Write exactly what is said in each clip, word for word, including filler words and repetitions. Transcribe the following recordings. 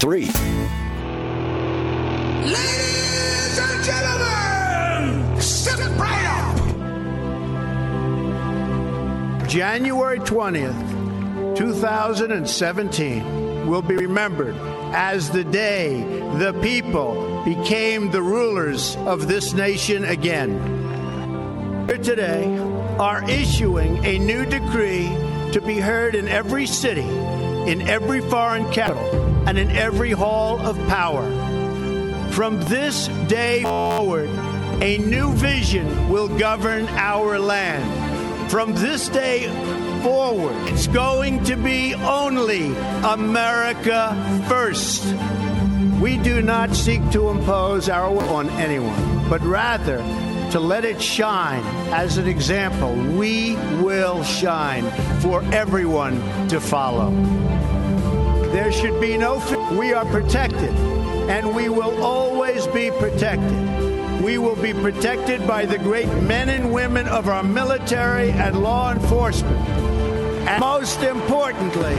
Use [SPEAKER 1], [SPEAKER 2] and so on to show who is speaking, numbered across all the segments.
[SPEAKER 1] three.
[SPEAKER 2] Ladies and gentlemen, step right up.
[SPEAKER 3] January twentieth, two thousand seventeen will be remembered as the day the people became the rulers of this nation again. Here today are issuing a new decree to be heard in every city, in every foreign capital, and in every hall of power. From this day forward, a new vision will govern our land. From this day forward, it's going to be only America first. We do not seek to impose our will on anyone, but rather to let it shine as an example. We will shine for everyone to follow. There should be no fear. We are protected, and we will always be protected. We will be protected by the great men and women of our military and law enforcement. And most importantly,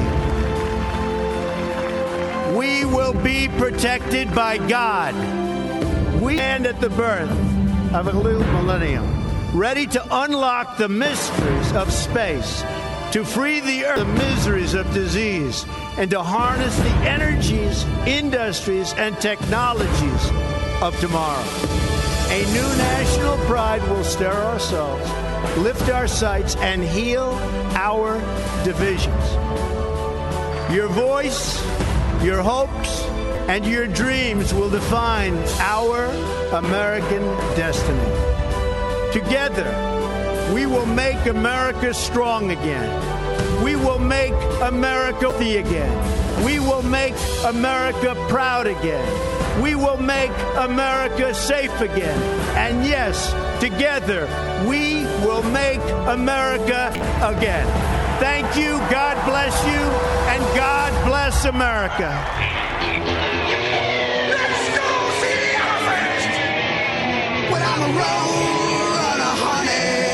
[SPEAKER 3] we will be protected by God. We stand at the birth of a new millennium, ready to unlock the mysteries of space, to free the earth from the miseries of disease, and to harness the energies, industries, and technologies of tomorrow. A new national pride will stir our souls, lift our sights, and heal our divisions. Your voice, your hopes, and your dreams will define our American destiny. Together, we will make America strong again. We will make America healthy again. We will make America proud again. We will make America safe again. And yes, together, we will make America again. Thank you, God bless you, and God bless America.
[SPEAKER 2] Let's go see the elephant without a roll and a honey.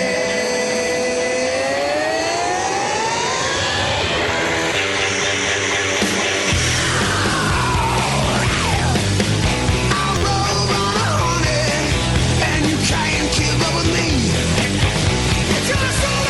[SPEAKER 2] I'll roll on a honey, and you can't keep up with me. It's gonna slow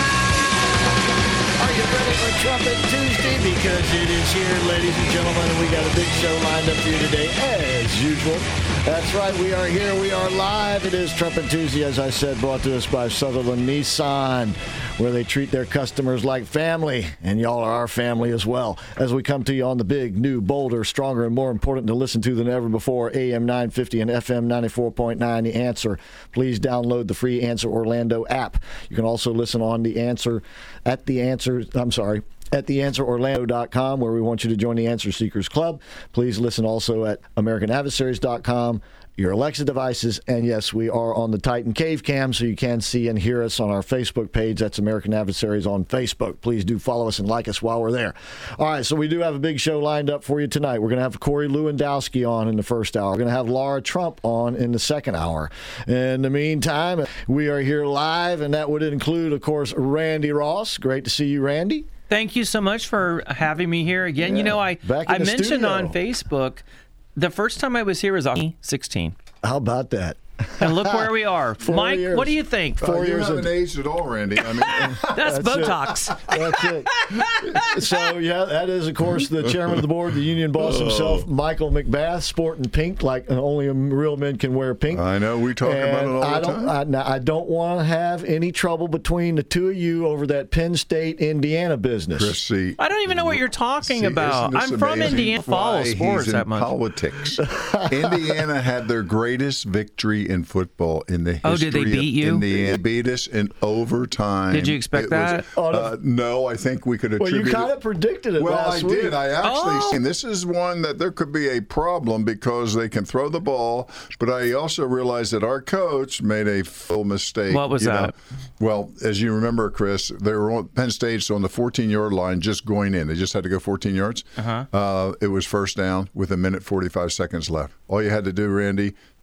[SPEAKER 2] down.
[SPEAKER 4] Are you ready for Trumpet Tuesday? Because it is here, ladies and gentlemen, and we got a big show lined up for you today, as usual. That's right, we are here, we are live. It is Trumpet Tuesday, as I said, brought to us by Sutherland Nissan, where they treat their customers like family, and y'all are our family as well. As we come to you on the big, new, bolder, stronger, and more important to listen to than ever before, A M nine fifty and F M ninety-four point nine, The Answer. Please download the free Answer Orlando app. You can also listen on The Answer, at The Answer, I'm sorry, at the answer orlando dot com, where we want you to join the Answer Seekers Club. Please listen also at american adversaries dot com, your Alexa devices, and yes, we are on the Titan Cave Cam, so you can see and hear us on our Facebook page. That's American Adversaries on Facebook. Please do follow us and like us while we're there. All right, so we do have a big show lined up for you tonight. We're going to have Corey Lewandowski on in the first hour. We're going to have Laura Trump on in the second hour. In the meantime, we are here live, and that would include, of course, Randy Ross. Great to see you, Randy.
[SPEAKER 5] Thank you so much for having me here again.
[SPEAKER 4] Yeah,
[SPEAKER 5] you know, I, I mentioned
[SPEAKER 4] studio.
[SPEAKER 5] on Facebook, the first time I was here was twenty sixteen.
[SPEAKER 4] How about that?
[SPEAKER 5] And look where we are. Mike,
[SPEAKER 4] years.
[SPEAKER 5] what do you think?
[SPEAKER 4] Four
[SPEAKER 6] uh, you
[SPEAKER 4] years
[SPEAKER 6] haven't
[SPEAKER 4] of...
[SPEAKER 6] aged at all, Randy. I mean,
[SPEAKER 5] That's,
[SPEAKER 4] That's
[SPEAKER 5] Botox.
[SPEAKER 4] It. That's it. So, yeah, that is, of course, the chairman of the board, the union boss himself, Michael McBath, sporting pink like only real men can wear pink.
[SPEAKER 6] I know. We talk
[SPEAKER 4] and
[SPEAKER 6] about it all
[SPEAKER 4] I
[SPEAKER 6] the
[SPEAKER 4] don't,
[SPEAKER 6] time.
[SPEAKER 4] I, now, I don't want to have any trouble between the two of you over that Penn State, Indiana business.
[SPEAKER 6] Chris, see,
[SPEAKER 5] I don't even know what you're talking
[SPEAKER 6] see,
[SPEAKER 5] about.
[SPEAKER 6] isn't this
[SPEAKER 5] I'm from
[SPEAKER 6] amazing?
[SPEAKER 5] Indiana. Follow
[SPEAKER 6] Why
[SPEAKER 5] sports
[SPEAKER 6] he's in
[SPEAKER 5] that much.
[SPEAKER 6] Politics. Indiana had their greatest victory in football in the history
[SPEAKER 5] Oh, did they beat you?
[SPEAKER 6] Indiana beat us in overtime.
[SPEAKER 5] Did you expect
[SPEAKER 6] It
[SPEAKER 5] that?
[SPEAKER 6] Was, uh, no, I think we could
[SPEAKER 4] Well,
[SPEAKER 6] attribute
[SPEAKER 4] you kind
[SPEAKER 6] it-
[SPEAKER 4] of predicted it
[SPEAKER 6] Well,
[SPEAKER 4] last
[SPEAKER 6] I
[SPEAKER 4] week.
[SPEAKER 6] did. I actually,
[SPEAKER 5] Oh.
[SPEAKER 6] and this is one that there could be a problem because they can throw the ball, but I also realized that our coach made a full mistake.
[SPEAKER 5] What was
[SPEAKER 6] you
[SPEAKER 5] that?
[SPEAKER 6] know. Well, as you remember, Chris, they were on Penn State's on the fourteen-yard line just going in. They just had to go fourteen yards.
[SPEAKER 5] Uh-huh.
[SPEAKER 6] Uh, it was first down with a minute forty-five seconds left. All you had to do, Randy,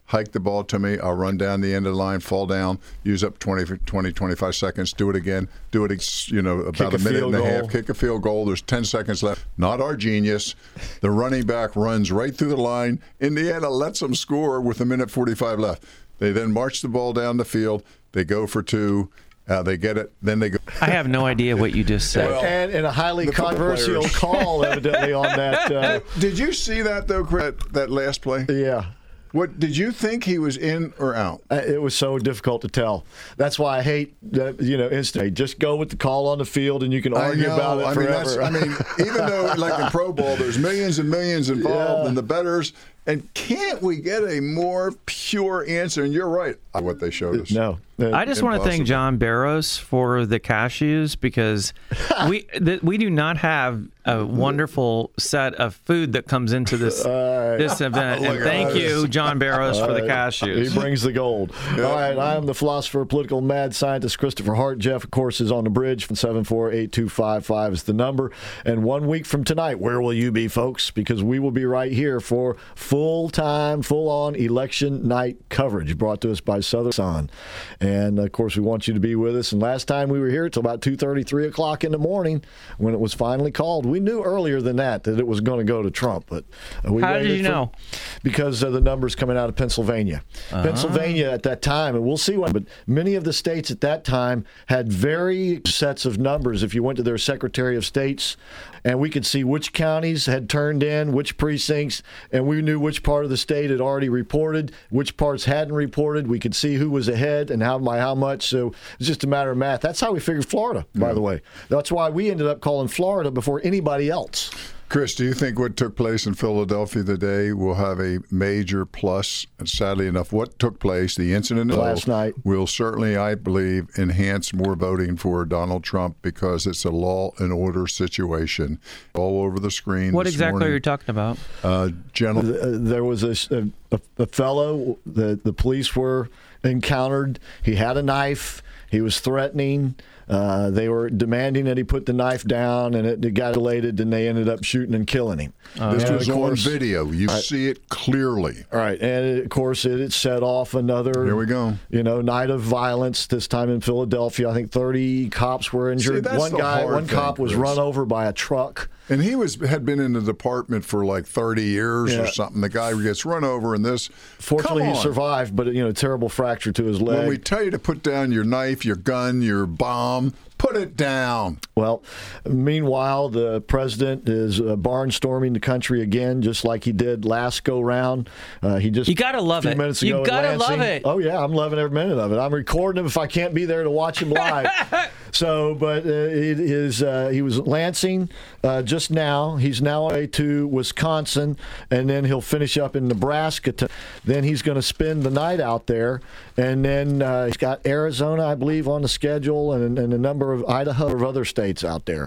[SPEAKER 6] hike the ball to me. I'll run down the end of the line, fall down, use up twenty, twenty, twenty-five seconds, do it again, do it, you know, about
[SPEAKER 4] Kick
[SPEAKER 6] a
[SPEAKER 4] a
[SPEAKER 6] minute
[SPEAKER 4] field
[SPEAKER 6] and a
[SPEAKER 4] goal.
[SPEAKER 6] half, kick a field goal. There's ten seconds left. Not our genius. The running back runs right through the line. Indiana lets them score with a minute forty-five left. They then march the ball down the field. They go for two. Uh, they get it. Then they go.
[SPEAKER 5] I have no idea what you just said.
[SPEAKER 6] Well,
[SPEAKER 4] and, and a highly
[SPEAKER 6] the football
[SPEAKER 4] controversial
[SPEAKER 6] players.
[SPEAKER 4] call, evidently, on that. Uh,
[SPEAKER 6] Did you see that, though, Chris, that, that last play?
[SPEAKER 4] yeah.
[SPEAKER 6] What did you think he was in or out?
[SPEAKER 4] Uh, It was so difficult to tell. That's why I hate, uh, you know, instant. Just go with the call on the field, and you can argue
[SPEAKER 6] I know.
[SPEAKER 4] about it
[SPEAKER 6] I mean, that's,
[SPEAKER 4] forever.
[SPEAKER 6] I mean, even though, like in pro ball, there's millions and millions involved,
[SPEAKER 4] Yeah.
[SPEAKER 6] and the bettors. And can't we get a more pure answer? And you're right. What they showed us.
[SPEAKER 4] no. Uh,
[SPEAKER 5] I just want to thank
[SPEAKER 6] Impossible.
[SPEAKER 5] John Barros for the cashews because we th- we do not have a wonderful set of food that comes into this this event.
[SPEAKER 6] Look
[SPEAKER 5] And
[SPEAKER 6] at
[SPEAKER 5] thank
[SPEAKER 6] this.
[SPEAKER 5] you, John Barros, for the
[SPEAKER 4] He
[SPEAKER 5] cashews.
[SPEAKER 4] brings the gold. All right, I am the philosopher, political mad scientist Christopher Hart. Jeff, of course, is on the bridge from seven four eight two five five is the number. And one week from tonight, where will you be, folks? Because we will be right here for full-time, full-on election night coverage brought to us by Southern Sun. And, of course, we want you to be with us. And last time we were here till about two thirty, three o'clock in the morning when it was finally called. We knew earlier than that that it was going to go to Trump. But uh, we
[SPEAKER 5] How did
[SPEAKER 4] waited
[SPEAKER 5] you
[SPEAKER 4] for-
[SPEAKER 5] know?
[SPEAKER 4] Because of the numbers coming out of Pennsylvania. Pennsylvania at that time, and we'll see what, but many of the states at that time had very sets of numbers. If you went to their Secretary of States, and we could see which counties had turned in, which precincts, and we knew which part of the state had already reported, which parts hadn't reported. We could see who was ahead and how by how much. So it's just a matter of math. That's how we figured Florida, by the way. That's why we ended up calling Florida before anybody else.
[SPEAKER 6] Chris, do you think what took place in Philadelphia today will have a major plus? And sadly enough, what took place, the incident
[SPEAKER 4] Last night.
[SPEAKER 6] will certainly, I believe, enhance more voting for Donald Trump because it's a law and order situation all over the screen.
[SPEAKER 5] What
[SPEAKER 6] this
[SPEAKER 5] exactly
[SPEAKER 6] morning.
[SPEAKER 5] are you talking about?
[SPEAKER 6] Uh, gentlemen,
[SPEAKER 4] Uh, there was a, a, a fellow that the police were encountered. He had a knife. He was threatening. Uh, they were demanding that he put the knife down, and it, it got escalated, and they ended up shooting and killing him.
[SPEAKER 6] this
[SPEAKER 4] And
[SPEAKER 6] was
[SPEAKER 4] of
[SPEAKER 6] on
[SPEAKER 4] course-
[SPEAKER 6] video. You see it clearly.
[SPEAKER 4] All right, and it, of course, it, it set off another.
[SPEAKER 6] Here we go.
[SPEAKER 4] You know, night of violence. This time in Philadelphia, I think thirty cops were injured.
[SPEAKER 6] that's
[SPEAKER 4] one
[SPEAKER 6] the
[SPEAKER 4] guy,
[SPEAKER 6] hard
[SPEAKER 4] one
[SPEAKER 6] thing,
[SPEAKER 4] cop was
[SPEAKER 6] Chris.
[SPEAKER 4] run over by a truck.
[SPEAKER 6] And he was had been in the department for like thirty years
[SPEAKER 4] Yeah.
[SPEAKER 6] or something. The guy gets run over and this.
[SPEAKER 4] Fortunately,
[SPEAKER 6] Come
[SPEAKER 4] he
[SPEAKER 6] on.
[SPEAKER 4] survived, but you know, terrible fracture to his leg.
[SPEAKER 6] When we tell you to put down your knife, your gun, your bomb, put it down.
[SPEAKER 4] Well, meanwhile, the president is uh, barnstorming the country again, just like he did last go round. Uh, he just
[SPEAKER 5] You gotta love
[SPEAKER 4] a few
[SPEAKER 5] it.
[SPEAKER 4] minutes
[SPEAKER 5] You
[SPEAKER 4] ago in
[SPEAKER 5] gotta love
[SPEAKER 4] Lansing-
[SPEAKER 5] it.
[SPEAKER 4] Oh yeah, I'm loving every minute of it. I'm recording him if I can't be there to watch him live. So, but uh, it is uh, he was at Lansing uh, just now. He's now on way to Wisconsin, and then he'll finish up in Nebraska. To, then he's going to spend the night out there, and then uh, he's got Arizona, I believe, on the schedule, and, and a number of Idaho of other states out there.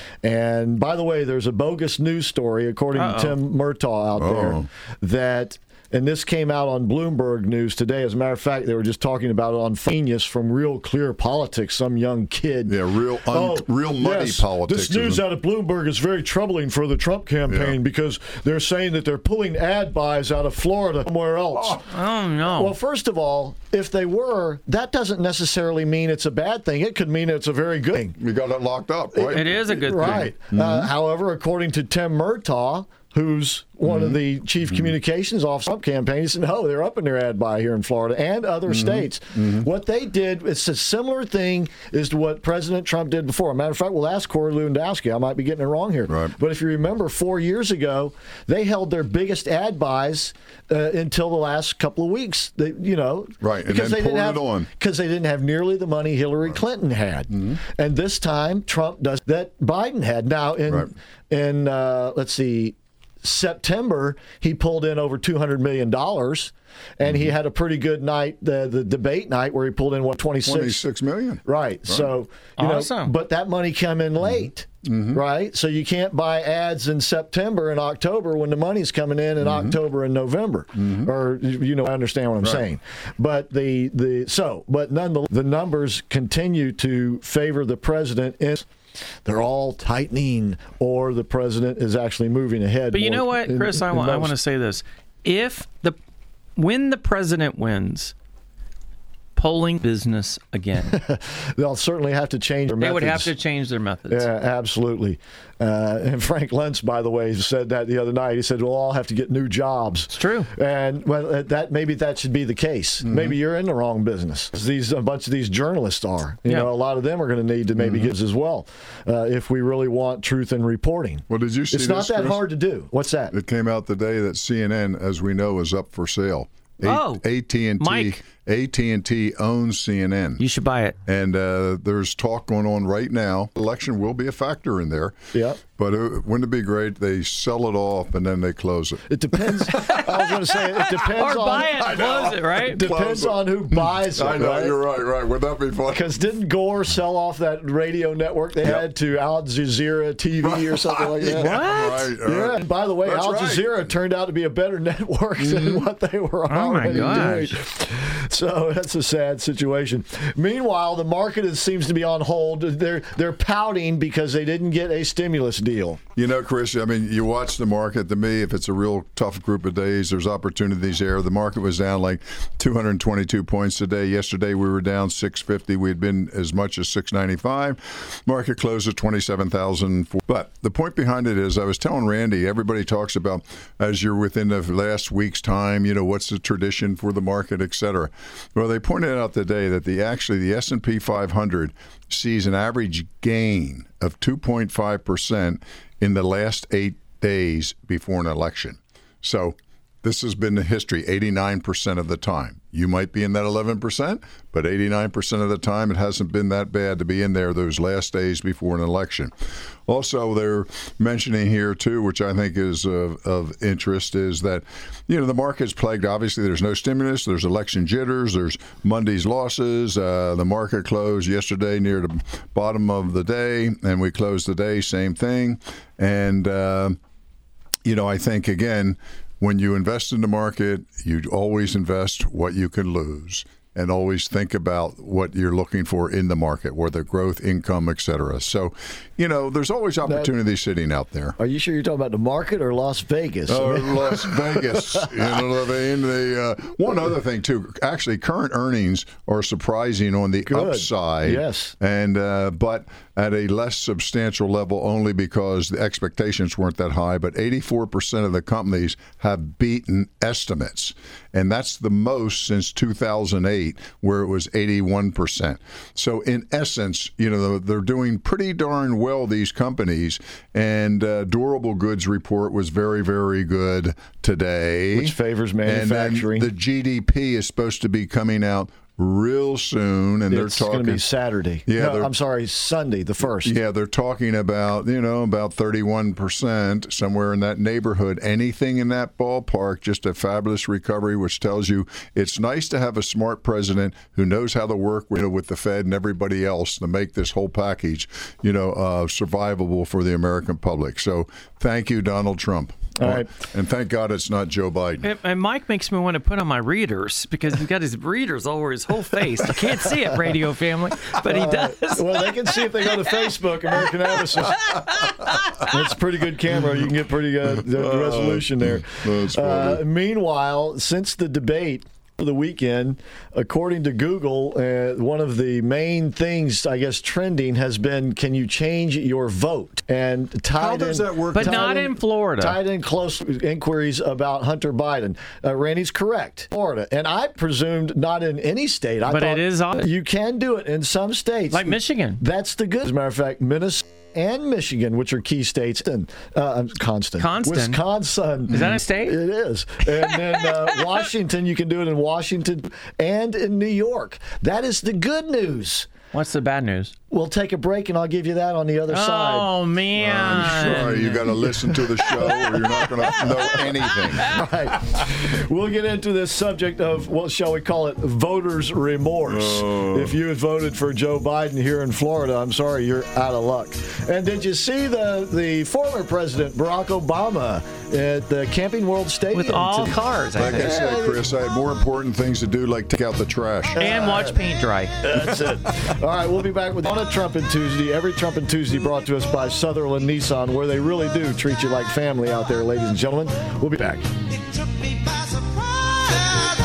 [SPEAKER 4] And by the way, there's a bogus news story, according
[SPEAKER 5] Uh-oh.
[SPEAKER 4] to Tim Murtaugh out there,
[SPEAKER 6] Uh-oh.
[SPEAKER 4] that. And this came out on Bloomberg News today. As a matter of fact, they were just talking about it on Genius from Real Clear Politics, some young kid.
[SPEAKER 6] Yeah, real un- real muddy
[SPEAKER 4] Oh, yes,
[SPEAKER 6] politics,
[SPEAKER 4] This news
[SPEAKER 6] isn't it?
[SPEAKER 4] out of Bloomberg is very troubling for the Trump campaign
[SPEAKER 6] Yeah.
[SPEAKER 4] because they're saying that they're pulling ad buys out of Florida somewhere else.
[SPEAKER 5] Oh, no.
[SPEAKER 4] Well, first of all, if they were, that doesn't necessarily mean it's a bad thing. It could mean it's a very good thing.
[SPEAKER 6] We got it locked up, right?
[SPEAKER 5] It is a good
[SPEAKER 4] Right.
[SPEAKER 5] thing.
[SPEAKER 4] Uh, however, according to Tim Murtaugh, who's one of the chief communications officers of the Trump campaign, he said, no, they're up in their ad buy here in Florida and other states. What they did, it's a similar thing as to what President Trump did before. Matter of fact, we'll ask Corey Lewandowski. I might be getting it wrong here.
[SPEAKER 6] Right.
[SPEAKER 4] But if you remember, four years ago, they held their biggest ad buys uh, until the last couple of weeks. They, you know,
[SPEAKER 6] Right, and
[SPEAKER 4] because
[SPEAKER 6] then
[SPEAKER 4] they didn't
[SPEAKER 6] pulled
[SPEAKER 4] have,
[SPEAKER 6] it on.
[SPEAKER 4] because they didn't have nearly the money Hillary Clinton had. And this time, Trump does that Biden had. Now, in,
[SPEAKER 6] Right.
[SPEAKER 4] in uh, let's see, September, he pulled in over two hundred million dollars, and he had a pretty good night, the, the debate night, where he pulled in, what, twenty-six?
[SPEAKER 6] twenty-six million.
[SPEAKER 4] Right. So, you
[SPEAKER 5] Awesome.
[SPEAKER 4] know, but that money came in late, right? So you can't buy ads in September and October when the money's coming in in October and November. Or, you know, I understand what I'm saying. But the, the so, but nonetheless, the numbers continue to favor the president. In, they're all tightening, or the president is actually moving ahead.
[SPEAKER 5] But you
[SPEAKER 4] more
[SPEAKER 5] know what,
[SPEAKER 4] in-
[SPEAKER 5] Chris? I
[SPEAKER 4] in
[SPEAKER 5] want, I
[SPEAKER 4] most-
[SPEAKER 5] want to say this. If the when the president wins, polling business again.
[SPEAKER 4] They'll certainly have to change their
[SPEAKER 5] They
[SPEAKER 4] methods.
[SPEAKER 5] would have to change their methods.
[SPEAKER 4] Yeah, absolutely. Uh, and Frank Lentz, by the way, said that the other night. He said, we'll all have to get new jobs.
[SPEAKER 5] It's true.
[SPEAKER 4] And well, that maybe that should be the case. Mm-hmm. Maybe you're in the wrong business. These A bunch of these journalists are. You
[SPEAKER 5] yeah.
[SPEAKER 4] know, a lot of them are going to need to maybe mm-hmm. get as well uh, if we really want truth in reporting.
[SPEAKER 6] Well, did you see
[SPEAKER 4] It's
[SPEAKER 6] this,
[SPEAKER 4] not that
[SPEAKER 6] Chris?
[SPEAKER 4] hard to do. What's that?
[SPEAKER 6] It came out today that C N N, as we know, is up for sale.
[SPEAKER 5] Oh,
[SPEAKER 6] A T and T,
[SPEAKER 5] Mike.
[SPEAKER 6] A T and T owns C N N.
[SPEAKER 5] You should buy it.
[SPEAKER 6] And uh, there's talk going on right now. Election will be a factor in there.
[SPEAKER 4] Yeah.
[SPEAKER 6] But it, wouldn't it be great? They sell it off and then they close it.
[SPEAKER 4] It depends. I was going to say it depends
[SPEAKER 5] or
[SPEAKER 4] on.
[SPEAKER 5] buy it and close it, right?
[SPEAKER 4] It depends on who buys it.
[SPEAKER 6] I know,
[SPEAKER 4] right?
[SPEAKER 6] you're right, right. Would that be fun?
[SPEAKER 4] Because didn't Gore sell off that radio network they
[SPEAKER 6] Yep.
[SPEAKER 4] had to Al Jazeera T V right. or something like that?
[SPEAKER 5] What?
[SPEAKER 6] Right,
[SPEAKER 4] Yeah.
[SPEAKER 6] right.
[SPEAKER 4] And by the way,
[SPEAKER 6] That's
[SPEAKER 4] Al
[SPEAKER 6] right.
[SPEAKER 4] Jazeera turned out to be a better network than
[SPEAKER 6] Mm-hmm.
[SPEAKER 4] what they were
[SPEAKER 5] Oh, my
[SPEAKER 4] already
[SPEAKER 5] gosh.
[SPEAKER 4] doing. So that's a sad situation. Meanwhile, the market is, seems to be on hold. They're they're pouting because they didn't get a stimulus deal.
[SPEAKER 6] You know, Chris, I mean, you watch the market. To me, if it's a real tough group of days, there's opportunities there. The market was down like two hundred twenty-two points today. Yesterday, we were down six fifty. We had been as much as six ninety-five. Market closed at twenty-seven thousand. But the point behind it is, I was telling Randy, everybody talks about as you're within the last week's time, you know, what's the tradition for the market, et cetera. Well, they pointed out today that the actually the S and P five hundred sees an average gain of two point five percent in the last eight days before an election. So this has been the history eighty-nine percent of the time. You might be in that eleven percent, but eighty-nine percent of the time it hasn't been that bad to be in there those last days before an election. Also, they're mentioning here, too, which I think is of, of interest, is that, you know, the market's plagued. Obviously, there's no stimulus. There's election jitters. There's Monday's losses. Uh, the market closed yesterday near the bottom of the day, and we closed the day, same thing. And, uh, you know, I think, again, when you invest in the market, you always invest what you can lose. And always think about what you're looking for in the market, whether growth, income, et cetera. So, you know, there's always opportunity sitting out there.
[SPEAKER 4] Are you sure you're talking about the market or Las Vegas?
[SPEAKER 6] Oh, Las Vegas. You know what I mean? The, uh, one other thing, too. Actually, current earnings are surprising on the
[SPEAKER 4] Good.
[SPEAKER 6] upside.
[SPEAKER 4] Yes.
[SPEAKER 6] And uh, but at a less substantial level only because the expectations weren't that high. But eighty-four percent of the companies have beaten estimates. And that's the most since two thousand eight, where it was eighty-one percent. So in essence, you know, they're doing pretty darn well, these companies. And uh, durable goods report was very, very good today.
[SPEAKER 4] Which favors manufacturing.
[SPEAKER 6] And then the G D P is supposed to be coming out real soon, and
[SPEAKER 4] it's
[SPEAKER 6] they're talking.
[SPEAKER 4] going to be Saturday.
[SPEAKER 6] Yeah,
[SPEAKER 4] no, I'm sorry, Sunday, the first.
[SPEAKER 6] Yeah, they're talking about, you know, about thirty-one percent, somewhere in that neighborhood. Anything in that ballpark, just a fabulous recovery, which tells you it's nice to have a smart president who knows how to work with, you know, with the Fed and everybody else to make this whole package, you know, uh, survivable for the American public. So thank you, Donald Trump.
[SPEAKER 4] All right.
[SPEAKER 6] And thank God it's not Joe Biden.
[SPEAKER 5] And, and Mike makes me want to put on my readers because he's got his readers all over his whole face. You can't see it, radio family, but he does.
[SPEAKER 4] Uh, well, they can see if they go to Facebook, American Addresses. That's a pretty good camera. You can get pretty good uh, resolution there.
[SPEAKER 6] That's
[SPEAKER 4] Uh,
[SPEAKER 6] funny.
[SPEAKER 4] meanwhile, since the debate for the weekend, according to Google, uh, one of the main things, I guess, trending has been, can you change your vote? And tied
[SPEAKER 6] How does
[SPEAKER 4] in,
[SPEAKER 6] that work?
[SPEAKER 5] But
[SPEAKER 4] tied
[SPEAKER 5] not in Florida.
[SPEAKER 4] Tied in close inquiries about Hunter Biden. Uh, Randy's correct. Florida. And I presumed not in any state. I
[SPEAKER 5] But
[SPEAKER 4] thought
[SPEAKER 5] it is on-
[SPEAKER 4] you can do it in some states.
[SPEAKER 5] Like Michigan.
[SPEAKER 4] That's the good. As a matter of fact, Minnesota and Michigan, which are key states, and uh, Constant,
[SPEAKER 5] Constant?
[SPEAKER 4] Wisconsin.
[SPEAKER 5] Is that a state?
[SPEAKER 4] It is. And then uh, Washington, you can do it in Washington and in New York. That is the good news.
[SPEAKER 5] What's the bad news?
[SPEAKER 4] We'll take a break, and I'll give you that on the other side.
[SPEAKER 5] Oh, man.
[SPEAKER 6] Sorry, you got to listen to the show or you're not going to know anything.
[SPEAKER 4] Right. We'll get into this subject of, what shall we call it, voters' remorse.
[SPEAKER 6] Oh.
[SPEAKER 4] If you had voted for Joe Biden here in Florida, I'm sorry, you're out of luck. And did you see the, the former president, Barack Obama, at the Camping World Stadium?
[SPEAKER 5] With all
[SPEAKER 4] today?
[SPEAKER 5] cars, I
[SPEAKER 6] Like I
[SPEAKER 5] think.
[SPEAKER 6] said, Chris, I had more important things to do, like take out the trash.
[SPEAKER 5] And watch paint dry.
[SPEAKER 4] That's it. All right, we'll be back with on a Trumpin' Tuesday. Every Trumpin' Tuesday brought to us by Sutherland Nissan, where they really do treat you like family out there, ladies and gentlemen. We'll be back.
[SPEAKER 2] It took me by surprise.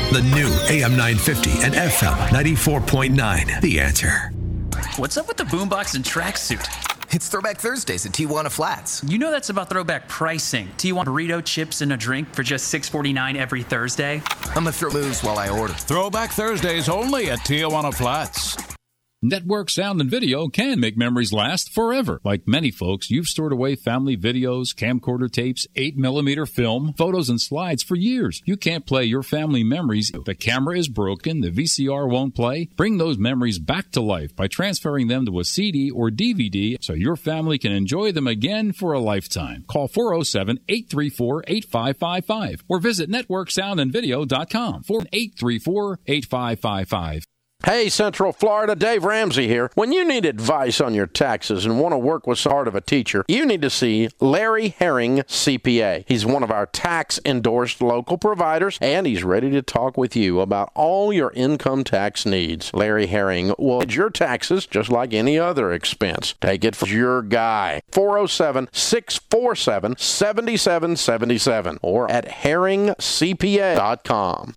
[SPEAKER 1] The new A M nine fifty and F M ninety-four point nine. The Answer.
[SPEAKER 7] What's up with the boombox and tracksuit?
[SPEAKER 8] It's Throwback Thursdays at Tijuana Flats.
[SPEAKER 7] You know that's about throwback pricing. Tijuana burrito, chips, and a drink for just six forty-nine every Thursday.
[SPEAKER 8] I'm gonna throw moves while I order.
[SPEAKER 9] Throwback Thursdays only at Tijuana Flats.
[SPEAKER 10] Network Sound and Video can make memories last forever. Like many folks, you've stored away family videos, camcorder tapes, eight millimeter film, photos, and slides for years. You can't play your family memories. The camera is broken, the V C R won't play. Bring those memories back to life by transferring them to a C D or D V D so your family can enjoy them again for a lifetime. Call four oh seven, eight three four, eight five five five or visit network sound and video dot com for eight three four, eight five five five.
[SPEAKER 11] Hey, Central Florida, Dave Ramsey here. When you need advice on your taxes and want to work with the heart of a teacher, you need to see Larry Herring, C P A. He's one of our tax-endorsed local providers, and he's ready to talk with you about all your income tax needs. Larry Herring will manage your taxes just like any other expense. Take it from your guy. four oh seven, six four seven, seven seven seven seven or at herring c p a dot com.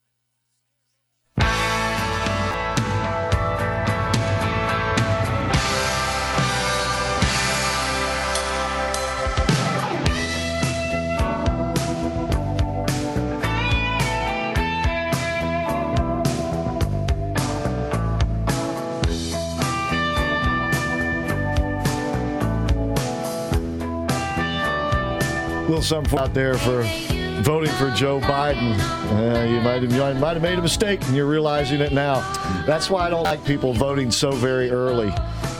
[SPEAKER 4] Little something out there for voting for Joe Biden. Uh, you might have, you might have made a mistake, and you're realizing it now. That's why I don't like people voting so very early.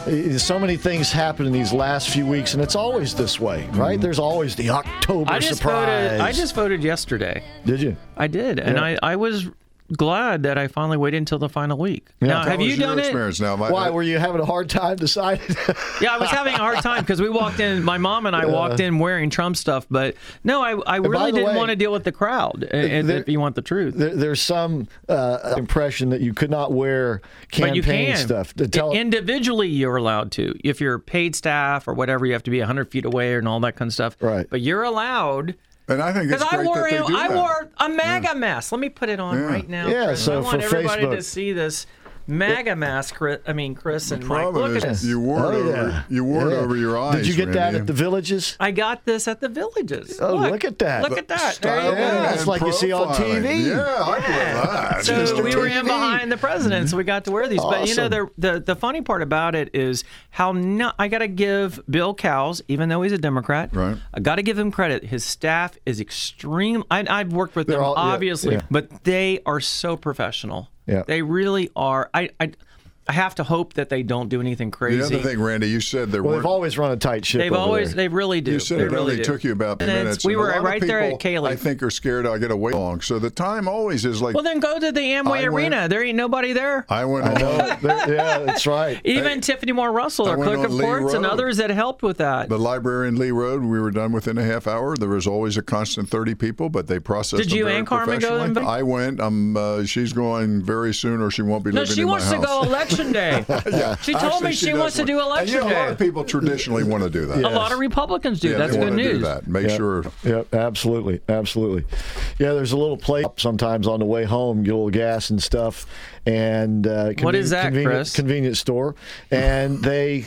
[SPEAKER 4] So many things happen in these last few weeks, and it's always this way, right? Mm-hmm. There's always the October
[SPEAKER 5] I just
[SPEAKER 4] surprise.
[SPEAKER 5] Voted, I just voted yesterday.
[SPEAKER 4] Did you?
[SPEAKER 5] I did, and
[SPEAKER 4] Yeah.
[SPEAKER 5] I, I was glad that I finally waited until the final week.
[SPEAKER 4] Yeah.
[SPEAKER 5] Now,
[SPEAKER 6] Tell
[SPEAKER 5] have
[SPEAKER 6] us
[SPEAKER 5] you
[SPEAKER 6] your
[SPEAKER 5] done it?
[SPEAKER 6] experience now. My,
[SPEAKER 4] Why? Were you having a hard time deciding?
[SPEAKER 5] Yeah, I was having a hard time because we walked in, my mom and I
[SPEAKER 4] Yeah.
[SPEAKER 5] walked in wearing Trump stuff, but no, I, I
[SPEAKER 4] by
[SPEAKER 5] really
[SPEAKER 4] the
[SPEAKER 5] didn't
[SPEAKER 4] way,
[SPEAKER 5] want to deal with the crowd, and,
[SPEAKER 4] there-
[SPEAKER 5] if you want the truth.
[SPEAKER 4] There, there's some uh, impression that you could not wear campaign
[SPEAKER 5] But you can.
[SPEAKER 4] stuff. To tell,
[SPEAKER 5] Individually, you're allowed to. If you're paid staff or whatever, you have to be one hundred feet away and all that kind of stuff.
[SPEAKER 4] Right.
[SPEAKER 5] But you're allowed.
[SPEAKER 6] and I think it's
[SPEAKER 5] Because I
[SPEAKER 6] great
[SPEAKER 5] wore,
[SPEAKER 6] that they do
[SPEAKER 5] I
[SPEAKER 6] that.
[SPEAKER 5] wore a MAGA mask. Let me put it on
[SPEAKER 6] Yeah.
[SPEAKER 5] right now.
[SPEAKER 4] Yeah,
[SPEAKER 5] Chris.
[SPEAKER 4] so
[SPEAKER 5] I want
[SPEAKER 4] for
[SPEAKER 5] everybody
[SPEAKER 4] Facebook.
[SPEAKER 5] to see this MAGA mask. Chris, I mean, Chris and Mike.
[SPEAKER 6] Problem
[SPEAKER 5] Look at
[SPEAKER 6] is
[SPEAKER 5] this.
[SPEAKER 6] you wore it
[SPEAKER 4] Oh,
[SPEAKER 6] over.
[SPEAKER 4] yeah.
[SPEAKER 6] You wore it
[SPEAKER 4] Yeah.
[SPEAKER 6] over your eyes.
[SPEAKER 4] Did you get that
[SPEAKER 6] Randy.
[SPEAKER 4] at the Villages?
[SPEAKER 5] I got this at the Villages.
[SPEAKER 4] Oh, look at that.
[SPEAKER 5] Look at that. There
[SPEAKER 6] Style
[SPEAKER 5] you go.
[SPEAKER 4] Yeah, it's
[SPEAKER 6] and
[SPEAKER 4] like you see on T V.
[SPEAKER 6] profiling. Yeah, I like that.
[SPEAKER 5] So
[SPEAKER 6] Mister
[SPEAKER 5] we were
[SPEAKER 6] T V.
[SPEAKER 5] in behind the president, so we got to wear these. But you know,
[SPEAKER 4] Awesome.
[SPEAKER 5] the, the the funny part about it is how not, I got to give Bill Cowles, even though he's a Democrat,
[SPEAKER 6] Right.
[SPEAKER 5] I got to give him credit. His staff is extreme. I, I've worked with
[SPEAKER 4] They're
[SPEAKER 5] them,
[SPEAKER 4] all- yeah,
[SPEAKER 5] obviously,
[SPEAKER 4] yeah.
[SPEAKER 5] but they are so professional.
[SPEAKER 4] Yeah.
[SPEAKER 5] They really are. I, I I have to hope that they don't do anything
[SPEAKER 6] The
[SPEAKER 5] crazy.
[SPEAKER 6] other thing, Randy, you said there
[SPEAKER 4] Well,
[SPEAKER 6] weren't.
[SPEAKER 4] they've always run a tight ship.
[SPEAKER 5] They've
[SPEAKER 4] over
[SPEAKER 5] always,
[SPEAKER 4] there.
[SPEAKER 5] they really do.
[SPEAKER 6] You said
[SPEAKER 5] they
[SPEAKER 6] it
[SPEAKER 5] really
[SPEAKER 6] only
[SPEAKER 5] do.
[SPEAKER 6] took you about
[SPEAKER 5] And it's-
[SPEAKER 6] minutes.
[SPEAKER 5] We
[SPEAKER 6] and a
[SPEAKER 5] were
[SPEAKER 6] lot of
[SPEAKER 5] right there at
[SPEAKER 6] people,
[SPEAKER 5] Kaylee.
[SPEAKER 6] I think are scared I get away long. So the time always is like.
[SPEAKER 5] Well, then go to the Amway
[SPEAKER 6] I went-
[SPEAKER 5] Arena. There ain't nobody there.
[SPEAKER 6] I went.
[SPEAKER 4] I
[SPEAKER 6] on-
[SPEAKER 4] know. They're- yeah, that's right.
[SPEAKER 5] Even Tiffany Moore Russell
[SPEAKER 6] I
[SPEAKER 5] or
[SPEAKER 6] went
[SPEAKER 5] Clerk of
[SPEAKER 6] on Lee
[SPEAKER 5] Courts and
[SPEAKER 6] Road.
[SPEAKER 5] others that helped with that.
[SPEAKER 6] The library in Lee Road, we were done within a half hour. There was always a constant thirty people, but they processed
[SPEAKER 5] Did
[SPEAKER 6] them
[SPEAKER 5] you
[SPEAKER 6] very
[SPEAKER 5] and Carmen go
[SPEAKER 6] professionally.
[SPEAKER 5] in?
[SPEAKER 6] I went. Um, uh, she's going very soon, or she won't be
[SPEAKER 5] No,
[SPEAKER 6] living
[SPEAKER 5] she
[SPEAKER 6] in my
[SPEAKER 5] wants to
[SPEAKER 6] house.
[SPEAKER 5] go election day.
[SPEAKER 6] Yeah.
[SPEAKER 5] She told
[SPEAKER 6] Actually,
[SPEAKER 5] me she,
[SPEAKER 6] does
[SPEAKER 5] wants to
[SPEAKER 6] want-
[SPEAKER 5] do
[SPEAKER 6] and,
[SPEAKER 5] election
[SPEAKER 6] you know, A lot
[SPEAKER 5] day.
[SPEAKER 6] of people traditionally want to do that.
[SPEAKER 5] A lot of Republicans do.
[SPEAKER 6] Yeah,
[SPEAKER 5] That's
[SPEAKER 6] they
[SPEAKER 5] good
[SPEAKER 6] want to
[SPEAKER 5] news.
[SPEAKER 6] do that. Make
[SPEAKER 4] Yep.
[SPEAKER 6] sure.
[SPEAKER 4] Yep, absolutely, absolutely. Yeah, there's a little place sometimes on the way home, get a little gas and stuff, and uh,
[SPEAKER 5] What is
[SPEAKER 4] conven-
[SPEAKER 5] that,
[SPEAKER 4] convenient,
[SPEAKER 5] Chris?
[SPEAKER 4] Convenience store, and they.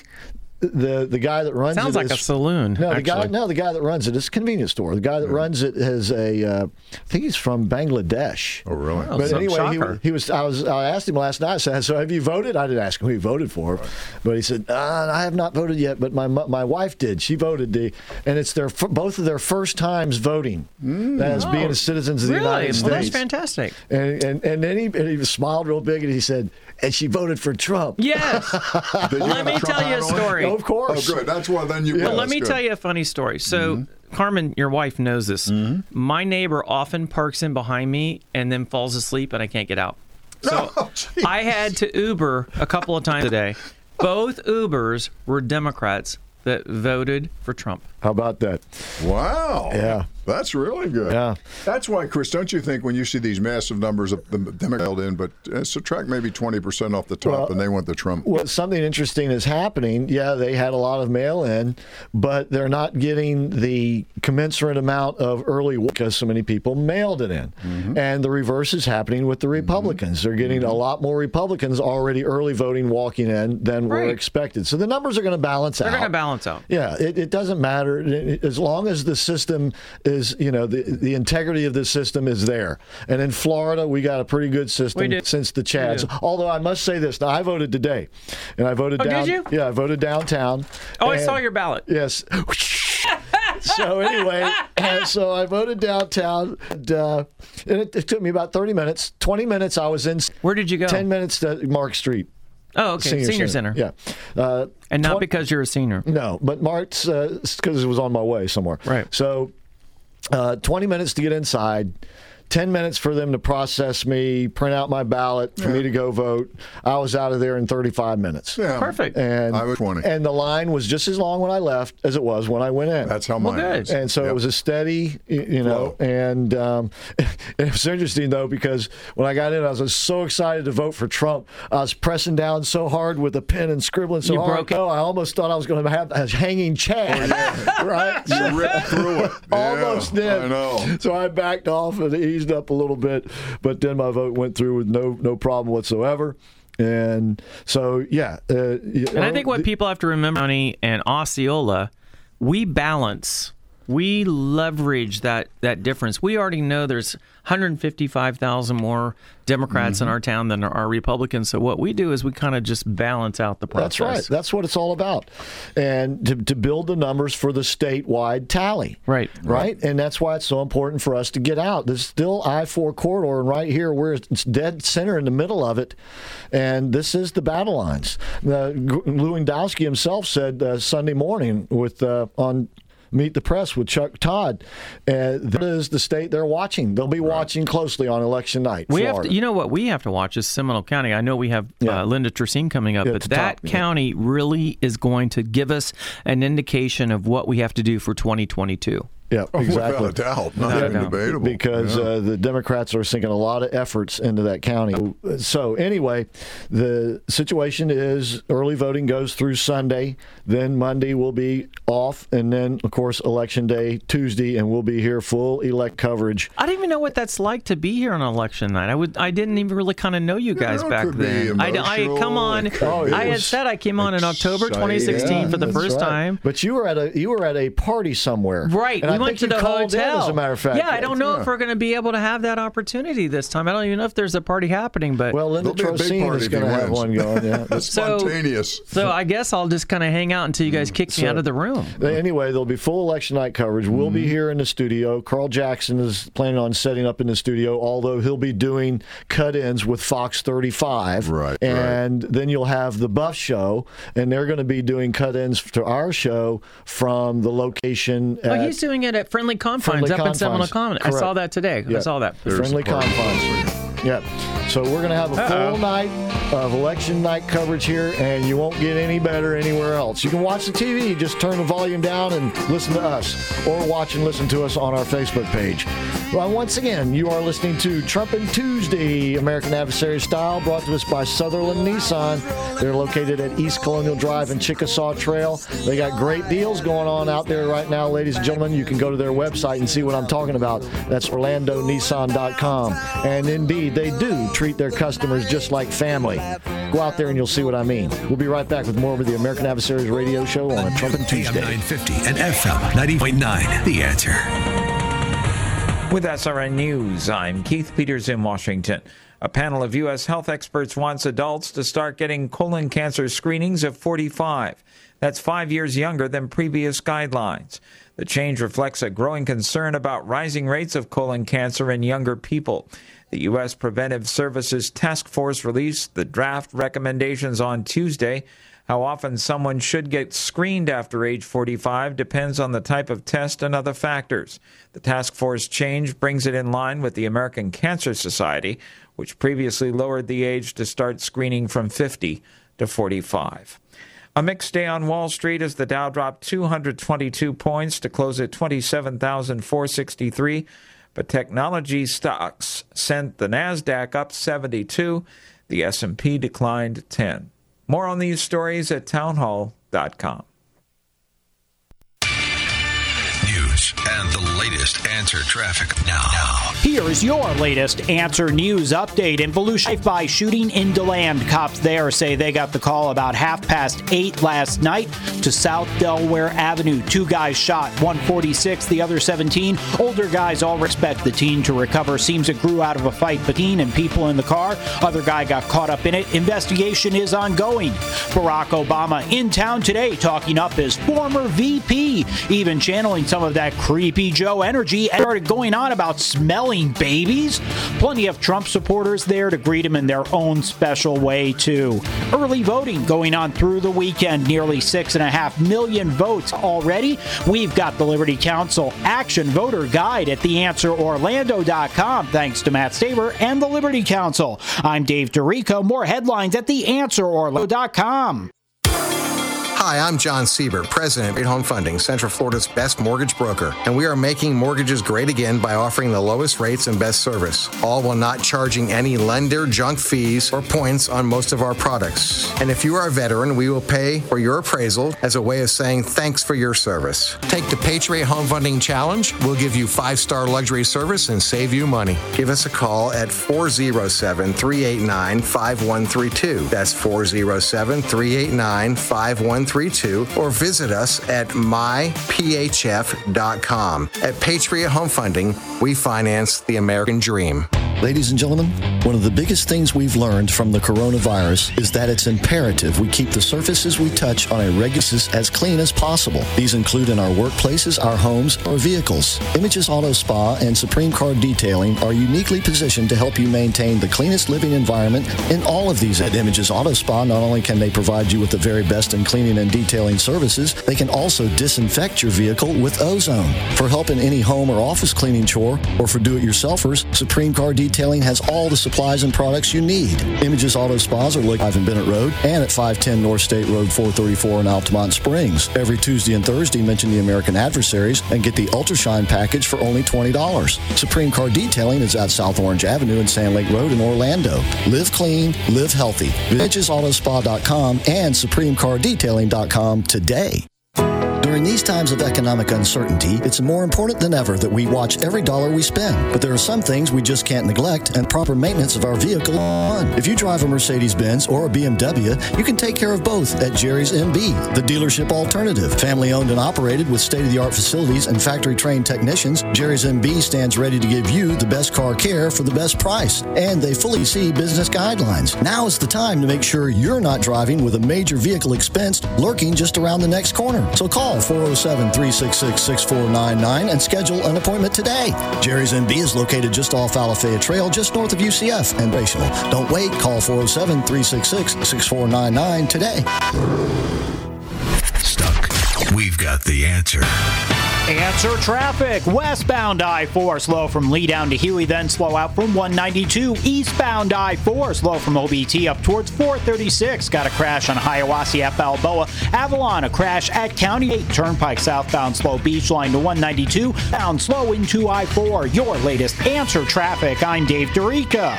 [SPEAKER 4] The the guy that runs
[SPEAKER 5] Sounds
[SPEAKER 4] it
[SPEAKER 5] like a
[SPEAKER 4] is-
[SPEAKER 5] saloon.
[SPEAKER 4] No, the guy
[SPEAKER 5] actually.
[SPEAKER 4] no the guy that runs it is a convenience store. The guy that runs it has a uh, I think he's from Bangladesh.
[SPEAKER 6] Oh, really?
[SPEAKER 5] Oh,
[SPEAKER 4] But
[SPEAKER 5] some
[SPEAKER 4] anyway,
[SPEAKER 5] shocker.
[SPEAKER 4] he, he was. I was. I asked him last night. I said, "So have you voted?" I didn't ask him who he voted for, but he said, uh, "I have not voted yet, but my mo- my wife did. She voted, the, and it's their f- both of their first times voting as being
[SPEAKER 5] Oh,
[SPEAKER 4] citizens of the
[SPEAKER 5] really?
[SPEAKER 4] United
[SPEAKER 5] Well, that's
[SPEAKER 4] States."
[SPEAKER 5] fantastic.
[SPEAKER 4] And and and then he and he smiled real big and he said, "And she voted for Trump."
[SPEAKER 5] Yes.
[SPEAKER 6] Did you
[SPEAKER 5] Let
[SPEAKER 6] have
[SPEAKER 5] me
[SPEAKER 6] Trump
[SPEAKER 5] tell you a
[SPEAKER 6] hat on?
[SPEAKER 5] story.
[SPEAKER 4] Of course.
[SPEAKER 6] Oh, good. That's why then you.
[SPEAKER 4] Yeah.
[SPEAKER 6] yeah,
[SPEAKER 5] Well, let
[SPEAKER 6] that's
[SPEAKER 5] me
[SPEAKER 6] good.
[SPEAKER 5] tell you a funny story. So,
[SPEAKER 6] Mm-hmm.
[SPEAKER 5] Carmen, your wife knows this. My neighbor often parks in behind me and then falls asleep, and I can't get out. So,
[SPEAKER 6] Oh, geez.
[SPEAKER 5] I had to Uber a couple of times a day. Both Ubers were Democrats that voted for Trump.
[SPEAKER 4] How about that?
[SPEAKER 6] Wow.
[SPEAKER 4] Yeah.
[SPEAKER 6] That's really good.
[SPEAKER 4] Yeah.
[SPEAKER 6] That's why, Chris, don't you think when you see these massive numbers of the Democrats held in, but uh, subtract maybe twenty percent off the top
[SPEAKER 4] Well,
[SPEAKER 6] and they want the Trump.
[SPEAKER 4] Well, something interesting is happening. Yeah, they had a lot of mail-in, but they're not getting the commensurate amount of early vote because so many people mailed it in. Mm-hmm. And the reverse is happening with the Republicans. Mm-hmm. They're getting mm-hmm. a lot more Republicans already early voting walking in than
[SPEAKER 5] right.
[SPEAKER 4] were expected. So the numbers are going to balance
[SPEAKER 5] they're
[SPEAKER 4] out.
[SPEAKER 5] They're going to balance out.
[SPEAKER 4] Yeah, it, it doesn't matter. As long as the system is, you know, the the integrity of the system is there. And in Florida, we got a pretty good system since the Chads. Although I must say this, now I voted today, and I voted
[SPEAKER 5] oh,
[SPEAKER 4] down.
[SPEAKER 5] Did you?
[SPEAKER 4] Yeah, I voted downtown.
[SPEAKER 5] Oh, I saw your ballot.
[SPEAKER 4] Yes. So anyway, and so I voted downtown, and, uh, and it, it took me about thirty minutes. twenty minutes I was in.
[SPEAKER 5] Where did you go?
[SPEAKER 4] ten minutes to Mark Street.
[SPEAKER 5] Oh, okay. Senior, Senior Center.
[SPEAKER 4] Center. Yeah. Uh,
[SPEAKER 5] and not
[SPEAKER 4] twenty
[SPEAKER 5] because you're a senior.
[SPEAKER 4] No, but Mark's, because uh, it was on my way somewhere.
[SPEAKER 5] Right.
[SPEAKER 4] So uh, twenty minutes to get inside. ten minutes for them to process me, print out my ballot for yeah. me to go vote. I was out of there in thirty-five minutes.
[SPEAKER 6] Yeah.
[SPEAKER 5] Perfect.
[SPEAKER 4] And
[SPEAKER 6] I was twenty.
[SPEAKER 4] And the line was just as long when I left as it was when I went in.
[SPEAKER 6] That's how mine
[SPEAKER 5] well,
[SPEAKER 6] was.
[SPEAKER 4] And so yep. it was a steady, you know, Flow. and um, it was interesting, though, because when I got in, I was so excited to vote for Trump. I was pressing down so hard with a pen and scribbling so
[SPEAKER 5] you
[SPEAKER 4] hard.
[SPEAKER 5] Broke it.
[SPEAKER 4] Oh, I almost thought I was going to have a hanging Chad.
[SPEAKER 6] Oh, yeah.
[SPEAKER 4] Right?
[SPEAKER 6] You ripped through it.
[SPEAKER 4] Almost
[SPEAKER 6] yeah,
[SPEAKER 4] did.
[SPEAKER 6] I know.
[SPEAKER 4] So I backed off and eased up a little bit. But then my vote went through with no no problem whatsoever. And so, yeah. Uh,
[SPEAKER 5] and I think what people have to remember, Tony and Osceola, we balance, we leverage that, that difference. We already know there's one hundred fifty-five thousand more Democrats mm-hmm. in our town than there are Republicans. So what we do is we kind of just balance out the process.
[SPEAKER 4] That's right. That's what it's all about. And to, to build the numbers for the statewide tally.
[SPEAKER 5] Right.
[SPEAKER 4] Right? And that's why it's so important for us to get out. There's still I four corridor, and right here, we're it's dead center in the middle of it. And this is the battle lines. Uh, Lewandowski himself said uh, Sunday morning with uh, on Meet the Press with Chuck Todd. Uh, that is the state they're watching. They'll be right. watching closely on election night.
[SPEAKER 5] We
[SPEAKER 4] Florida.
[SPEAKER 5] have to, you know what we have to watch is Seminole County. I know we have
[SPEAKER 4] yeah.
[SPEAKER 5] uh, Linda Tracine coming up,
[SPEAKER 4] yeah,
[SPEAKER 5] but that
[SPEAKER 4] top,
[SPEAKER 5] county
[SPEAKER 4] yeah.
[SPEAKER 5] really is going to give us an indication of what we have to do for twenty twenty-two.
[SPEAKER 4] Yeah, exactly.
[SPEAKER 6] Without a doubt. Not
[SPEAKER 5] Without
[SPEAKER 6] even
[SPEAKER 5] a doubt.
[SPEAKER 6] debatable.
[SPEAKER 4] Because
[SPEAKER 6] yeah.
[SPEAKER 4] uh, the Democrats are sinking a lot of efforts into that county. So anyway, the situation is early voting goes through Sunday. Then Monday will be off. And then, of course, Election Day Tuesday. And we'll be here full elect coverage.
[SPEAKER 5] I don't even know what that's like to be here on election night. I would. I didn't even really kind of know you guys
[SPEAKER 6] yeah,
[SPEAKER 5] back then. I, I come on.
[SPEAKER 4] Oh,
[SPEAKER 5] I had said I came on in October twenty sixteen
[SPEAKER 4] yeah,
[SPEAKER 5] for the first
[SPEAKER 4] right.
[SPEAKER 5] time.
[SPEAKER 4] But you were at a you were at a party somewhere.
[SPEAKER 5] Right.
[SPEAKER 4] And
[SPEAKER 5] we
[SPEAKER 4] I
[SPEAKER 5] went
[SPEAKER 4] think
[SPEAKER 5] to
[SPEAKER 4] you
[SPEAKER 5] the
[SPEAKER 4] called
[SPEAKER 5] hotel.
[SPEAKER 4] In, as a matter of fact.
[SPEAKER 5] Yeah, I don't know
[SPEAKER 6] yeah.
[SPEAKER 5] if we're going to be able to have that opportunity this time. I don't even know if there's a party happening, but
[SPEAKER 4] well, Linda Trocine is going to have one going. Yeah,
[SPEAKER 6] it's spontaneous.
[SPEAKER 5] So, so I guess I'll just kind of hang out until you guys kick
[SPEAKER 4] so,
[SPEAKER 5] me out of the room.
[SPEAKER 4] Anyway, there'll be full election night coverage. We'll mm-hmm. be here in the studio. Carl Jackson is planning on setting up in the studio, although he'll be doing cut-ins with Fox thirty-five.
[SPEAKER 6] Right.
[SPEAKER 4] And
[SPEAKER 6] right.
[SPEAKER 4] then you'll have the Buff Show, and they're going to be doing cut-ins to our show from the location.
[SPEAKER 5] Oh,
[SPEAKER 4] at
[SPEAKER 5] he's doing it at Friendly Confines
[SPEAKER 4] Friendly
[SPEAKER 5] up
[SPEAKER 4] Confines.
[SPEAKER 5] in Seminole Common. I saw that today.
[SPEAKER 4] Yeah.
[SPEAKER 5] I saw that.
[SPEAKER 4] The Friendly Confines. Yeah. So we're going to have a
[SPEAKER 5] Uh-oh.
[SPEAKER 4] full night of election night coverage here, and you won't get any better anywhere else. You can watch the T V. Just turn the volume down and listen to us, or watch and listen to us on our Facebook page. Well, once again, you are listening to Trumpin' Tuesday, American Adversary Style, brought to us by Sutherland Nissan. They're located at East Colonial Drive and Chickasaw Trail. They got great deals going on out there right now, ladies and gentlemen. You can go to their website and see what I'm talking about. That's orlando nissan dot com. And indeed, they do treat their customers just like family. Go out there and you'll see what I mean. We'll be right back with more of the American Adversaries radio show on a Trumpin' Tuesday.
[SPEAKER 1] A M nine fifty and F M ninety point nine. The Answer.
[SPEAKER 12] With S R N News, I'm Keith Peters in Washington. A panel of U S health experts wants adults to start getting colon cancer screenings at forty-five. That's five years younger than previous guidelines. The change reflects a growing concern about rising rates of colon cancer in younger people. The U S Preventive Services Task Force released the draft recommendations on Tuesday. How often someone should get screened after age forty-five depends on the type of test and other factors. The task force change brings it in line with the American Cancer Society, which previously lowered the age to start screening from fifty to forty-five. A mixed day on Wall Street as the Dow dropped two hundred twenty-two points to close at twenty-seven thousand four hundred sixty-three, but technology stocks sent the NASDAQ up seventy-two. The S and P declined ten. More on these stories at townhall dot com.
[SPEAKER 1] News and the latest Answer traffic now. now.
[SPEAKER 13] Here's your latest Answer News update. In Volusia, by shooting in DeLand. Cops there say they got the call about half past eight last night to South Delaware Avenue. Two guys shot, one forty-six, the other seventeen. Older guys all expect the teen to recover. Seems it grew out of a fight between and people in the car. Other guy got caught up in it. Investigation is ongoing. Barack Obama in town today talking up his former V P, even channeling some of that creepy Joe energy, and started going on about smelling babies. Plenty of Trump supporters there to greet him in their own special way, too. Early voting going on through the weekend. Nearly six and a half million votes already. We've got the Liberty Council Action Voter Guide at the answer orlando dot com. Thanks to Matt Staver and the Liberty Council. I'm Dave DeRico. More headlines at the answer orlando dot com.
[SPEAKER 8] Hi, I'm John Siebert, President of Great Home Funding, Central Florida's best mortgage broker, and we are making mortgages great again by offering the lowest rates and best service, all while not charging any lender junk fees or points on most of our products. And if you are a veteran, we will pay for your appraisal as a way of saying thanks for your service. Take the Patriot Home Funding Challenge. We'll give you five-star luxury service and save you money. Give us a call at four oh seven, three eight nine, five one three two. That's four oh seven, three eight nine, five one three two, or visit us at my p h f dot com. At Patriot Home Funding, we finance the American dream.
[SPEAKER 14] Ladies and gentlemen, one of the biggest things we've learned from the coronavirus is that it's imperative we keep the surfaces we touch on a regular basis as clean as possible. These include in our workplaces, our homes, or vehicles. Images Auto Spa and Supreme Car Detailing are uniquely positioned to help you maintain the cleanest living environment in all of these. At Images Auto Spa, not only can they provide you with the very best in cleaning and detailing services, they can also disinfect your vehicle with ozone. For help in any home or office cleaning chore, or for do-it-yourselfers, Supreme Car Detailing has all the supplies and products you need. Images Auto Spas are located in Bennett Road and at five ten North State Road four thirty-four in Altamont Springs. Every Tuesday and Thursday, mention the American Adversaries and get the Ultrashine package for only twenty dollars. Supreme Car Detailing is at South Orange Avenue and Sand Lake Road in Orlando. Live clean, live healthy. images auto spa dot com and supreme car detailing dot com today. During these times of economic uncertainty, it's more important than ever that we watch every dollar we spend. But there are some things we just can't neglect, and proper maintenance of our vehicle on. If you drive a Mercedes-Benz or a B M W, you can take care of both at Jerry's M B, the dealership alternative. Family owned and operated with state-of-the-art facilities and factory-trained technicians, Jerry's M B stands ready to give you the best car care for the best price. And they fully see business guidelines. Now is the time to make sure you're not driving with a major vehicle expense lurking just around the next corner. So call four oh seven, three six six, six four nine nine and schedule an appointment today. Jerry's M B is located just off Alafaya Trail, just north of U C F and Racial. Don't wait. Call four oh seven, three six six, six four nine nine today.
[SPEAKER 1] Stuck. We've got the answer.
[SPEAKER 13] Answer traffic. Westbound I four slow from Lee down to Huey, then slow out from one ninety-two. Eastbound I four slow from O B T up towards four thirty-six. Got a crash on Hiawassee at Balboa. Avalon, a crash at County eight. Turnpike southbound slow Beach Line to one ninety-two. Bound slow into I four. Your latest Answer traffic. I'm Dave DeRica.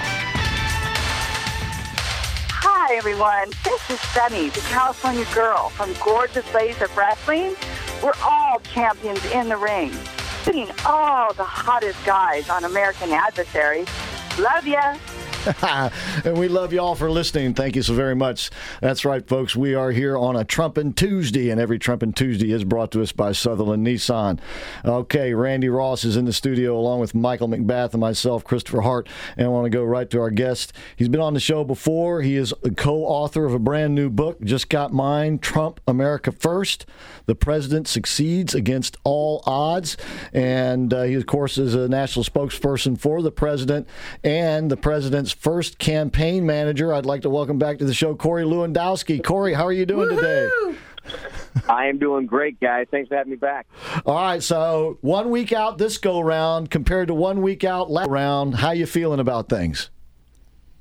[SPEAKER 15] Hi, everyone. This is Sunny, the California girl from Gorgeous Ladies of Wrestling. We're all champions in the ring, beating all the hottest guys on American Adversaries. Love ya.
[SPEAKER 4] And we love you all for listening. Thank you so very much. That's right, folks. We are here on a Trumpin' Tuesday, and every Trumpin' Tuesday is brought to us by Sutherland Nissan. Okay, Randy Ross is in the studio along with Michael McBath and myself, Christopher Hart, and I want to go right to our guest. He's been on the show before. He is a co-author of a brand new book, just got mine, Trump, America First. The President Succeeds Against All Odds. And uh, he, of course, is a national spokesperson for the president and the president's first campaign manager. I'd like to welcome back to the show Corey Lewandowski. Corey, how are you doing Woo-hoo! today?
[SPEAKER 16] I am doing great, guys. Thanks for having me back.
[SPEAKER 4] All right, so one week out this go-round compared to one week out last round, how you feeling about things?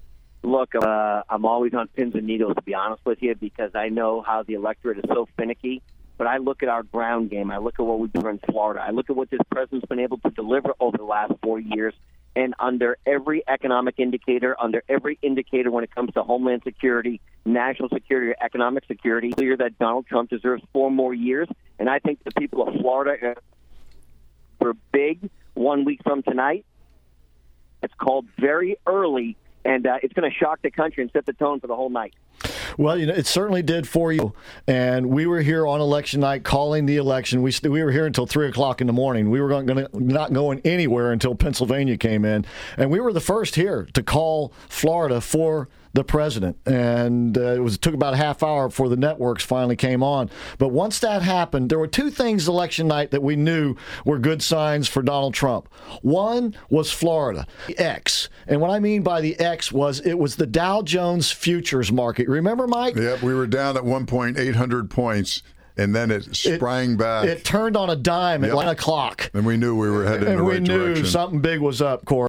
[SPEAKER 16] Look, uh, I'm always on pins and needles, to be honest with you, because I know how the electorate is so finicky. But I look at our ground game. I look at what we've done in Florida. I look at what this president's been able to deliver over the last four years. And under every economic indicator, under every indicator when it comes to homeland security, national security, or economic security, clear that Donald Trump deserves four more years. And I think the people of Florida are big one week from tonight. It's called very early, and uh, it's going to shock the country and set the tone for the whole night.
[SPEAKER 14] Well, you know, it certainly did for you. And we were here on election night calling the election. We we were here until three o'clock in the morning. We were going to not going anywhere until Pennsylvania came in. And we were the first here to call Florida for the president. And uh, it was it took about a half hour before the networks finally came on. But once that happened, there were two things election night that we knew were good signs for Donald Trump. One was Florida, the X. And what I mean by the X was it was the Dow Jones futures market. Remember, Mike?
[SPEAKER 6] Yep, we were down at one point eight hundred points. And then it sprang
[SPEAKER 14] it,
[SPEAKER 6] back.
[SPEAKER 14] It turned on a dime
[SPEAKER 6] yep.
[SPEAKER 14] at one o'clock.
[SPEAKER 6] And we knew we were headed
[SPEAKER 14] and
[SPEAKER 6] in the right
[SPEAKER 14] direction. And we knew
[SPEAKER 6] direction.
[SPEAKER 14] something big was up, Corey.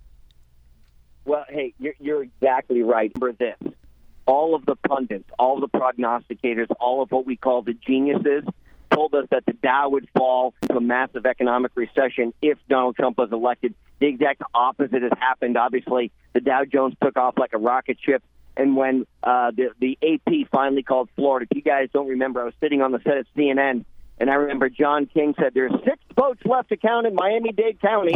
[SPEAKER 16] Well, hey, you're, you're exactly right. Remember this. All of the pundits, all of the prognosticators, all of what we call the geniuses told us that the Dow would fall into a massive economic recession if Donald Trump was elected. The exact opposite has happened. Obviously, the Dow Jones took off like a rocket ship. And when uh, the, the A P finally called Florida, if you guys don't remember, I was sitting on the set at C N N, and I remember John King said there's six votes left to count in Miami-Dade County.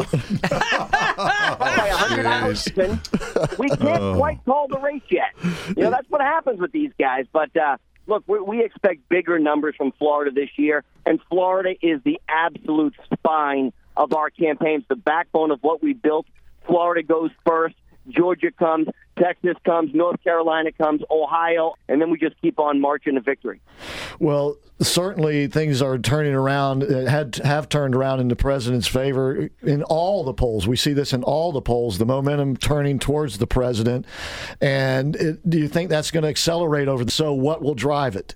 [SPEAKER 16] By one hundred hours in. We can't
[SPEAKER 6] Oh.
[SPEAKER 16] quite call the race yet. You know, that's what happens with these guys. But, uh, look, we, we expect bigger numbers from Florida this year, and Florida is the absolute spine of our campaigns, the backbone of what we built. Florida goes first. Georgia comes, Texas comes, North Carolina comes, Ohio, and then we just keep on marching to victory.
[SPEAKER 14] Well, certainly things are turning around, uh, had have turned around in the president's favor in all the polls. We see this in all the polls, the momentum turning towards the president. And it, do you think that's going to accelerate over the, so what will drive it?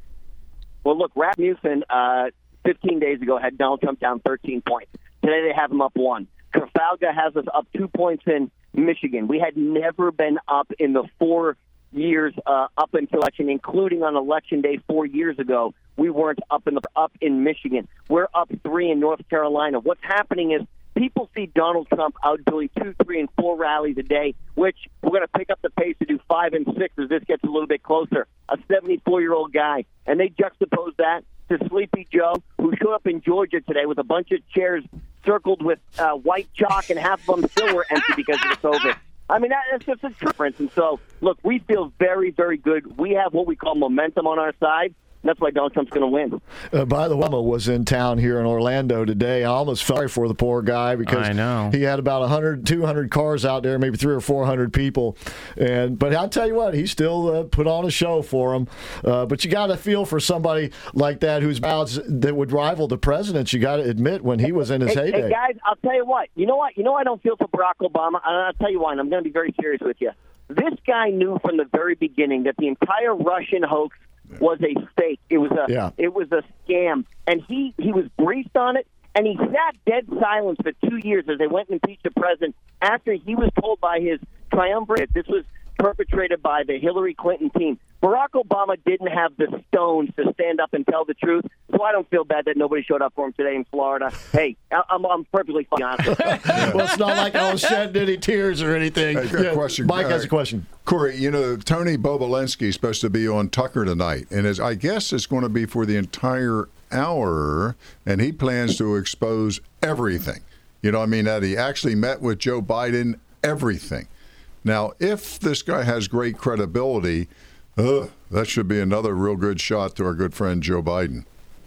[SPEAKER 16] Well, look, Rasmussen uh, fifteen days ago had Donald Trump down thirteen points. Today they have him up one. Trafalgar has us up two points in Michigan. We had never been up in the four years uh, up until election, including on election day four years ago. We weren't up in the up in Michigan. We're up three in North Carolina. What's happening is people see Donald Trump out doing two, three, and four rallies a day, which we're going to pick up the pace to do five and six as this gets a little bit closer. A seventy-four-year-old guy, and they juxtapose that to Sleepy Joe, who showed up in Georgia today with a bunch of chairs circled with uh, white chalk, and half of them still were empty because of the COVID. I mean, that, that's just a difference. And so, look, we feel very, very good. We have what we call momentum on our side. That's why Donald Trump's going to win.
[SPEAKER 14] Uh, by the way, Obama was in town here in Orlando today. I almost felt sorry for the poor guy because
[SPEAKER 5] I know.
[SPEAKER 14] he had about one hundred, two hundred cars out there, maybe three or four hundred people. And but I'll tell you what, he still uh, put on a show for him. Uh, but you got to feel for somebody like that whose ballots that would rival the president. You got to admit when he was in his
[SPEAKER 16] hey,
[SPEAKER 14] heyday.
[SPEAKER 16] Hey, guys, I'll tell you what. You know what? You know I don't feel for Barack Obama. And I'll tell you why, and I'm going to be very serious with you. This guy knew from the very beginning that the entire Russian hoax was a fake. It was a
[SPEAKER 14] yeah.
[SPEAKER 16] it was a scam, and he he was briefed on it, and he sat dead silent for two years as they went and impeached the president after he was told by his triumvirate this was perpetrated by the Hillary Clinton team. Barack Obama didn't have the stones to stand up and tell the truth, so I don't feel bad that nobody showed up for him today in Florida. Hey, I'm, I'm perfectly fine, honestly.
[SPEAKER 14] Well, it's not like I was shedding any tears or anything.
[SPEAKER 6] Hey,
[SPEAKER 14] Yeah,
[SPEAKER 6] question.
[SPEAKER 14] Mike
[SPEAKER 6] uh,
[SPEAKER 14] has a question.
[SPEAKER 6] Corey, you know, Tony Bobulinski is supposed to be on Tucker tonight, and is, I guess it's going to be for the entire hour, and he plans to expose everything. You know, I mean, that he actually met with Joe Biden, everything. Now, if this guy has great credibility, uh, that should be another real good shot to our good friend Joe Biden.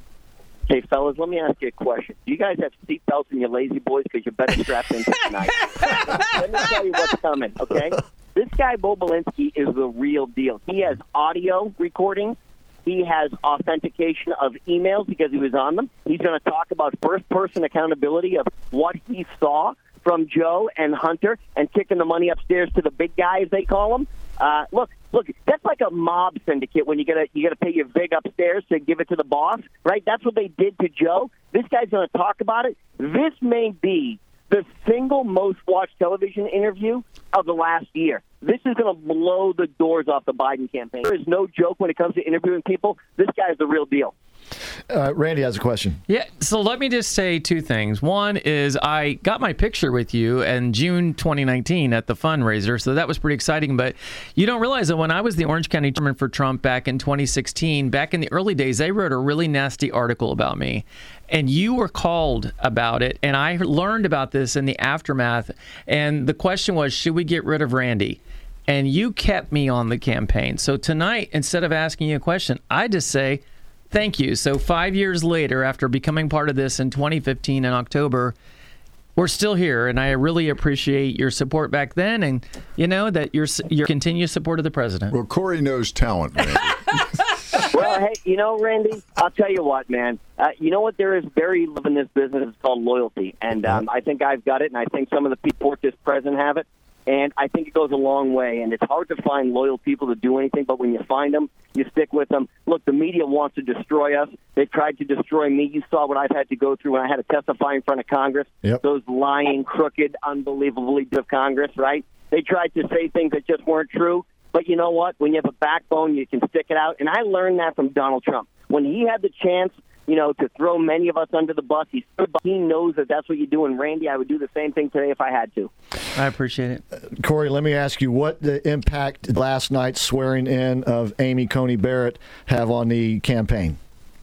[SPEAKER 16] Hey, fellas, let me ask you a question. Do you guys have seatbelts in your lazy boys? Because you better strap in tonight. Let me tell you what's coming, okay? This guy, Bobulinski, is the real deal. He has audio recordings. He has authentication of emails because he was on them. He's going to talk about first-person accountability of what he saw from Joe and Hunter and kicking the money upstairs to the big guy, as they call them. Uh, look, look, that's like a mob syndicate when you got to you got to pay your vig upstairs to give it to the boss, right? That's what they did to Joe. This guy's going to talk about it. This may be the single most watched television interview of the last year. This is going to blow the doors off the Biden campaign. There is no joke when it comes to interviewing people. This guy is the real deal.
[SPEAKER 4] Uh, Randy has a question.
[SPEAKER 5] Yeah, so let me just say two things. One is I got my picture with you in June twenty nineteen at the fundraiser, so that was pretty exciting. But you don't realize that when I was the Orange County chairman for Trump back in twenty sixteen, back in the early days, they wrote a really nasty article about me. And you were called about it, and I learned about this in the aftermath. And the question was, should we get rid of Randy? And you kept me on the campaign. So tonight, instead of asking you a question, I just say, thank you. So five years later, after becoming part of this in twenty fifteen in October, we're still here, and I really appreciate your support back then, and you know that your your continued support of the president.
[SPEAKER 6] Well, Corey knows talent, Randy.
[SPEAKER 16] Well, hey, you know, Randy, I'll tell you what, man. Uh, you know what? There is very little in this business. It's called loyalty, and um, I think I've got it, and I think some of the people at this president have it. And I think it goes a long way, and it's hard to find loyal people to do anything, but when you find them, you stick with them. Look, the media wants to destroy us. They tried to destroy me. You saw what I've had to go through when I had to testify in front of Congress.
[SPEAKER 4] Yep.
[SPEAKER 16] Those lying, crooked, unbelievable leaders of Congress, right? They tried to say things that just weren't true. But you know what? When you have a backbone, you can stick it out. And I learned that from Donald Trump. When he had the chance, you know, to throw many of us under the bus, he stood by. He knows that that's what you do. And Randy, I would do the same thing today if I had to.
[SPEAKER 5] I appreciate it.
[SPEAKER 4] Uh, Corey, let me ask you, what the impact last night's swearing in of Amy Coney Barrett have on the campaign?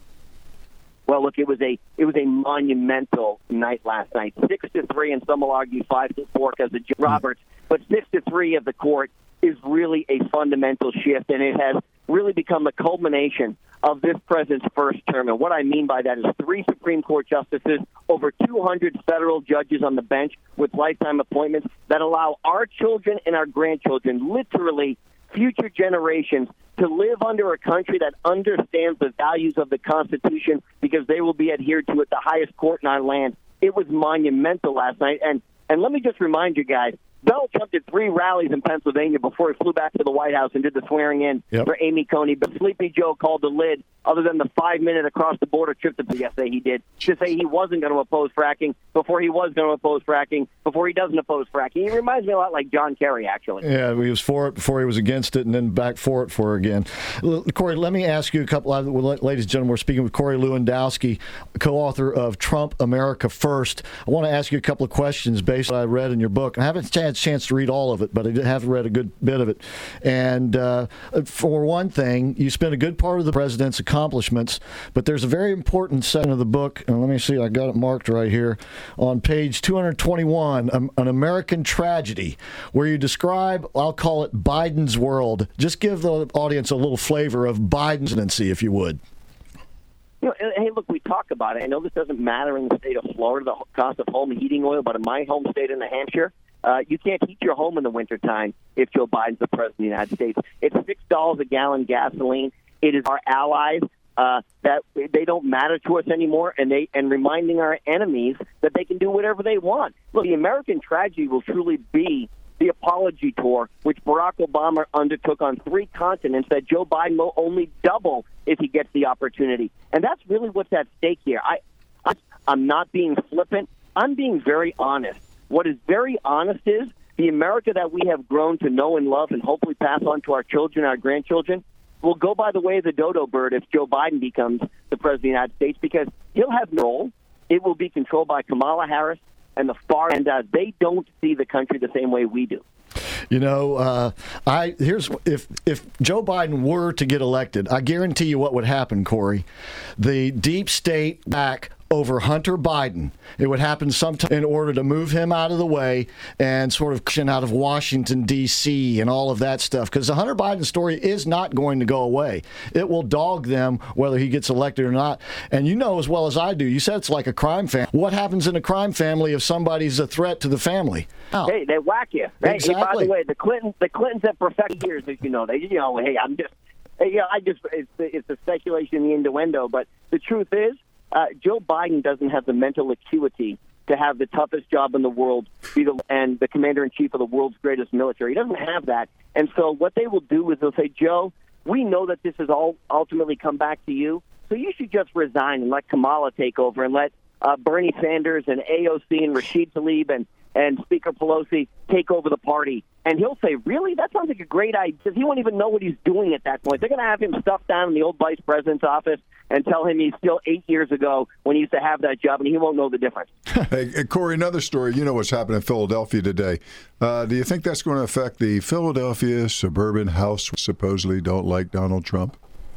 [SPEAKER 16] Well, look, it was a it was a monumental night last night. Six to three, and some will argue five to four because of Jim Roberts. But six to three of the court is really a fundamental shift, and it has really become the culmination of this president's first term. And what I mean by that is three Supreme Court justices, over two hundred federal judges on the bench with lifetime appointments that allow our children and our grandchildren, literally future generations, to live under a country that understands the values of the Constitution because they will be adhered to at the highest court in our land. It was monumental last night. And, and let me just remind you guys, Donald Trump did three rallies in Pennsylvania before he flew back to the White House and did the swearing in
[SPEAKER 4] yep.
[SPEAKER 16] for Amy Coney. But Sleepy Joe called the lid, other than the five-minute across-the-border trip to yesterday he did, to say he wasn't going to oppose fracking before he was going to oppose fracking, before he doesn't oppose fracking. He reminds me a lot like John Kerry, actually.
[SPEAKER 4] Yeah, he was for it before he was against it, and then back for it for it again. Corey, let me ask you a couple of, ladies and gentlemen, we're speaking with Corey Lewandowski, co-author of Trump, America First. I want to ask you a couple of questions based on what I read in your book. I haven't had a chance to read all of it, but I have read a good bit of it. And uh, for one thing, you spent a good part of the president's accomplishments, but there's a very important section of the book, and let me see, I got it marked right here, on page two hundred twenty-one, um, An American Tragedy, where you describe, I'll call it Biden's world. Just give the audience a little flavor of Biden's presidency, if you would.
[SPEAKER 16] You know, hey, look, we talk about it. I know this doesn't matter in the state of Florida, the cost of home heating oil, but in my home state of New Hampshire, uh, you can't heat your home in the wintertime if Joe Biden's the president of the United States. It's six dollars a gallon gasoline. It is our allies uh, that they don't matter to us anymore, and they and reminding our enemies that they can do whatever they want. Look, the American tragedy will truly be the apology tour, which Barack Obama undertook on three continents, that Joe Biden will only double if he gets the opportunity. And that's really what's at stake here. I, I, I'm not being flippant. I'm being very honest. What is very honest is the America that we have grown to know and love and hopefully pass on to our children, our grandchildren, will go by the way of the dodo bird if Joe Biden becomes the president of the United States, because he'll have no role. It will be controlled by Kamala Harris and the far end. Uh, they don't see the country the same way we do.
[SPEAKER 4] You know, uh, I here's if if Joe Biden were to get elected, I guarantee you what would happen, Corey. The deep state back over Hunter Biden. It would happen sometime in order to move him out of the way and sort of cushion out of Washington, D C and all of that stuff. Because the Hunter Biden story is not going to go away. It will dog them whether he gets elected or not. And you know as well as I do, you said it's like a crime family. What happens in a crime family if somebody's a threat to the family? Oh.
[SPEAKER 16] Hey, they whack you. Hey,
[SPEAKER 4] exactly.
[SPEAKER 16] Hey, by the way, the Clintons, the Clintons have perfected years, as you know. They, you know, hey, I'm just, hey, you know, I just, it's, it's the speculation, the innuendo. But the truth is, Uh, Joe Biden doesn't have the mental acuity to have the toughest job in the world be the, and the commander-in-chief of the world's greatest military. He doesn't have that. And so what they will do is they'll say, Joe, we know that this has all ultimately come back to you, so you should just resign and let Kamala take over and let uh, Bernie Sanders and A O C and Rashid Tlaib and, and Speaker Pelosi take over the party. And he'll say, really? That sounds like a great idea. Because he won't even know what he's doing at that point. They're going to have him stuffed down in the old vice president's office and tell him he's still eight years ago when he used to have that job, and he won't know the difference.
[SPEAKER 6] Hey, Corey, another story. You know what's happening in Philadelphia today. Uh, do you think that's going to affect the Philadelphia suburban House supposedly don't like Donald Trump?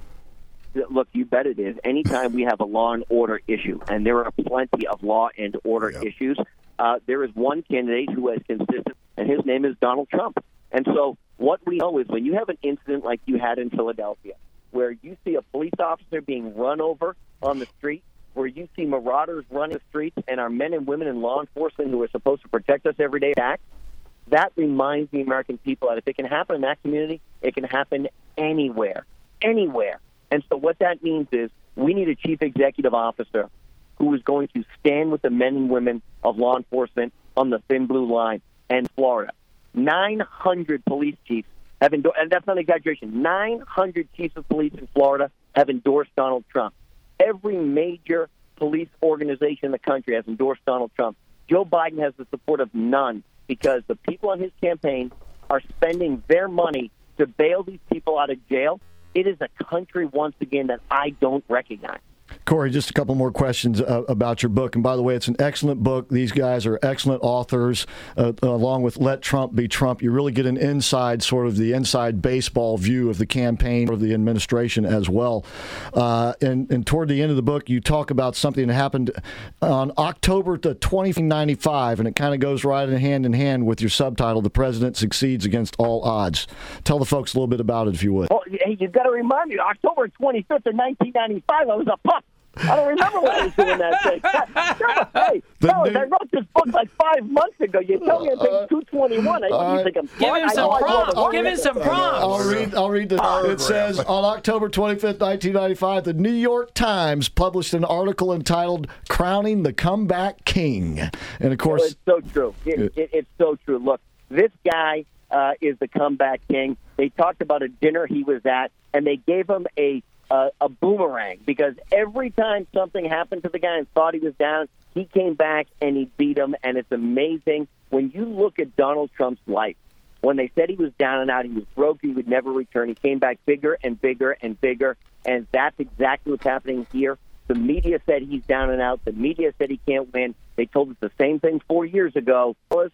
[SPEAKER 16] Look, you bet it is. Anytime we have a law and order issue, and there are plenty of law and order yeah. issues, uh, there is one candidate who has consistent, and his name is Donald Trump. And so what we know is when you have an incident like you had in Philadelphia, where you see a police officer being run over on the street, where you see marauders running the streets, and our men and women in law enforcement who are supposed to protect us every day attack, that reminds the American people that if it can happen in that community, it can happen anywhere, anywhere. And so what that means is we need a chief executive officer who is going to stand with the men and women of law enforcement on the thin blue line. And Florida, nine hundred police chiefs have endorsed, and that's not an exaggeration, nine hundred chiefs of police in Florida have endorsed Donald Trump. Every major police organization in the country has endorsed Donald Trump. Joe Biden has the support of none because the people on his campaign are spending their money to bail these people out of jail. It is a country, once again, that I don't recognize.
[SPEAKER 14] Corey, just a couple more questions uh, about your book. And by the way, it's an excellent book. These guys are excellent authors, uh, along with Let Trump Be Trump. You really get an inside, sort of the inside baseball view of the campaign, of the administration as well. Uh, and, and toward the end of the book, you talk about something that happened on October the twentieth, nineteen ninety-five, and it kind of goes right in hand in hand with your subtitle, The President Succeeds Against All Odds. Tell the folks a little bit about it, if you would.
[SPEAKER 16] Well, hey, you've got to remind me, October twenty-fifth of nineteen ninety-five, I was a pup. I don't remember what I was doing that day. Hey, fellas, I wrote this book like five months ago. You tell me I think two twenty-one. I uh, think I'm
[SPEAKER 5] Give him some prompts. Give him some prompts.
[SPEAKER 14] I'll read, I'll read the, it says, on October twenty-fifth, nineteen ninety-five, the New York Times published an article entitled Crowning the Comeback King. And, of course...
[SPEAKER 16] It's so true. It, it, it's so true. Look, this guy uh, is the comeback king. They talked about a dinner he was at, and they gave him a Uh, a boomerang, because every time something happened to the guy and thought he was down, he came back and he beat him. And it's amazing when you look at Donald Trump's life. When they said he was down and out, he was broke, he would never return. He came back bigger and bigger and bigger, and that's exactly what's happening here. The media said he's down and out. The media said he can't win. They told us the same thing four years ago.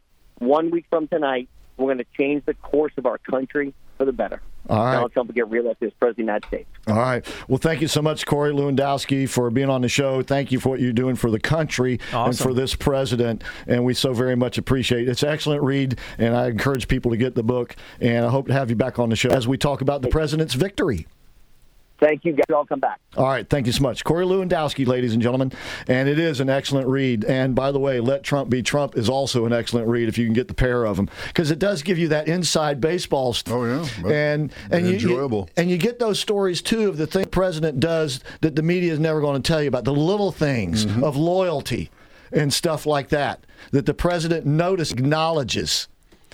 [SPEAKER 16] One week from tonight, we're going to change the course of our country for the better.
[SPEAKER 14] All right.
[SPEAKER 16] Donald Trump will get reelected as President of the United States.
[SPEAKER 14] All right. Well, thank you so much, Corey Lewandowski, for being on the show. Thank you for what you're doing for the country awesome. and for this president, and we so very much appreciate it. It's an excellent read, and I encourage people to get the book, and I hope to have you back on the show as we talk about the president's victory.
[SPEAKER 16] Thank you, guys. I'll come back.
[SPEAKER 14] All right. Thank you so much. Corey Lewandowski, ladies and gentlemen. And it is an excellent read. And by the way, Let Trump Be Trump is also an excellent read if you can get the pair of them, because it does give you that inside baseball stuff.
[SPEAKER 6] Oh, yeah.
[SPEAKER 14] And, and, you,
[SPEAKER 6] enjoyable.
[SPEAKER 14] You, and you get those stories, too, of the thing the president does that the media is never going to tell you about, the little things mm-hmm. of loyalty and stuff like that, that the president notice acknowledges.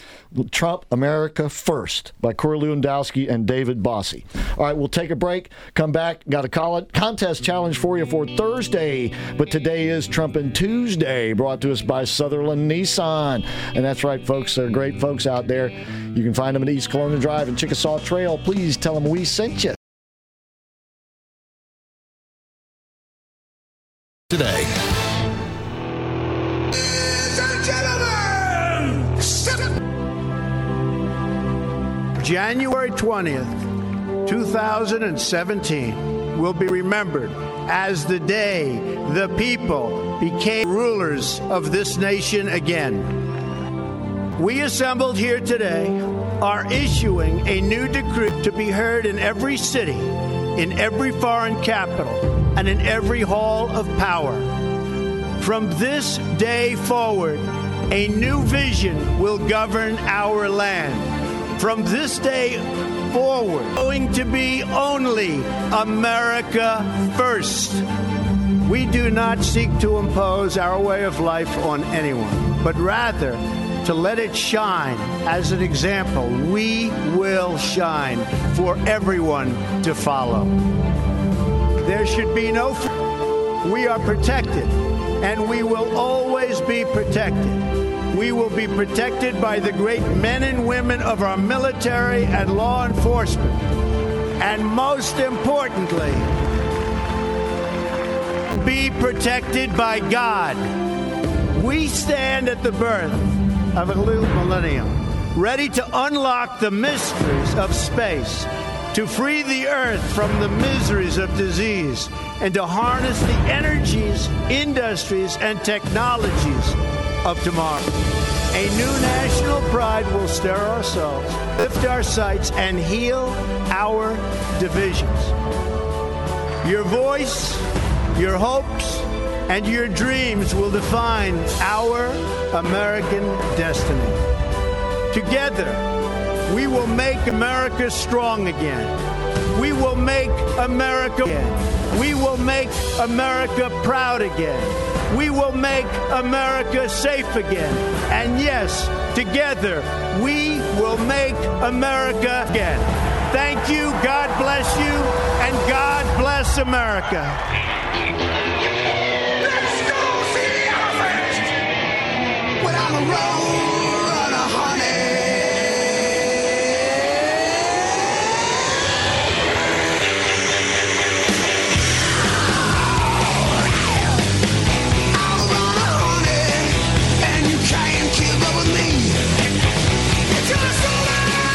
[SPEAKER 14] Trump, America First by Corey Lewandowski and David Bossie. All right, we'll take a break, come back, got a contest challenge for you for Thursday, but today is Trumpin' Tuesday, brought to us by Sutherland Nissan. And that's right, folks, they're great folks out there. You can find them at East Colonial Drive and Chickasaw Trail. Please tell them we sent you.
[SPEAKER 1] Today.
[SPEAKER 3] January twentieth, two thousand seventeen will be remembered as the day the people became rulers of this nation again. We assembled here today are issuing a new decree to be heard in every city, in every foreign capital, and in every hall of power. From this day forward, a new vision will govern our land. From this day forward, going to be only America first. We do not seek to impose our way of life on anyone, but rather to let it shine as an example. We will shine for everyone to follow. There should be no fear. We are protected and we will always be protected. We will be protected by the great men and women of our military and law enforcement. And most importantly, be protected by God. We stand at the birth of a new millennium, ready to unlock the mysteries of space, to free the earth from the miseries of disease, and to harness the energies, industries, and technologies of tomorrow. A new national pride will stir our souls, lift our sights, and heal our divisions. Your voice, your hopes, and your dreams will define our American destiny. Together, we will make America strong again. We will make America again. We will make America proud again. We will make America safe again. And yes, together, we will make America again. Thank you, God bless you, and God bless America.
[SPEAKER 2] Let's go see the elephant! When I'm a road runner, honey. I'm a runner, honey, and you can't keep up with me. It's gonna slow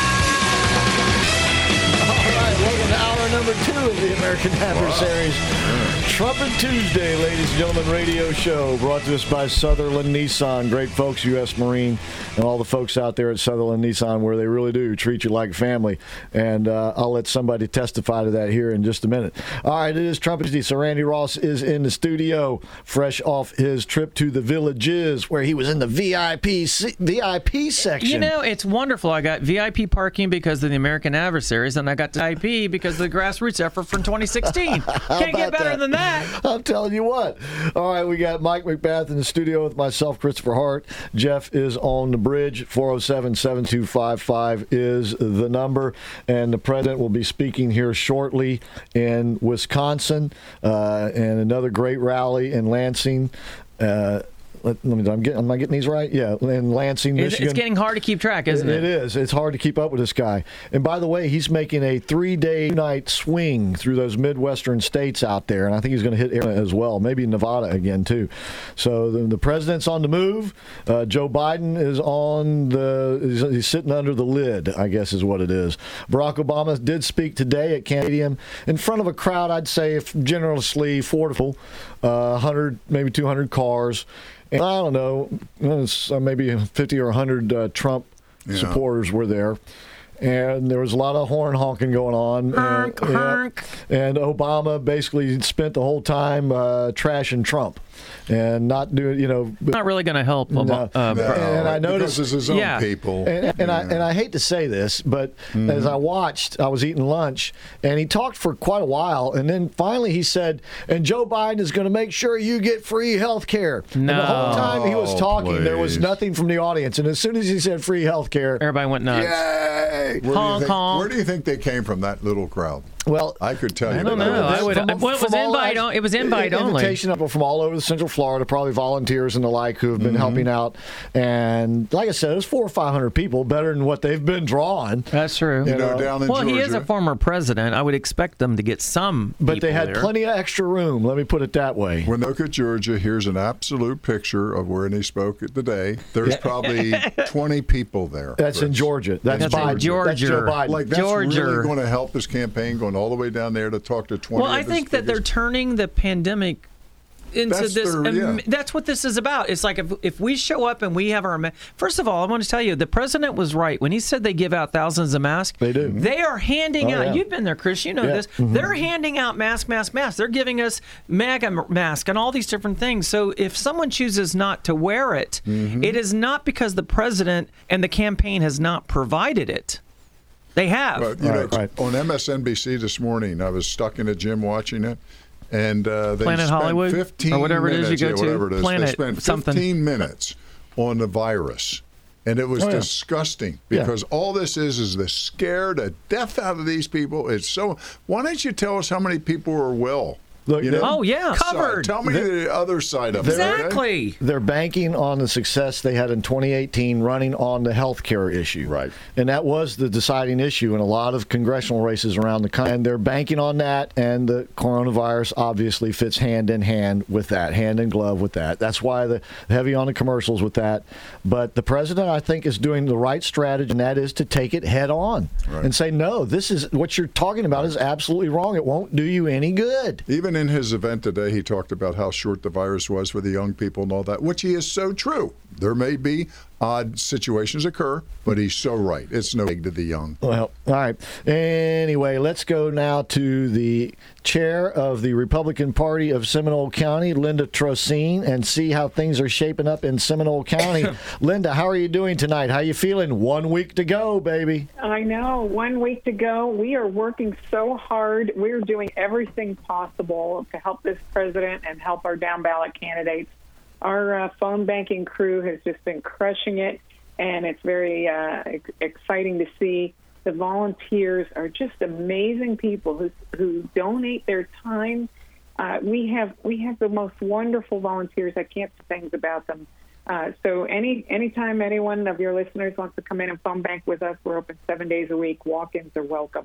[SPEAKER 4] All right, welcome to hour number two of the American Adversaries. Trumpet Tuesday, ladies and gentlemen, radio show brought to us by Sutherland Nissan. Great folks, U S Marine, and all the folks out there at Sutherland Nissan, where they really do treat you like family. And uh, I'll let somebody testify to that here in just a minute. All right, it is Trumpet Tuesday, so Randy Ross is in the studio, fresh off his trip to the Villages, where he was in the V I P V I P section.
[SPEAKER 5] You know, it's wonderful. I got V I P parking because of the American Adversaries, and I got V I P because of the grassroots effort from twenty sixteen. Can't get better
[SPEAKER 4] that?
[SPEAKER 5] than that.
[SPEAKER 4] I'm telling you what. All right, we got Mike McBath in the studio with myself, Christopher Hart. Jeff is on the bridge. four oh seven, seven two five five is the number. And the president will be speaking here shortly in Wisconsin, uh, and another great rally in Lansing. Uh, Let, let me. I'm getting. Am I getting these right? Yeah, in Lansing,
[SPEAKER 5] It's,
[SPEAKER 4] Michigan.
[SPEAKER 5] it's getting hard to keep track, isn't it?
[SPEAKER 4] It is. It's hard to keep up with this guy. And by the way, he's making a three-day, night swing through those Midwestern states out there, and I think he's going to hit Arizona as well, maybe Nevada again too. So the, the president's on the move. Uh, Joe Biden is on the. He's, he's sitting under the lid, I guess is what it is. Barack Obama did speak today at Camp Stadium in front of a crowd. I'd say if generously four to uh, one hundred, maybe two hundred cars. And I don't know, it's, uh, maybe fifty or one hundred uh, Trump yeah. supporters were there. And there was a lot of horn honking going on.
[SPEAKER 5] Honk,
[SPEAKER 4] and,
[SPEAKER 5] honk.
[SPEAKER 4] Yeah, and Obama basically spent the whole time uh, trashing Trump and not doing, you know.
[SPEAKER 5] Not really going to help.
[SPEAKER 4] No,
[SPEAKER 5] uh,
[SPEAKER 4] no, and I noticed
[SPEAKER 6] it's his own
[SPEAKER 5] yeah.
[SPEAKER 6] people.
[SPEAKER 4] And, and
[SPEAKER 6] yeah.
[SPEAKER 4] I and I hate to say this, but mm-hmm. as I watched, I was eating lunch, and he talked for quite a while, and then finally he said, "And Joe Biden is going to make sure you get free health care."
[SPEAKER 5] No.
[SPEAKER 4] And the whole time he was talking,
[SPEAKER 6] Oh,
[SPEAKER 4] there was nothing from the audience, and as soon as he said free health care,
[SPEAKER 5] everybody went nuts.
[SPEAKER 6] Yay! Where,
[SPEAKER 5] Honk,
[SPEAKER 6] do you think,
[SPEAKER 5] honk.
[SPEAKER 6] where do you think they came from, that little crowd?
[SPEAKER 4] Well,
[SPEAKER 6] I could tell you.
[SPEAKER 5] I don't
[SPEAKER 6] that.
[SPEAKER 5] know. I would.
[SPEAKER 4] From-
[SPEAKER 5] well, it was
[SPEAKER 4] from all
[SPEAKER 5] invite.
[SPEAKER 4] that-
[SPEAKER 5] on, it was invite only.
[SPEAKER 4] Invitation of people from all over the Central Florida, probably volunteers and the like, who have been
[SPEAKER 6] Mm-hmm.
[SPEAKER 4] helping out. And like I said, it was four or five hundred people, better than what they've been drawing.
[SPEAKER 5] That's true.
[SPEAKER 6] You know, down in
[SPEAKER 5] well,
[SPEAKER 6] Georgia.
[SPEAKER 5] he is a former president. I would expect them to get some.
[SPEAKER 4] But they
[SPEAKER 5] people
[SPEAKER 4] had
[SPEAKER 5] there.
[SPEAKER 4] plenty of extra room. Let me put it that way.
[SPEAKER 6] When they look at Georgia, here's an absolute picture of where he spoke at the day. There's probably twenty people there.
[SPEAKER 4] That's in
[SPEAKER 6] Chris.
[SPEAKER 4] Georgia. That's,
[SPEAKER 5] That's in
[SPEAKER 4] Biden.
[SPEAKER 5] Georgia.
[SPEAKER 4] That's Joe Biden.
[SPEAKER 6] Like that's
[SPEAKER 5] Georgia.
[SPEAKER 6] really going to help his campaign, going all the way down there to talk to twenty.
[SPEAKER 5] Well, I
[SPEAKER 6] of his
[SPEAKER 5] think that they're
[SPEAKER 6] biggest-
[SPEAKER 5] turning the pandemic into
[SPEAKER 6] That's
[SPEAKER 5] this.
[SPEAKER 6] their- yeah.
[SPEAKER 5] um, that's what this is about. It's like if, if we show up and we have our ma- first of all, I want to tell you the president was right when he said they give out thousands of masks.
[SPEAKER 4] They do.
[SPEAKER 5] They are handing
[SPEAKER 4] Oh,
[SPEAKER 5] out.
[SPEAKER 4] yeah.
[SPEAKER 5] You've been there, Chris. You know
[SPEAKER 4] Yeah.
[SPEAKER 5] this.
[SPEAKER 4] Mhm.
[SPEAKER 5] They're handing out mask, mask, mask. They're giving us MAGA mask and all these different things. So if someone chooses not to wear it,
[SPEAKER 6] Mm-hmm.
[SPEAKER 5] it is not because the president and the campaign has not provided it. They have.
[SPEAKER 6] But, you know,
[SPEAKER 4] Right, right.
[SPEAKER 6] on M S N B C this morning, I was stuck in a gym watching it, and uh, they
[SPEAKER 5] Planet
[SPEAKER 6] spent
[SPEAKER 5] Hollywood?
[SPEAKER 6] fifteen
[SPEAKER 5] Or whatever it is you
[SPEAKER 6] minutes,
[SPEAKER 5] go
[SPEAKER 6] yeah,
[SPEAKER 5] to?
[SPEAKER 6] whatever it is.
[SPEAKER 5] Planet
[SPEAKER 6] they spent
[SPEAKER 5] something.
[SPEAKER 6] fifteen minutes on the virus, and it was
[SPEAKER 4] Oh, yeah.
[SPEAKER 6] disgusting
[SPEAKER 4] Yeah.
[SPEAKER 6] because all this is is the scare the death out of these people. It's so. Why don't you tell us how many people are well?
[SPEAKER 4] Look,
[SPEAKER 6] You know?
[SPEAKER 5] Oh, yeah.
[SPEAKER 6] Side.
[SPEAKER 5] Covered.
[SPEAKER 6] Tell me
[SPEAKER 4] The-
[SPEAKER 6] the other side of it.
[SPEAKER 5] Exactly.
[SPEAKER 4] They're banking on the success they had in twenty eighteen running on the health care issue.
[SPEAKER 6] Right.
[SPEAKER 4] And that was the deciding issue in a lot of congressional races around the country. And they're banking on that, and the coronavirus obviously fits hand in hand with that, hand in glove with that. That's why the heavy on the commercials with that. But the president, I think, is doing the right strategy, and that is to take it head on
[SPEAKER 6] Right.
[SPEAKER 4] and say, no, this is what you're talking about is absolutely wrong. It won't do you any good.
[SPEAKER 6] Even in his event today, he talked about how short the virus was for the young people and all that, which he is so true. There may be odd situations occur, but he's so right. It's no big to the young.
[SPEAKER 4] Well, all right. Anyway, let's go now to the chair of the Republican Party of Seminole County, Linda Trocine, and see how things are shaping up in Seminole County. Linda, how are you doing tonight? How you feeling? One week to go, baby.
[SPEAKER 17] I know. One week to go. We are working so hard. We're doing everything possible to help this president and help our down ballot candidates. Our uh, phone banking crew has just been crushing it, and it's very uh, ex- exciting to see. The volunteers are just amazing people who who donate their time. Uh, we have we have the most wonderful volunteers. I can't say things about them. Uh, so any anytime anyone of your listeners wants to come in and phone bank with us, we're open seven days a week. Walk-ins are welcome.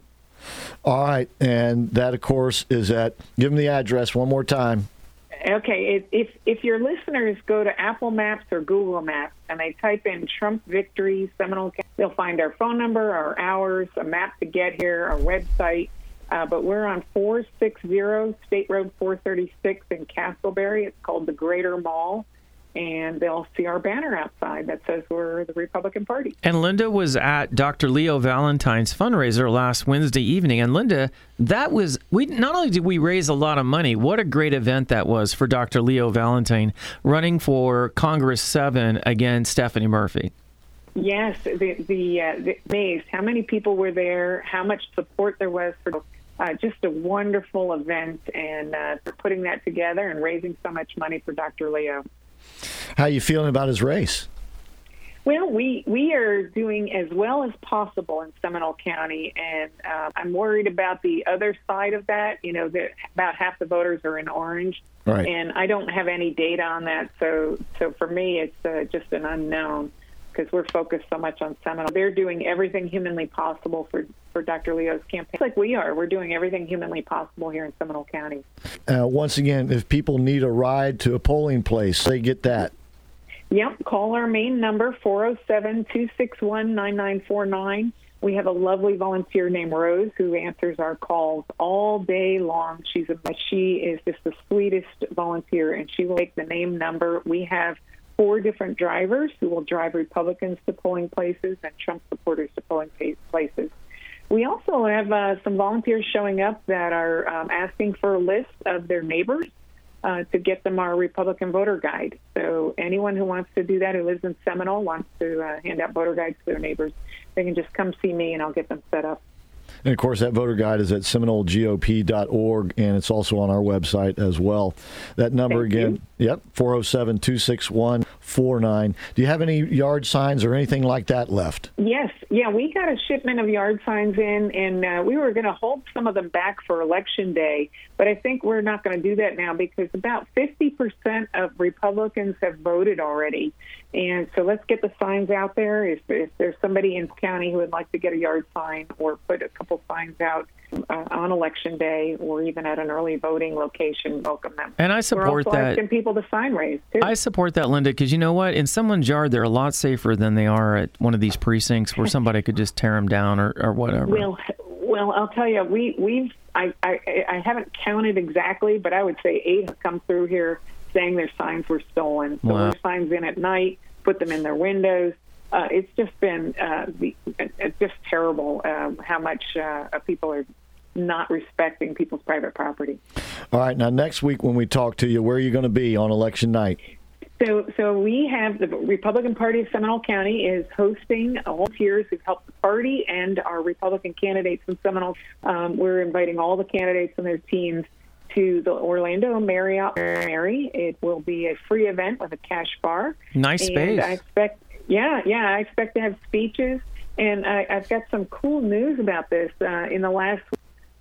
[SPEAKER 4] All right. And that, of course, is at, give them the address one more time.
[SPEAKER 17] Okay, if, if if your listeners go to Apple Maps or Google Maps and they type in Trump Victory Seminole County, they'll find our phone number, our hours, a map to get here, our website. Uh, but we're on four sixty State Road four thirty-six in Castleberry. It's called the Greater Mall. And they'll see our banner outside that says we're the Republican Party.
[SPEAKER 5] And Linda was at Doctor Leo Valentine's fundraiser last Wednesday evening. And Linda, that was, we not only did we raise a lot of money, what a great event that was for Doctor Leo Valentine running for Congress seven against Stephanie Murphy.
[SPEAKER 17] Yes, the the, uh, the amazed how many people were there, how much support there was for uh, just a wonderful event, and uh, for putting that together and raising so much money for Doctor Leo.
[SPEAKER 4] How you feeling about his race?
[SPEAKER 17] Well, we we are doing as well as possible in Seminole County, and uh, I'm worried about the other side of that. You know, that about half the voters are in orange,
[SPEAKER 4] right.
[SPEAKER 17] And I don't have any data on that. So, so for me, it's uh, just an unknown because we're focused so much on Seminole. They're doing everything humanly possible for, for Doctor Leo's campaign. It's like we are. We're doing everything humanly possible here in Seminole County.
[SPEAKER 4] Uh, once again, if people need a ride to a polling place, they get that.
[SPEAKER 17] Yep. Call our main number, four oh seven, two six one, nine nine four nine. We have a lovely volunteer named Rose who answers our calls all day long. She's a, she is just the sweetest volunteer, and she will take the name number. We have four different drivers who will drive Republicans to polling places and Trump supporters to polling places. We also have uh, some volunteers showing up that are um, asking for a list of their neighbors uh, to get them our Republican voter guide. So anyone who wants to do that, who lives in Seminole, wants to uh, hand out voter guides to their neighbors, they can just come see me and I'll get them set up.
[SPEAKER 4] And, of course, that voter guide is at seminole G O P dot org, and it's also on our website as well. That number
[SPEAKER 17] Thank
[SPEAKER 4] again,
[SPEAKER 17] you.
[SPEAKER 4] yep, four oh seven, two six one, four nine. Do you have any yard signs or anything like that left?
[SPEAKER 17] Yes. Yeah, we got a shipment of yard signs in, and uh, we were going to hold some of them back for Election Day, but I think we're not going to do that now because about fifty percent of Republicans have voted already. And so let's get the signs out there. If, if there's somebody in the county who would like to get a yard sign or put a couple signs out uh, on Election Day or even at an early voting location, welcome them.
[SPEAKER 5] And I support
[SPEAKER 17] We're also
[SPEAKER 5] that.
[SPEAKER 17] asking people to sign raise, too.
[SPEAKER 5] I support that, Linda, because you know what? In someone's yard, they're a lot safer than they are at one of these precincts where somebody could just tear them down or, or whatever.
[SPEAKER 17] Well, well, I'll tell you, we, we've I, I, I haven't counted exactly, but I would say eight have come through here saying their signs were stolen. So
[SPEAKER 5] Wow.
[SPEAKER 17] their signs in at night, put them in their windows. Uh, it's just been uh, the, it's just terrible um, how much uh, people are not respecting people's private property.
[SPEAKER 4] All right. Now, next week when we talk to you, where are you going to be on election night?
[SPEAKER 17] So, so we have the Republican Party of Seminole County is hosting volunteers who've helped the party and our Republican candidates in Seminole. Um, we're inviting all the candidates and their teams to the Orlando Marriott Mary. It will be a free event with a cash bar.
[SPEAKER 5] Nice
[SPEAKER 17] and
[SPEAKER 5] space.
[SPEAKER 17] I expect, yeah, yeah, I expect to have speeches, and I, I've got some cool news about this. Uh, in the last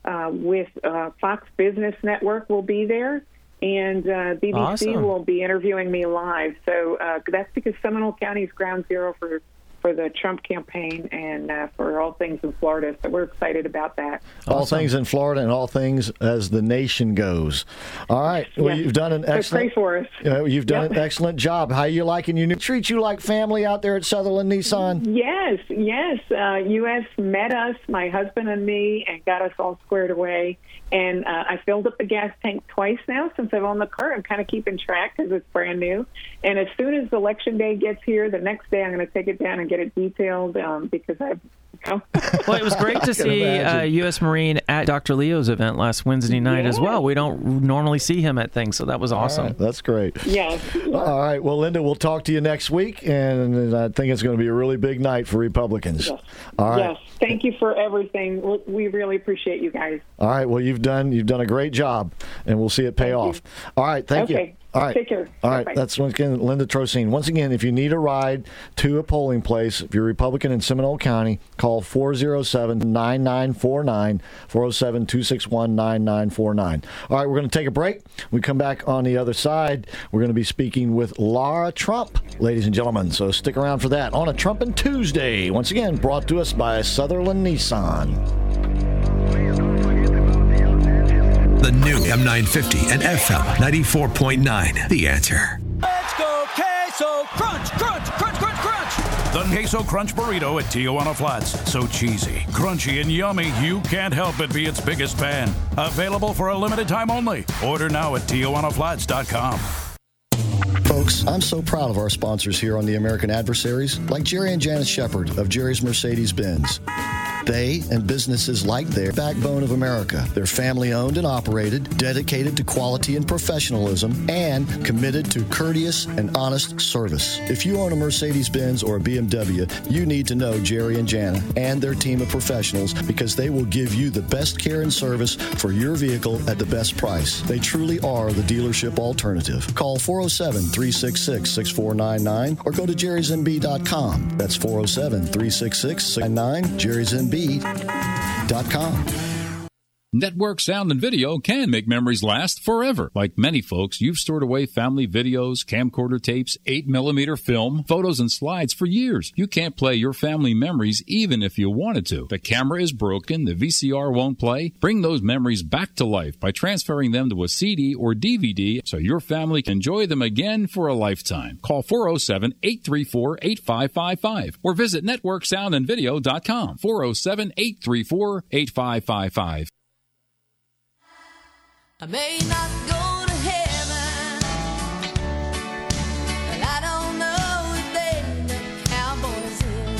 [SPEAKER 17] uh, with uh, Fox Business Network will be there, and uh, B B C
[SPEAKER 5] Awesome.
[SPEAKER 17] will be interviewing me live. So uh, that's because Seminole County is ground zero for for the Trump campaign and uh, for all things in Florida. So we're excited about that.
[SPEAKER 4] All things in Florida and all things as the nation goes. All right. Well,
[SPEAKER 17] Yeah.
[SPEAKER 4] you've done an
[SPEAKER 17] So
[SPEAKER 4] excellent.
[SPEAKER 17] pray for us.
[SPEAKER 4] You know, you've done
[SPEAKER 17] Yep.
[SPEAKER 4] an excellent job. How you liking your new? Treat you like family out there at Sutherland Nissan.
[SPEAKER 17] Yes, yes. Uh, U S met us, my husband and me, and got us all squared away. And uh, I filled up the gas tank twice now since I've owned the car. I'm kind of keeping track because it's brand new. And as soon as election day gets here, the next day I'm going to take it down and get it detailed um, because I've. You know.
[SPEAKER 5] Well, it was great to
[SPEAKER 4] can
[SPEAKER 5] see uh,
[SPEAKER 4] imagine.
[SPEAKER 5] U S Marine at Doctor Leo's event last Wednesday night as
[SPEAKER 17] Yeah.
[SPEAKER 5] well. We don't normally see him at things, so that was awesome.
[SPEAKER 4] All right, that's great.
[SPEAKER 17] Yes.
[SPEAKER 4] All right. Well, Linda, we'll talk to you next week, and I think it's going to be a really big night for Republicans.
[SPEAKER 17] Yes.
[SPEAKER 4] All right.
[SPEAKER 17] Yes. Thank you for everything. We- We really appreciate you guys.
[SPEAKER 4] All right. Well, you've done you've done a great job, and we'll see it pay off. All right. Thank you.
[SPEAKER 17] Okay.
[SPEAKER 4] All right.
[SPEAKER 17] Take care.
[SPEAKER 4] All right.
[SPEAKER 17] Bye-bye.
[SPEAKER 4] That's once again Linda Trocine. Once again, if you need a ride to a polling place, if you're Republican in Seminole County, call four oh seven, nine nine four nine, four oh seven, two six one, nine nine four nine. All right. We're going to take a break. When we come back on the other side, we're going to be speaking with Laura Trump, ladies and gentlemen. So stick around for that on a Trumpin' Tuesday. Once again, brought to us by Sutherland Nissan.
[SPEAKER 1] The new M nine fifty and F M ninety-four point nine. The Answer.
[SPEAKER 9] Let's go queso crunch, crunch, crunch, crunch, crunch. The Queso Crunch Burrito at Tijuana Flats. So cheesy, crunchy, and yummy, you can't help but be its biggest fan. Available for a limited time only. Order now at Tijuana Flats dot com.
[SPEAKER 14] Folks, I'm so proud of our sponsors here on the American Adversaries, like Jerry and Janice Shepard of Jerry's Mercedes-Benz. They and businesses like their backbone of America. They're family-owned and operated, dedicated to quality and professionalism, and committed to courteous and honest service. If you own a Mercedes-Benz or a B M W, you need to know Jerry and Jana and their team of professionals because they will give you the best care and service for your vehicle at the best price. They truly are the dealership alternative. Call four oh seven, three six six, six four nine nine or go to jerrys m b dot com. That's four oh seven, three six six, six nine nine, jerrys m b dot com.
[SPEAKER 10] Network sound and video can make memories last forever. Like many folks, you've stored away family videos, camcorder tapes, eight millimeter film, photos, and slides for years. You can't play your family memories even if you wanted to. The camera is broken, the V C R won't play. Bring those memories back to life by transferring them to a C D or D V D so your family can enjoy them again for a lifetime. Call four oh seven, eight three four, eight five five five or visit network sound and video dot com. four oh seven, eight three four, eight five five five.
[SPEAKER 2] I may not go to heaven, and I don't know if they let cowboys in.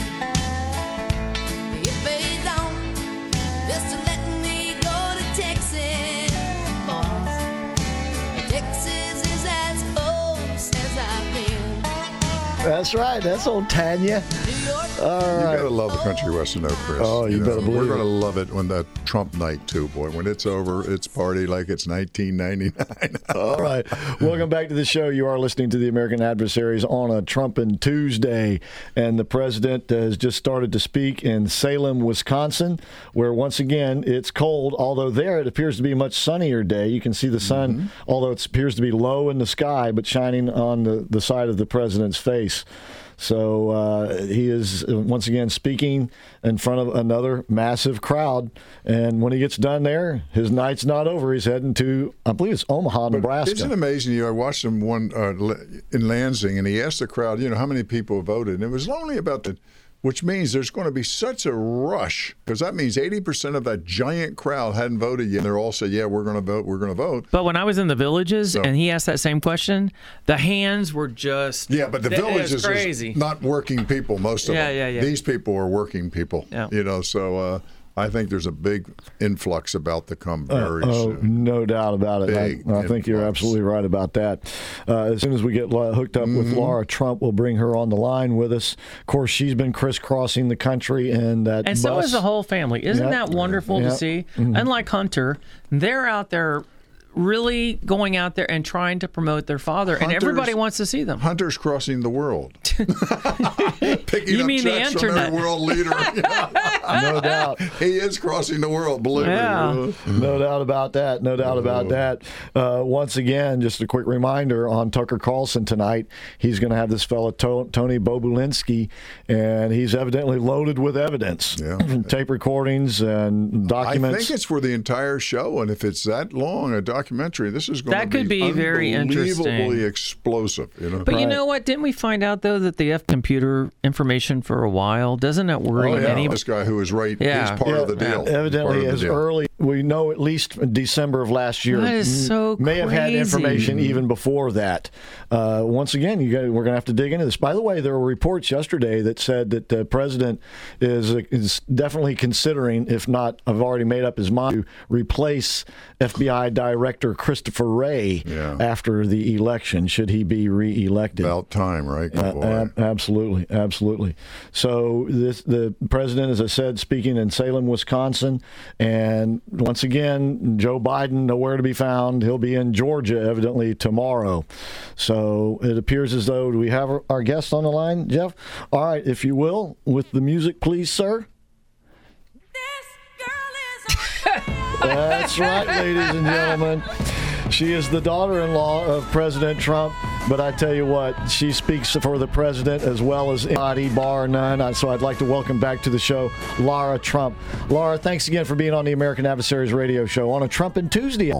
[SPEAKER 2] If they don't, just let me go to Texas, boys. Texas is as close as I've been.
[SPEAKER 4] That's right. That's old Tanya. All right.
[SPEAKER 6] You gotta love the country western, though, Chris.
[SPEAKER 4] Oh, you better believe
[SPEAKER 6] We're
[SPEAKER 4] it.
[SPEAKER 6] gonna love it when that Trump night too, boy. When it's over, it's party like it's nineteen ninety-nine.
[SPEAKER 4] All right. Welcome back to the show. You are listening to the American Adversaries on a Trumpin' Tuesday. And the president has just started to speak in Salem, Wisconsin, where once again it's cold, although there it appears to be a much sunnier day. You can see the sun,
[SPEAKER 6] Mm-hmm.
[SPEAKER 4] although it appears to be low in the sky, but shining on the, the side of the president's face. So uh, he is uh, once again speaking in front of another massive crowd. And when he gets done there, his night's not over. He's heading to, I believe it's Omaha, Nebraska.
[SPEAKER 6] Isn't it amazing? You know, I watched him one uh, in Lansing, and he asked the crowd, you know, how many people voted. And it was only about the, which means there's going to be such a rush, because that means eighty percent of that giant crowd hadn't voted yet. And they're all saying, yeah, we're going to vote, we're going to vote.
[SPEAKER 5] But when I was in the villages
[SPEAKER 6] So-
[SPEAKER 5] and he asked that same question, the hands were just
[SPEAKER 6] Yeah, but the
[SPEAKER 5] it was
[SPEAKER 6] villages
[SPEAKER 5] crazy.
[SPEAKER 6] is not working people, most of
[SPEAKER 5] Yeah,
[SPEAKER 6] them.
[SPEAKER 5] yeah, yeah.
[SPEAKER 6] These people are working people.
[SPEAKER 5] Yeah.
[SPEAKER 6] You know, so uh, I think there's a big influx about to come very
[SPEAKER 4] Uh, oh,
[SPEAKER 6] soon.
[SPEAKER 4] no doubt about it.
[SPEAKER 6] Big
[SPEAKER 4] I, I think you're
[SPEAKER 6] influx.
[SPEAKER 4] absolutely right about that. Uh, as soon as we get uh, hooked up
[SPEAKER 6] Mm-hmm.
[SPEAKER 4] with Laura Trump, we'll bring her on the line with us. Of course, she's been crisscrossing the country in that
[SPEAKER 5] And
[SPEAKER 4] bus.
[SPEAKER 5] so is the whole family. Isn't
[SPEAKER 4] Yeah.
[SPEAKER 5] that wonderful
[SPEAKER 4] Yeah.
[SPEAKER 5] to see?
[SPEAKER 4] Mhm.
[SPEAKER 5] Unlike Hunter, they're out there really going out there and trying to promote their father, and
[SPEAKER 6] Hunter's-
[SPEAKER 5] everybody wants to see them.
[SPEAKER 6] Hunter's crossing the world. picking
[SPEAKER 5] You
[SPEAKER 6] up
[SPEAKER 5] mean the
[SPEAKER 6] checks from
[SPEAKER 5] internet.
[SPEAKER 6] every world leader.
[SPEAKER 4] No doubt.
[SPEAKER 6] He is crossing the world, believe
[SPEAKER 5] Yeah.
[SPEAKER 6] me.
[SPEAKER 4] No doubt about that. No doubt about that. Uh, once again, just a quick reminder on Tucker Carlson tonight, he's going to have this fellow to- Tony Bobulinski, and he's evidently loaded with evidence,
[SPEAKER 6] Yeah.
[SPEAKER 4] tape recordings and documents.
[SPEAKER 6] I think it's for the entire show, and if it's that long, a documentary, this is going
[SPEAKER 5] That
[SPEAKER 6] to
[SPEAKER 5] could be very interesting.
[SPEAKER 6] unbelievably explosive. You know?
[SPEAKER 5] But you know what? Didn't we find out though that they have computer information for a while? Doesn't that worry
[SPEAKER 6] Oh, yeah.
[SPEAKER 5] anybody?
[SPEAKER 6] This guy who was right,
[SPEAKER 5] Yeah.
[SPEAKER 6] he's part of the
[SPEAKER 4] Yeah,
[SPEAKER 6] deal.
[SPEAKER 4] evidently,
[SPEAKER 6] Part of the
[SPEAKER 4] as
[SPEAKER 6] deal.
[SPEAKER 4] early, we know at least in December of last year.
[SPEAKER 5] That is so
[SPEAKER 4] may have had
[SPEAKER 5] crazy.
[SPEAKER 4] information even before that. Uh, once again, you got, we're going to have to dig into this. By the way, there were reports yesterday that said that the president is is definitely considering, if not, have already made up his mind to replace F B I Director Christopher Wray
[SPEAKER 6] Yeah.
[SPEAKER 4] after the election, should he be reelected.
[SPEAKER 6] About time, right? Good
[SPEAKER 4] Uh,
[SPEAKER 6] boy.
[SPEAKER 4] ab- absolutely, absolutely. So this, the president, as I said, speaking in Salem, Wisconsin, and once again, Joe Biden nowhere to be found. He'll be in Georgia evidently tomorrow. So it appears as though, do we have our, our guest on the line, Jeff? All right, if you will, with the music, please, sir. That's right, ladies and gentlemen. She is the daughter-in-law of President Trump, but I tell you what, she speaks for the president as well as anybody, bar none. So I'd like to welcome back to the show Lara Trump. Lara, thanks again for being on the American Adversaries radio show on a Trump and Tuesday.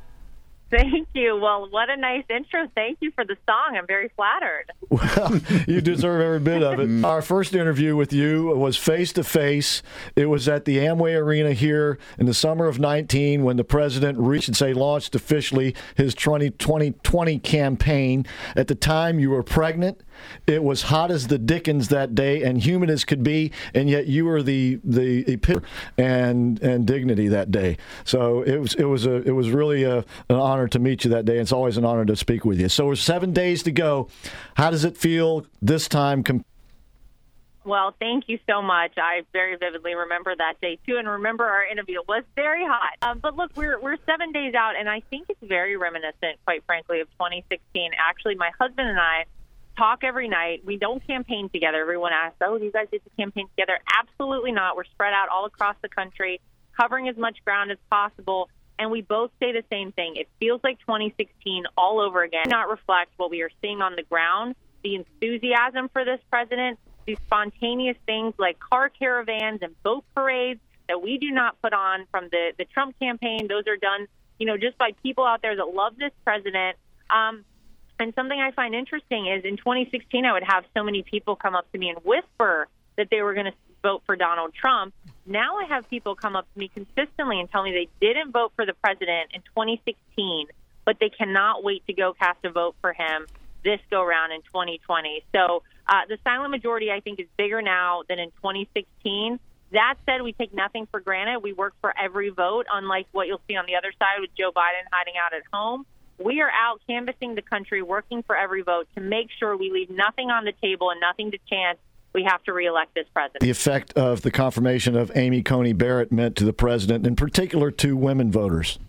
[SPEAKER 18] Thank you. Well, what a nice intro. Thank you for the song. I'm very flattered.
[SPEAKER 4] Well, you deserve every bit of it. Our first interview with you was face-to-face. It was at the Amway Arena here in the summer of nineteen when the president reached and say launched officially his twenty twenty campaign. At the time, you were pregnant. It was hot as the dickens that day and humid as could be, and yet you were the the epitome and and dignity that day. So it was it was a it was really a, an honor to meet you that day. It's always an honor to speak with you. So we're seven days to go. How does it feel this time? Com-
[SPEAKER 18] Well, thank you so much. I very vividly remember that day, too, and remember our interview. It was very hot. Um, but look, we're we're seven days out, and I think it's very reminiscent, quite frankly, of twenty sixteen. Actually, my husband and I talk every night. We don't campaign together. Everyone asks, oh, do you guys get to campaign together? Absolutely not. We're spread out all across the country, covering as much ground as possible. And we both say the same thing. It feels like twenty sixteen all over again. It does not reflect what we are seeing on the ground, the enthusiasm for this president, these spontaneous things like car caravans and boat parades that we do not put on from the, the Trump campaign. Those are done, you know, just by people out there that love this president. Um, And something I find interesting is in twenty sixteen, I would have so many people come up to me and whisper that they were going to vote for Donald Trump. Now I have people come up to me consistently and tell me they didn't vote for the president in twenty sixteen, but they cannot wait to go cast a vote for him this go round in twenty twenty. So uh, the silent majority, I think, is bigger now than in twenty sixteen. That said, we take nothing for granted. We work for every vote, unlike what you'll see on the other side with Joe Biden hiding out at home. We are out canvassing the country, working for every vote to make sure we leave nothing on the table and nothing to chance. We have to reelect this president.
[SPEAKER 4] The effect of the confirmation of Amy Coney Barrett meant to the president, in particular to women voters.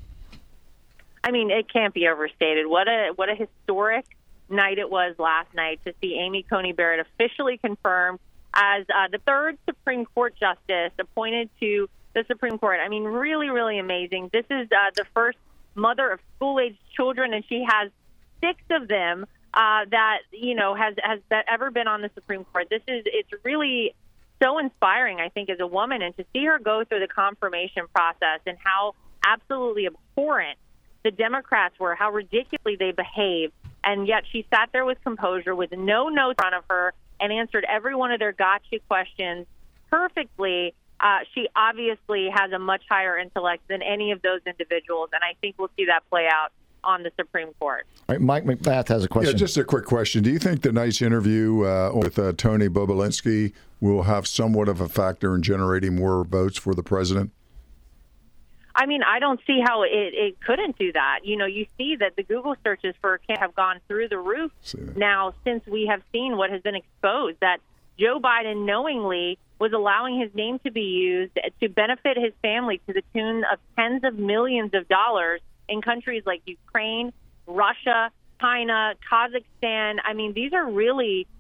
[SPEAKER 18] I mean, it can't be overstated. What a what a historic night it was last night to see Amy Coney Barrett officially confirmed as uh, the third Supreme Court justice appointed to the Supreme Court. I mean, really, really amazing. This is uh, the first mother of school-aged children, and she has six of them uh, that, you know, has has that ever been on the Supreme Court. This is, it's really so inspiring, I think, as a woman, and to see her go through the confirmation process and how absolutely abhorrent the Democrats were, how ridiculously they behaved, and yet she sat there with composure with no notes in front of her and answered every one of their gotcha questions perfectly. Uh, she obviously has a much higher intellect than any of those individuals, and I think we'll see that play out on the Supreme Court.
[SPEAKER 4] All right, Mike McBath has a question.
[SPEAKER 6] Yeah, just a quick question. Do you think the night's interview uh, with uh, Tony Bobulinski will have somewhat of a factor in generating more votes for the president?
[SPEAKER 18] I mean, I don't see how it, it couldn't do that. You know, you see that the Google searches for Kim have gone through the roof now since we have seen what has been exposed, that Joe Biden knowingly was allowing his name to be used to benefit his family to the tune of tens of millions of dollars in countries like Ukraine, Russia, China, Kazakhstan. I mean, these are really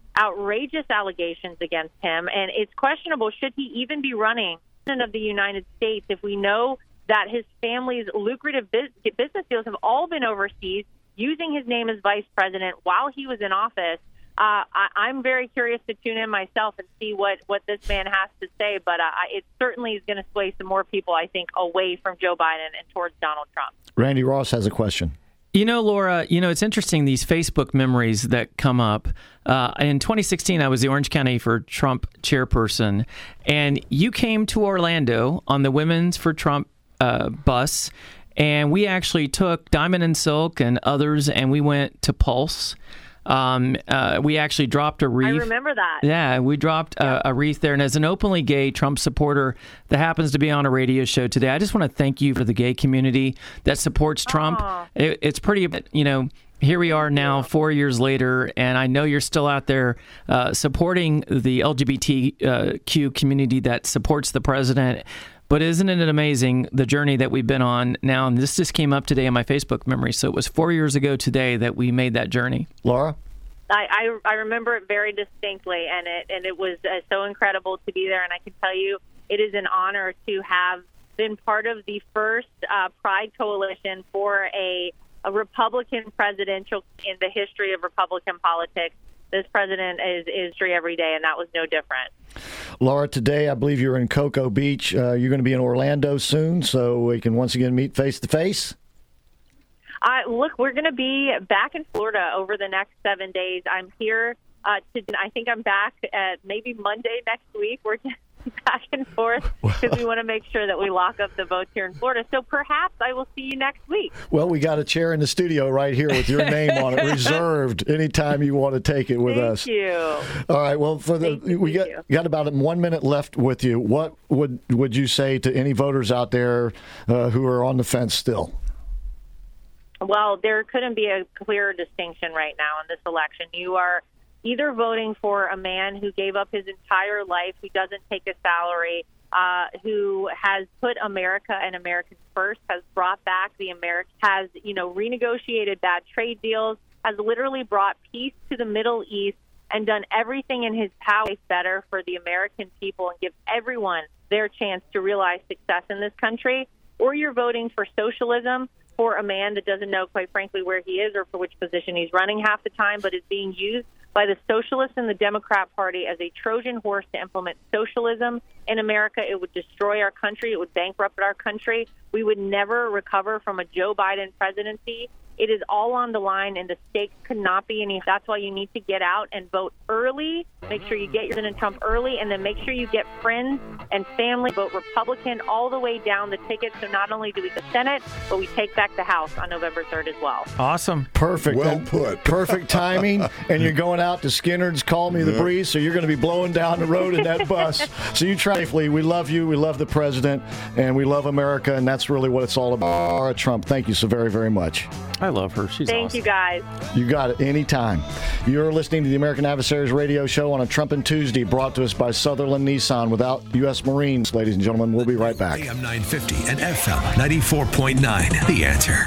[SPEAKER 18] outrageous allegations against him, and it's questionable should he even be running president of the United States if we know that his family's lucrative business deals have all been overseas, using his name as vice president while he was in office. Uh, I, I'm very curious to tune in myself and see what, what this man has to say, but uh, it certainly is going to sway some more people, I think, away from Joe Biden and towards Donald Trump.
[SPEAKER 4] Randy Ross has a question.
[SPEAKER 5] You know, Laura, you know, it's interesting, these Facebook memories that come up. Uh, in twenty sixteen, I was the Orange County for Trump chairperson, and you came to Orlando on the Women's for Trump uh, bus, and we actually took Diamond and Silk and others, and we went to Pulse. Um, uh, we actually dropped a wreath.
[SPEAKER 18] I remember that.
[SPEAKER 5] Yeah, we dropped a, a wreath there. And as an openly gay Trump supporter that happens to be on a radio show today, I just want to thank you for the gay community that supports Trump. It, it's pretty, you know, here we are now four years later, and I know you're still out there uh, supporting the L G B T Q community that supports the president. But isn't it amazing, the journey that we've been on now? And this just came up today in my Facebook memory. So it was four years ago today that we made that journey.
[SPEAKER 4] Laura?
[SPEAKER 18] I, I, I remember it very distinctly, and it and it was uh, so incredible to be there. And I can tell you, it is an honor to have been part of the first uh, Pride Coalition for a, a Republican presidential in the history of Republican politics. This president is, is free every day, and that was no different.
[SPEAKER 4] Laura, today I believe you're in Cocoa Beach. Uh, you're going to be in Orlando soon, so we can once again meet face-to-face?
[SPEAKER 18] Uh, look, we're going to be back in Florida over the next seven days. I'm here. Uh, to, I think I'm back at maybe Monday next week. We're just back and forth because we want to make sure that we lock up the votes here in Florida. So perhaps I will see you next week.
[SPEAKER 4] Well, we got a chair in the studio right here with your name on it, reserved anytime you want to take it with
[SPEAKER 18] Thank
[SPEAKER 4] us.
[SPEAKER 18] Thank you.
[SPEAKER 4] All right. Well, for the
[SPEAKER 18] you,
[SPEAKER 4] we got you. got about one minute left with you. What would would you say to any voters out there uh, who are on the fence still?
[SPEAKER 18] Well, there couldn't be a clearer distinction right now in this election. You are either voting for a man who gave up his entire life, who doesn't take a salary, uh, who has put America and Americans first, has brought back the American, has, you know, renegotiated bad trade deals, has literally brought peace to the Middle East and done everything in his power better for the American people and give everyone their chance to realize success in this country, or you're voting for socialism, for a man that doesn't know, quite frankly, where he is or for which position he's running half the time, but is being used by the Socialists and the Democrat Party as a Trojan horse to implement socialism in America. It would destroy our country. It would bankrupt our country. We would never recover from a Joe Biden presidency. It is all on the line, and the stakes could not be any. That's why you need to get out and vote early. Make sure you get your President Trump early, and then make sure you get friends and family. Vote Republican all the way down the ticket. So not only do we get the Senate, but we take back the House on November third as well.
[SPEAKER 5] Awesome.
[SPEAKER 4] Perfect.
[SPEAKER 6] Well
[SPEAKER 4] and
[SPEAKER 6] put.
[SPEAKER 4] Perfect timing. And you're going out to Skinner's, Call Me the
[SPEAKER 6] Yeah.
[SPEAKER 4] Breeze, so you're going to be blowing down the road in that bus. So you try safely. We love you. We love the president, and we love America, and that's really what it's all about. Laura Trump, thank you so very, very much.
[SPEAKER 5] I love her. She's
[SPEAKER 18] Thank
[SPEAKER 5] awesome.
[SPEAKER 18] you, guys.
[SPEAKER 4] You got it anytime. You're listening to the American Adversaries radio show on a Trumpin' Tuesday, brought to us by Sutherland Nissan without U S Marines. Ladies and gentlemen, we'll be right back.
[SPEAKER 1] A M nine fifty and F M ninety-four point nine. The Answer.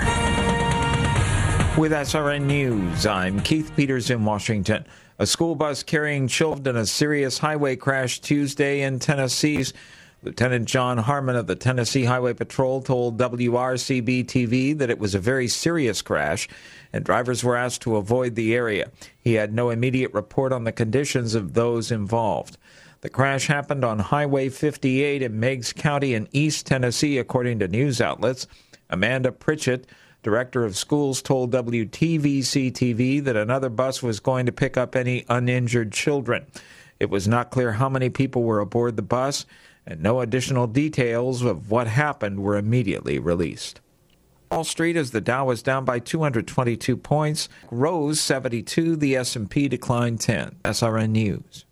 [SPEAKER 12] With S R N News, I'm Keith Peters in Washington. A school bus carrying children in a serious highway crash Tuesday in Tennessee. Lieutenant John Harmon of the Tennessee Highway Patrol told W R C B T V that it was a very serious crash, and drivers were asked to avoid the area. He had no immediate report on the conditions of those involved. The crash happened on Highway fifty-eight in Meigs County in East Tennessee, according to news outlets. Amanda Pritchett, director of schools, told W T V C T V that another bus was going to pick up any uninjured children. It was not clear how many people were aboard the bus, and no additional details of what happened were immediately released. Wall Street, as the Dow was down by two hundred twenty-two points, rose seventy-two. The S and P declined ten. S R N News.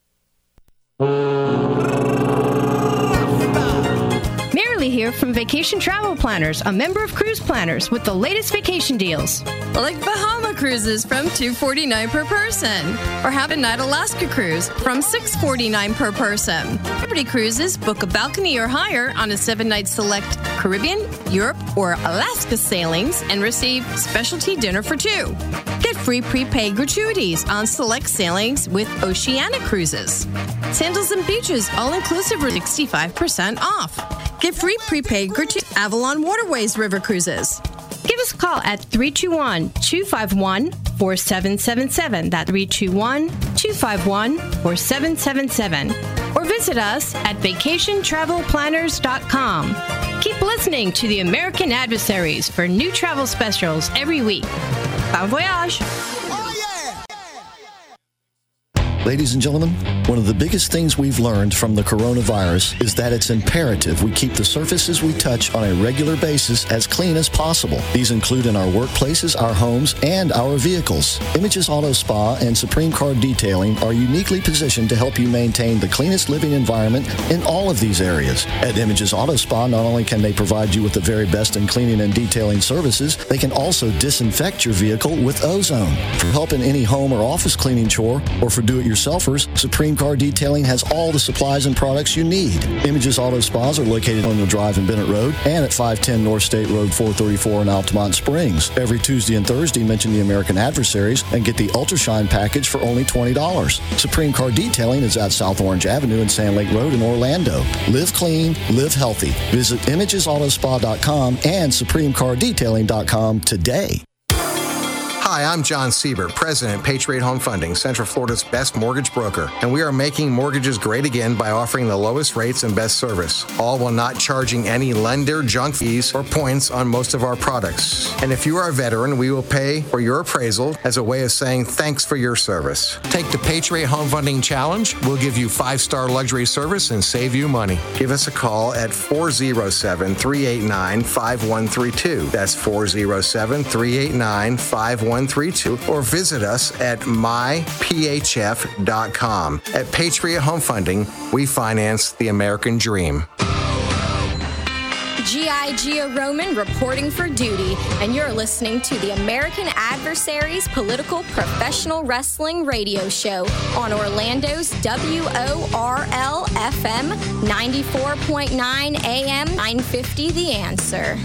[SPEAKER 19] Marilee here from Vacation Travel Planners, a member of Cruise Planners, with the latest vacation deals.
[SPEAKER 20] Like Bahama cruises from two hundred forty-nine dollars per person. Or have a night Alaska cruise from six hundred forty-nine dollars per person. Liberty Cruises, book a balcony or higher on a seven-night select Caribbean, Europe, or Alaska sailings and receive specialty dinner for two. Get free prepaid gratuities on select sailings with Oceania Cruises. Sandals and Beaches all-inclusive are sixty-five percent off. Get free prepaid gratuities Avalon Waterways River Cruises.
[SPEAKER 19] Give us a call at three two one, two five one, four seven seven seven. That's three two one, two five one, four seven seven seven. Or visit us at vacation travel planners dot com. Keep listening to the American Adversaries for new travel specials every week. Bon voyage!
[SPEAKER 14] Ladies and gentlemen, one of the biggest things we've learned from the coronavirus is that it's imperative we keep the surfaces we touch on a regular basis as clean as possible. These include in our workplaces, our homes, and our vehicles. Images Auto Spa and Supreme Car Detailing are uniquely positioned to help you maintain the cleanest living environment in all of these areas. At Images Auto Spa, not only can they provide you with the very best in cleaning and detailing services, they can also disinfect your vehicle with ozone. For help in any home or office cleaning chore, or for do-it-yourselfers, Supreme Car Detailing has all the supplies and products you need. Images Auto Spas are located on the Drive in Bennett Road and at five ten North State Road four thirty-four in Altamont Springs. Every Tuesday and Thursday, mention the American Adversaries and get the Ultra Shine package for only twenty dollars. Supreme Car Detailing is at South Orange Avenue and Sand Lake Road in Orlando. Live clean, live healthy. Visit images auto spa dot com and supreme car detailing dot com today.
[SPEAKER 8] Hi, I'm John Siebert, President at Patriot Home Funding, Central Florida's best mortgage broker, and we are making mortgages great again by offering the lowest rates and best service, all while not charging any lender junk fees or points on most of our products. And if you are a veteran, we will pay for your appraisal as a way of saying thanks for your service. Take the Patriot Home Funding Challenge. We'll give you five-star luxury service and save you money. Give us a call at four oh seven, three eight nine, five one three two. That's four oh seven, three eight nine, five one three two, or visit us at my p h f dot com. At Patriot Home Funding, we finance the American dream.
[SPEAKER 21] G I. Gia Roman reporting for duty, and you're listening to the American Adversaries Political Professional Wrestling Radio Show on Orlando's W O R L F M ninety-four point nine A M nine fifty The Answer.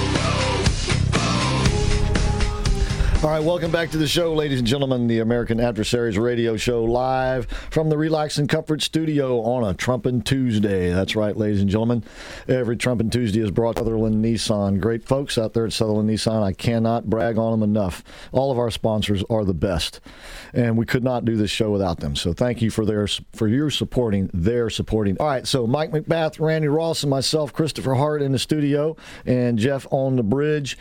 [SPEAKER 4] All right, welcome back to the show, ladies and gentlemen. The American Adversaries Radio Show live from the Relax and Comfort Studio on a Trumpin' Tuesday. That's right, ladies and gentlemen. Every Trumpin' Tuesday is brought to Sutherland Nissan. Great folks out there at Sutherland Nissan. I cannot brag on them enough. All of our sponsors are the best, and we could not do this show without them. So thank you for their for your supporting their supporting. All right, so Mike McBath, Randy Ross, and myself, Christopher Hart, in the studio, and Jeff on the bridge.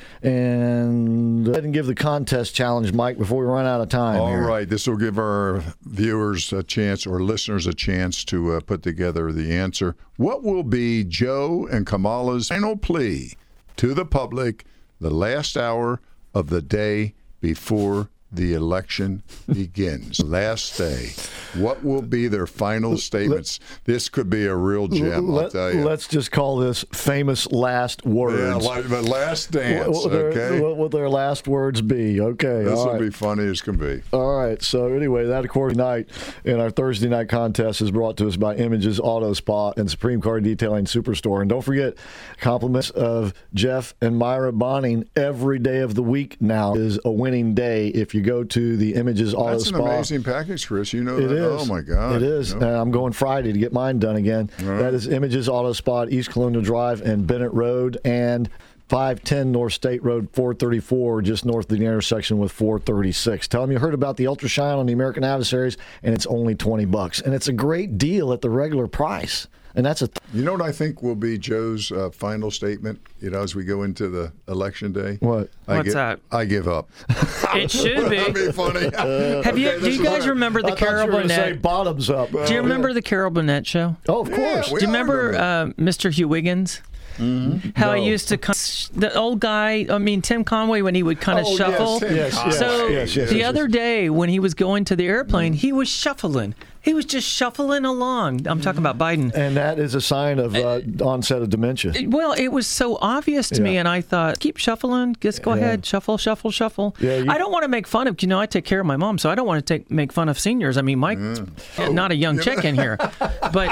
[SPEAKER 4] And go ahead and give the content test challenge, Mike, before we run out of time.
[SPEAKER 6] All
[SPEAKER 4] here.
[SPEAKER 6] right. This will give our viewers a chance, or listeners a chance, to uh, put together the answer. What will be Joe and Kamala's final plea to the public the last hour of the day before the election begins? Last day. What will be their final statements? This could be a real gem,
[SPEAKER 4] Let,
[SPEAKER 6] I'll tell you.
[SPEAKER 4] Let's just call this famous last words.
[SPEAKER 6] Yeah, like the last dance,
[SPEAKER 4] what will their,
[SPEAKER 6] okay?
[SPEAKER 4] What will their last words be? Okay.
[SPEAKER 6] This
[SPEAKER 4] all
[SPEAKER 6] will
[SPEAKER 4] right.
[SPEAKER 6] be funny as can be.
[SPEAKER 4] All right. So anyway, that according night in our Thursday night contest is brought to us by Images Auto Spa and Supreme Car Detailing Superstore. And don't forget, compliments of Jeff and Myra Bonning every day of the week now is a winning day if you go to the Images Auto
[SPEAKER 6] That's
[SPEAKER 4] Spa.
[SPEAKER 6] an amazing package, Chris. You know
[SPEAKER 4] It
[SPEAKER 6] that?
[SPEAKER 4] is.
[SPEAKER 6] Oh, my God.
[SPEAKER 4] It is.
[SPEAKER 6] You know?
[SPEAKER 4] And I'm going Friday to get mine done again.
[SPEAKER 6] Right.
[SPEAKER 4] That is Images Auto Spa at East Colonial Drive and Bennett Road, and five ten North State Road four thirty-four, just north of the intersection with four thirty-six. Tell them you heard about the Ultra Shine on the American Adversaries, and it's only twenty bucks. And it's a great deal at the regular price. And that's a. Th-
[SPEAKER 6] you know what I think will be Joe's uh, final statement? You know, as we go into the election day.
[SPEAKER 4] What?
[SPEAKER 6] I
[SPEAKER 5] What's
[SPEAKER 6] gi-
[SPEAKER 5] that?
[SPEAKER 6] I give up.
[SPEAKER 5] It should be.
[SPEAKER 6] That'd be funny.
[SPEAKER 4] Uh,
[SPEAKER 5] Have you?
[SPEAKER 6] Okay,
[SPEAKER 5] Do
[SPEAKER 6] this
[SPEAKER 5] you
[SPEAKER 6] is
[SPEAKER 5] guys
[SPEAKER 6] hard.
[SPEAKER 5] remember the
[SPEAKER 4] I thought
[SPEAKER 5] Carol
[SPEAKER 4] you were gonna say
[SPEAKER 5] Burnett?
[SPEAKER 4] bottoms up.
[SPEAKER 5] Do you remember the Carol Burnett show?
[SPEAKER 4] Oh, of course.
[SPEAKER 6] Yeah, we
[SPEAKER 5] Do you
[SPEAKER 6] all
[SPEAKER 5] remember uh, Mister Hugh Wiggins?
[SPEAKER 4] Mm-hmm.
[SPEAKER 5] How
[SPEAKER 4] No.
[SPEAKER 5] he used to, con- the old guy, I mean, Tim Conway, when he would kind of
[SPEAKER 6] Oh, yes,
[SPEAKER 5] shuffle.
[SPEAKER 6] Tim
[SPEAKER 4] Yes, yes,
[SPEAKER 5] so
[SPEAKER 4] yes, yes,
[SPEAKER 5] the
[SPEAKER 4] yes,
[SPEAKER 5] other
[SPEAKER 4] yes.
[SPEAKER 5] day when he was going to the airplane, he was shuffling. He was just shuffling along. I'm talking about Biden.
[SPEAKER 4] And that is a sign of uh, onset of dementia.
[SPEAKER 5] Well, it was so obvious to me,
[SPEAKER 4] Yeah.
[SPEAKER 5] and I thought, keep shuffling. Just go
[SPEAKER 4] Yeah.
[SPEAKER 5] ahead, shuffle, shuffle, shuffle.
[SPEAKER 4] Yeah, you-
[SPEAKER 5] I don't want to make fun of, you know, I take care of my mom, so I don't want to take make fun of seniors. I mean, Mike's not a young chick in here, but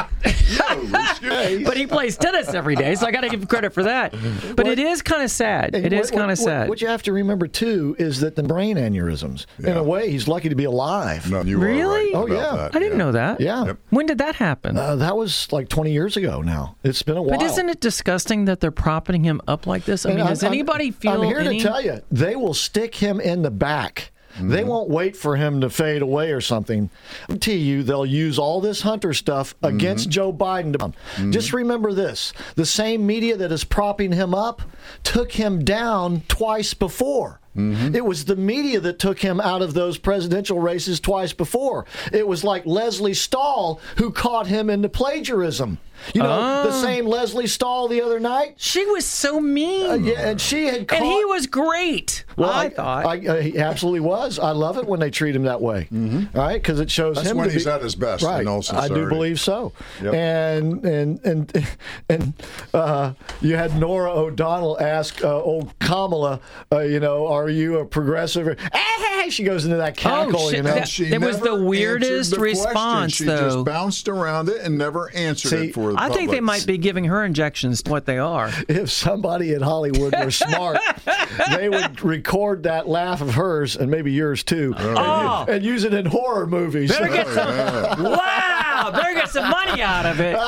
[SPEAKER 5] But he plays tennis every day, so I got to give him credit for that. But
[SPEAKER 14] What-
[SPEAKER 5] it is kind of sad.
[SPEAKER 14] And
[SPEAKER 5] It is
[SPEAKER 14] what-
[SPEAKER 5] kind of
[SPEAKER 14] what-
[SPEAKER 5] sad.
[SPEAKER 14] What you have to remember, too, is that the brain aneurysms, in a way, he's lucky to be alive.
[SPEAKER 6] No, you are
[SPEAKER 5] Really?
[SPEAKER 6] right
[SPEAKER 14] Oh,
[SPEAKER 6] about
[SPEAKER 14] yeah.
[SPEAKER 6] that,
[SPEAKER 5] I didn't know that.
[SPEAKER 14] Yeah.
[SPEAKER 6] Yep.
[SPEAKER 5] When did that happen?
[SPEAKER 14] Uh, that was like twenty years ago now. It's been a while.
[SPEAKER 5] But isn't it disgusting that they're propping him up like this? I
[SPEAKER 14] And
[SPEAKER 5] mean,
[SPEAKER 14] I'm-
[SPEAKER 5] does anybody
[SPEAKER 14] I'm,
[SPEAKER 5] feel
[SPEAKER 14] I'm here
[SPEAKER 5] any...
[SPEAKER 14] to tell you, they will stick him in the back.
[SPEAKER 6] Mm-hmm.
[SPEAKER 14] They won't wait for him to fade away or something. To you, they'll use all this Hunter stuff against Joe Biden.
[SPEAKER 6] Mm-hmm.
[SPEAKER 14] Just remember this: the same media that is propping him up took him down twice before.
[SPEAKER 6] Mm-hmm.
[SPEAKER 14] It was the media that took him out of those presidential races twice before. It was like Leslie Stahl who caught him into plagiarism. You know, the
[SPEAKER 5] Oh.
[SPEAKER 14] same Leslie Stahl the other night.
[SPEAKER 5] She was so mean.
[SPEAKER 14] Uh, yeah, and she had caught...
[SPEAKER 5] And he was great,
[SPEAKER 14] Well,
[SPEAKER 5] I, thought.
[SPEAKER 14] I, I, he absolutely was. I love it when they treat him that way. Mm-hmm. All right, because it shows
[SPEAKER 6] That's
[SPEAKER 14] him
[SPEAKER 6] when
[SPEAKER 14] to
[SPEAKER 6] he's
[SPEAKER 14] be,
[SPEAKER 6] at his best,
[SPEAKER 14] Right,
[SPEAKER 6] in all
[SPEAKER 14] I do
[SPEAKER 6] sincerity.
[SPEAKER 14] believe so.
[SPEAKER 6] Yep.
[SPEAKER 14] And and and and uh, you had Nora O'Donnell ask uh, old Kamala, uh, you know, are you a progressive? Ah, she goes into that cackle,
[SPEAKER 5] shit,
[SPEAKER 14] you know.
[SPEAKER 5] that-
[SPEAKER 6] She
[SPEAKER 5] It was
[SPEAKER 6] never
[SPEAKER 5] the weirdest
[SPEAKER 6] answered the question.
[SPEAKER 5] response,
[SPEAKER 6] She
[SPEAKER 5] though.
[SPEAKER 6] just bounced around it and never answered
[SPEAKER 14] See,
[SPEAKER 6] it for the
[SPEAKER 5] I think they
[SPEAKER 6] public.
[SPEAKER 5] might be giving her injections to what they are.
[SPEAKER 14] If somebody in Hollywood were smart, they would record that laugh of hers and maybe yours too,
[SPEAKER 5] Oh.
[SPEAKER 14] and, and use it in horror movies.
[SPEAKER 5] Better get some. Wow! Better get some money out of it.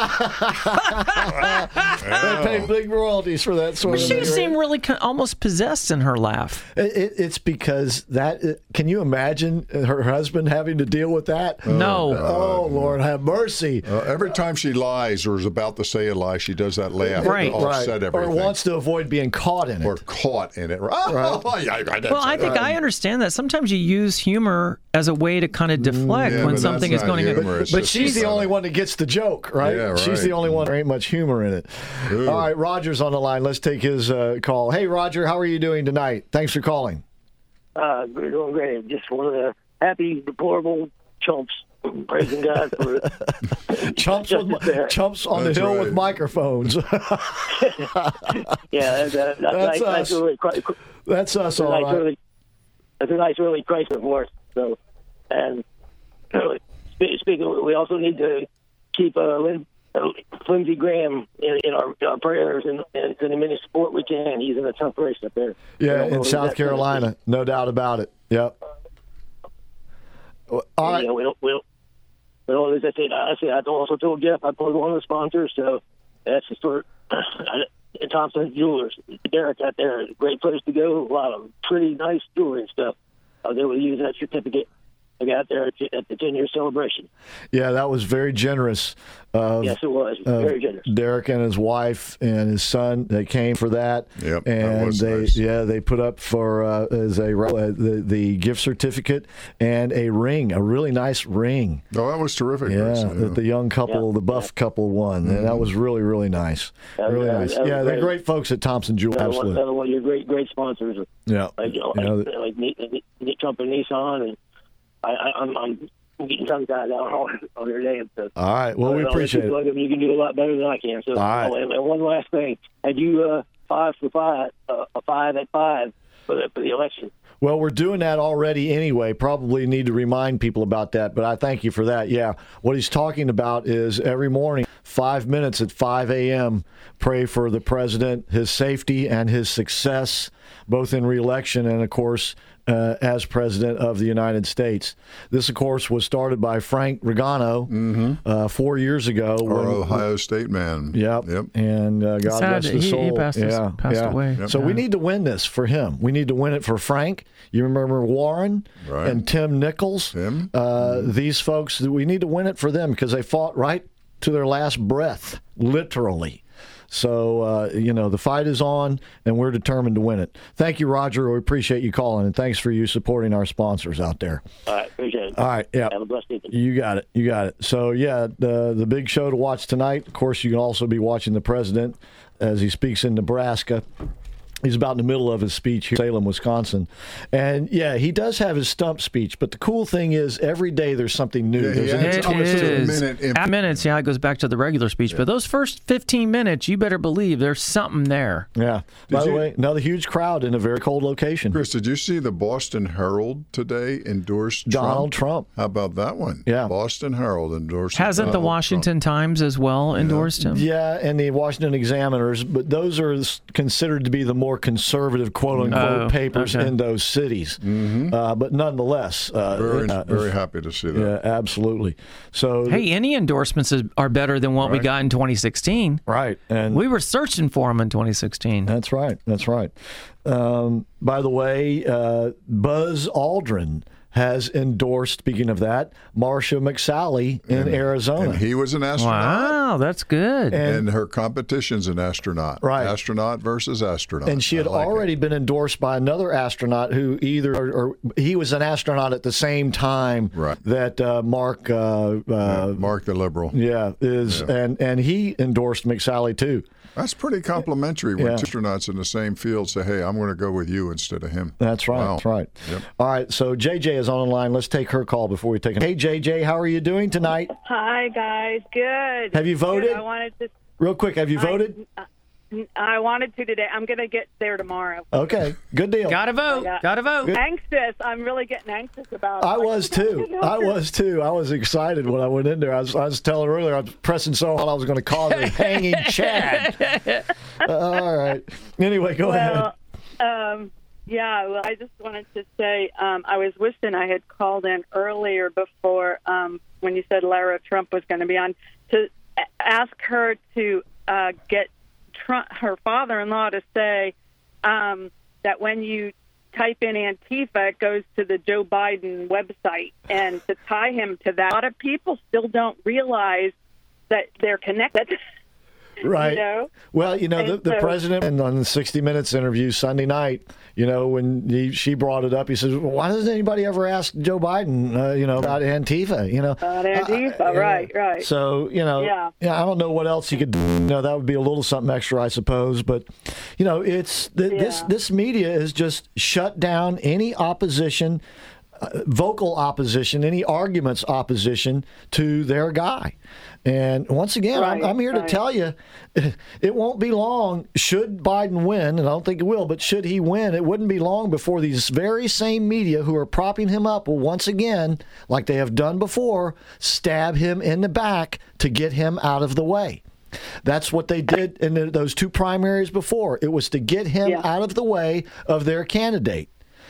[SPEAKER 14] They pay big royalties for that sort
[SPEAKER 5] But
[SPEAKER 14] of
[SPEAKER 5] she
[SPEAKER 14] thing.
[SPEAKER 5] seemed really con- almost possessed in her laugh.
[SPEAKER 14] It, it, it's because that. Can you imagine her husband having to deal with that?
[SPEAKER 5] No.
[SPEAKER 14] Oh, Lord, have mercy.
[SPEAKER 6] Uh, every time she lies or is about to say a lie, she does that laugh
[SPEAKER 5] Right.
[SPEAKER 6] to offset
[SPEAKER 14] Or
[SPEAKER 6] everything.
[SPEAKER 14] wants to avoid being caught in it.
[SPEAKER 6] Or caught in it. Oh, yeah, I didn't
[SPEAKER 5] Well,
[SPEAKER 6] say
[SPEAKER 5] I think
[SPEAKER 6] that.
[SPEAKER 5] I understand that. Sometimes you use humor as a way to kind of deflect
[SPEAKER 6] Yeah,
[SPEAKER 5] when
[SPEAKER 6] but
[SPEAKER 5] something
[SPEAKER 6] that's
[SPEAKER 5] is
[SPEAKER 6] not
[SPEAKER 5] going
[SPEAKER 6] humor.
[SPEAKER 5] to.
[SPEAKER 6] It's
[SPEAKER 14] But
[SPEAKER 6] just
[SPEAKER 14] she's the
[SPEAKER 6] funny.
[SPEAKER 14] only one that gets the joke, right?
[SPEAKER 6] Yeah,
[SPEAKER 14] She's
[SPEAKER 6] right.
[SPEAKER 14] the only one. There ain't much humor in it.
[SPEAKER 6] Ooh.
[SPEAKER 14] All right, Roger's on the line. Let's take his uh, call. Hey, Roger, how are you doing tonight? Thanks for calling.
[SPEAKER 7] Uh, we're doing great. Just one of the happy, deplorable chumps praising God for
[SPEAKER 14] chumps, with,
[SPEAKER 7] justice there.
[SPEAKER 14] chumps on
[SPEAKER 6] That's
[SPEAKER 14] the hill
[SPEAKER 6] right.
[SPEAKER 14] with microphones.
[SPEAKER 7] Yeah, that's, uh,
[SPEAKER 14] That's
[SPEAKER 7] nice, nice
[SPEAKER 14] us.
[SPEAKER 7] early, Chri-
[SPEAKER 14] That's us,
[SPEAKER 7] that's a
[SPEAKER 14] all
[SPEAKER 7] nice
[SPEAKER 14] right.
[SPEAKER 7] early, that's a nice early Christ divorce. So, and spe- speaking, we also need to keep uh, Lin, uh, Lindsey Graham in, in, our, in our prayers and, and send him any support we can. He's in a tough race up there. We
[SPEAKER 14] Yeah,
[SPEAKER 7] don't know
[SPEAKER 14] in
[SPEAKER 7] who
[SPEAKER 14] South
[SPEAKER 7] that's gonna be.
[SPEAKER 14] Carolina, no doubt about it. Yep. All right.
[SPEAKER 7] You know, we don't, we don't, we don't, as I said, I said, I also told Jeff I pulled one of the sponsors, so that's the sort. Thompson Jewelers, Derek out there, a great place to go. A lot of pretty nice jewelry and stuff. I was able to use that certificate I got there at, at the ten-year celebration.
[SPEAKER 14] Yeah, that was very generous. Of,
[SPEAKER 7] Yes, it was.
[SPEAKER 14] of
[SPEAKER 7] Very generous.
[SPEAKER 14] Derek and his wife and his son, they came for that.
[SPEAKER 6] Yep, that
[SPEAKER 14] and
[SPEAKER 6] was
[SPEAKER 14] they,
[SPEAKER 6] nice.
[SPEAKER 14] yeah, they put up for uh, as a uh, the the gift certificate and a ring, a really nice ring.
[SPEAKER 6] Oh, that was terrific.
[SPEAKER 14] Yeah,
[SPEAKER 6] Chris.
[SPEAKER 14] that the young couple,
[SPEAKER 7] Yeah,
[SPEAKER 14] the buff couple, won, and that was really really nice.
[SPEAKER 7] That was-
[SPEAKER 14] really
[SPEAKER 7] that
[SPEAKER 14] nice.
[SPEAKER 7] was- that was
[SPEAKER 14] Yeah, they're
[SPEAKER 7] great.
[SPEAKER 14] great folks at Thompson Jewel.
[SPEAKER 7] Another one,
[SPEAKER 14] Absolutely.
[SPEAKER 7] another one of your great, great sponsors.
[SPEAKER 14] Yeah.
[SPEAKER 7] Like, you know,
[SPEAKER 14] You know,
[SPEAKER 7] like, like Ni- Ni- Trump and Nissan, and I, I, I'm, I'm getting tongue tied out on, on their names. So.
[SPEAKER 14] All right. Well, we
[SPEAKER 7] I'll let
[SPEAKER 14] appreciate
[SPEAKER 7] you
[SPEAKER 14] it.
[SPEAKER 7] plug them. You can do a lot better than I can. So,
[SPEAKER 14] All right.
[SPEAKER 7] oh, and, and one last thing: had you uh, five for five, uh, a five at five for the, for the election?
[SPEAKER 14] Well, we're doing that already anyway. Probably need to remind people about that, but I thank you for that. Yeah. What he's talking about is every morning, five minutes at five a.m., pray for the president, his safety, and his success, both in reelection and, of course, uh, as president of the United States. This, of course, was started by Frank Regano uh, four years ago.
[SPEAKER 6] Our
[SPEAKER 14] when-
[SPEAKER 6] Ohio State man.
[SPEAKER 14] Yep.
[SPEAKER 6] Yep.
[SPEAKER 14] And uh, God
[SPEAKER 5] Sad
[SPEAKER 14] rest
[SPEAKER 5] that
[SPEAKER 14] his
[SPEAKER 5] he- he
[SPEAKER 14] soul.
[SPEAKER 5] passed his-
[SPEAKER 14] yeah.
[SPEAKER 5] passed
[SPEAKER 14] yeah.
[SPEAKER 5] away.
[SPEAKER 14] So we
[SPEAKER 5] Yeah.
[SPEAKER 14] need to win this for him. We need to win it for Frank. You remember Warren
[SPEAKER 6] Right.
[SPEAKER 14] and Tim Nichols?
[SPEAKER 6] Tim.
[SPEAKER 14] Uh, these folks, we need to win it for them because they fought right to their last breath, literally. So, uh, you know, the fight is on, and we're determined to win it. Thank you, Roger. We appreciate you calling, and thanks for you supporting our sponsors out there.
[SPEAKER 7] All right, appreciate it.
[SPEAKER 14] All right, yeah.
[SPEAKER 7] Have a blessed evening.
[SPEAKER 14] You got it. You got it. So, yeah, the, the big show to watch tonight. Of course, you can also be watching the president as he speaks in Nebraska.
[SPEAKER 4] He's about in the middle of his speech here in Salem, Wisconsin. And, yeah, he does have his stump speech. But the cool thing is every day there's something new.
[SPEAKER 6] Yeah,
[SPEAKER 4] there's an
[SPEAKER 6] yeah,
[SPEAKER 5] It
[SPEAKER 6] almost a
[SPEAKER 5] is.
[SPEAKER 6] minute in-
[SPEAKER 5] At minutes, yeah, it goes back to the regular speech.
[SPEAKER 6] Yeah.
[SPEAKER 5] But those first fifteen minutes, you better believe there's something there.
[SPEAKER 4] Yeah.
[SPEAKER 6] Did
[SPEAKER 4] By the
[SPEAKER 6] you-
[SPEAKER 4] way, another huge crowd in a very cold location.
[SPEAKER 6] Chris, did you see the Boston Herald today endorsed
[SPEAKER 4] Donald Trump.
[SPEAKER 6] How about that one?
[SPEAKER 4] Yeah.
[SPEAKER 6] Boston Herald endorsed
[SPEAKER 5] Hasn't the
[SPEAKER 6] Donald
[SPEAKER 5] Washington Times as well endorsed him?
[SPEAKER 4] Yeah, and the Washington Examiners, but those are s- considered to be the more conservative, quote-unquote,
[SPEAKER 5] Oh,
[SPEAKER 4] papers
[SPEAKER 5] okay.
[SPEAKER 4] in those cities.
[SPEAKER 6] Mm-hmm.
[SPEAKER 4] Uh, but nonetheless. Uh,
[SPEAKER 6] Very,
[SPEAKER 4] uh,
[SPEAKER 6] very happy to see that.
[SPEAKER 4] Yeah, absolutely. So,
[SPEAKER 5] Hey, any endorsements is, are better than what we
[SPEAKER 6] Right.
[SPEAKER 5] got in twenty sixteen.
[SPEAKER 4] right. And
[SPEAKER 5] We were searching for them in twenty sixteen.
[SPEAKER 4] That's right. That's right. Um, by the way, uh, Buzz Aldrin has endorsed, speaking of that, Marcia McSally in
[SPEAKER 6] And-
[SPEAKER 4] Arizona.
[SPEAKER 6] And he was an astronaut.
[SPEAKER 5] Wow, that's good.
[SPEAKER 4] And-
[SPEAKER 6] And her competition's an astronaut.
[SPEAKER 4] Right.
[SPEAKER 6] Astronaut versus astronaut.
[SPEAKER 4] And she had
[SPEAKER 6] I like it.
[SPEAKER 4] already been endorsed by another astronaut who either, or, or he was an astronaut at the same time
[SPEAKER 6] Right.
[SPEAKER 4] that uh, Mark, uh, uh,
[SPEAKER 6] Mark the Liberal.
[SPEAKER 4] yeah, is,
[SPEAKER 6] Yeah.
[SPEAKER 4] and and he endorsed McSally too.
[SPEAKER 6] That's pretty complimentary when
[SPEAKER 4] Yeah.
[SPEAKER 6] two astronauts in the same field say, hey, I'm going to go with you instead of him.
[SPEAKER 4] That's right.
[SPEAKER 6] Wow.
[SPEAKER 4] That's right.
[SPEAKER 6] Yep.
[SPEAKER 4] All right. So J J is on the line. Let's take her call before we take it. Hey, J J, how are you doing tonight?
[SPEAKER 11] Hi, guys. Good.
[SPEAKER 4] Have you voted?
[SPEAKER 11] Good. I wanted to.
[SPEAKER 4] Real quick, have you voted?
[SPEAKER 11] I, I wanted to today. I'm going to get there tomorrow.
[SPEAKER 4] Okay, good deal.
[SPEAKER 5] Gotta vote.
[SPEAKER 11] Yeah.
[SPEAKER 5] Gotta vote.
[SPEAKER 4] Good.
[SPEAKER 11] Anxious. I'm really getting anxious about it.
[SPEAKER 4] I
[SPEAKER 11] Like,
[SPEAKER 4] was
[SPEAKER 11] you
[SPEAKER 4] too.
[SPEAKER 11] know,
[SPEAKER 4] I was too. I was excited when I went in there. I was, I was telling her earlier, I was pressing so hard I was going to cause a hanging Chad. Uh, all right. Anyway, go
[SPEAKER 11] well,
[SPEAKER 4] ahead.
[SPEAKER 11] Um, yeah, well, I just wanted to say um, I was wishing I had called in earlier before um, when you said Lara Trump was going to be on to a- ask her to uh, get Trump, her father-in-law to say um, that when you type in Antifa, it goes to the Joe Biden website, and to tie him to that. A lot of people still don't realize that they're connected.
[SPEAKER 4] Right.
[SPEAKER 11] You know?
[SPEAKER 4] Well, you know, the,
[SPEAKER 11] And
[SPEAKER 4] the
[SPEAKER 11] so-
[SPEAKER 4] president, and on the sixty minutes interview Sunday night, you know, when he, she brought it up, he says, well, why doesn't anybody ever ask Joe Biden, uh, you know, about Antifa, you know?
[SPEAKER 11] About Antifa,
[SPEAKER 4] Uh,
[SPEAKER 11] right, right.
[SPEAKER 4] So, you know,
[SPEAKER 11] Yeah.
[SPEAKER 4] I don't know what else you could, you know, that would be a little something extra, I suppose. But, you know, it's th- this
[SPEAKER 11] Yeah.
[SPEAKER 4] this media has just shut down any opposition, uh, vocal opposition, any arguments opposition to their guy. And once again, I'm,
[SPEAKER 11] Right,
[SPEAKER 4] I'm here to
[SPEAKER 11] right.
[SPEAKER 4] tell you, it won't be long. Should Biden win, and I don't think it will, but should he win, it wouldn't be long before these very same media who are propping him up will once again, like they have done before, stab him in the back to get him out of the way. That's what they did in the, those two primaries before. It was to get him
[SPEAKER 11] Yeah.
[SPEAKER 4] out of the way of their candidate.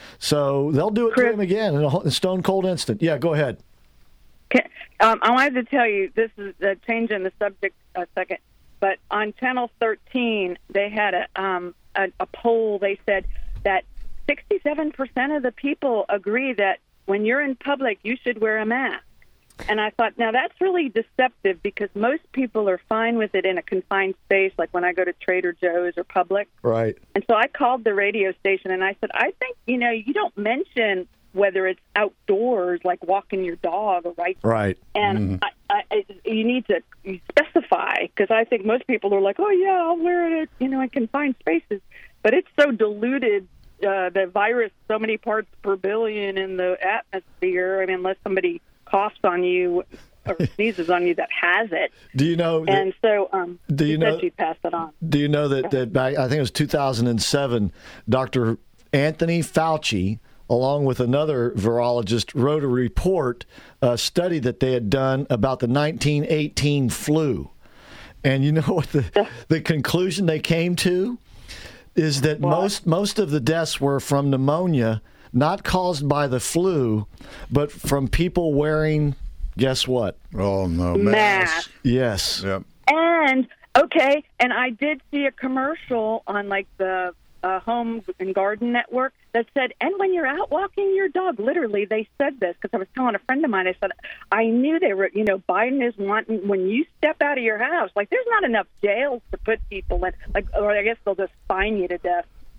[SPEAKER 4] So they'll do it to him again in a in a stone cold instant. Yeah, go ahead.
[SPEAKER 11] Can, um, I wanted to tell you, this is uh, changing the subject a second, but on Channel thirteen, they had a, um, a, a poll. They said that sixty-seven percent of the people agree that when you're in public, you should wear a mask. And I thought, now that's really deceptive because most people are fine with it in a confined space, like when I go to Trader Joe's or Publix.
[SPEAKER 4] Right.
[SPEAKER 11] And so I called the radio station and I said, I think, you know, you don't mention whether it's outdoors, like walking your dog, right?
[SPEAKER 4] Right.
[SPEAKER 11] And I, I, I, you need to specify, because I think most people are like, oh, yeah, I'll wear it, you know, in confined spaces. But it's so diluted, uh, the virus, so many parts per billion in the atmosphere. I mean, unless somebody coughs on you or sneezes on you that has it.
[SPEAKER 4] Do you know? that-
[SPEAKER 11] And so um,
[SPEAKER 4] Do you
[SPEAKER 11] she
[SPEAKER 4] know-
[SPEAKER 11] said she'd pass it on.
[SPEAKER 4] Do you know that, that back, I think it was two thousand seven, Doctor Anthony Fauci, along with another virologist, wrote a report, a study that they had done about the nineteen eighteen flu. And you know what the, the conclusion they came to? Is that most most of the deaths were from pneumonia, not caused by the flu, but from people wearing, guess what?
[SPEAKER 6] Oh, no,
[SPEAKER 11] Mask.
[SPEAKER 4] Yes.
[SPEAKER 6] Yep.
[SPEAKER 11] And okay, and I did see a commercial on like the uh, Home and Garden Network that said, and when you're out walking your dog, literally they said this because I was telling a friend of mine, I said, I knew they were, you know, Biden is wanting, when you step out of your house, like there's not enough jails to put people in, like, or I guess they'll just fine you to death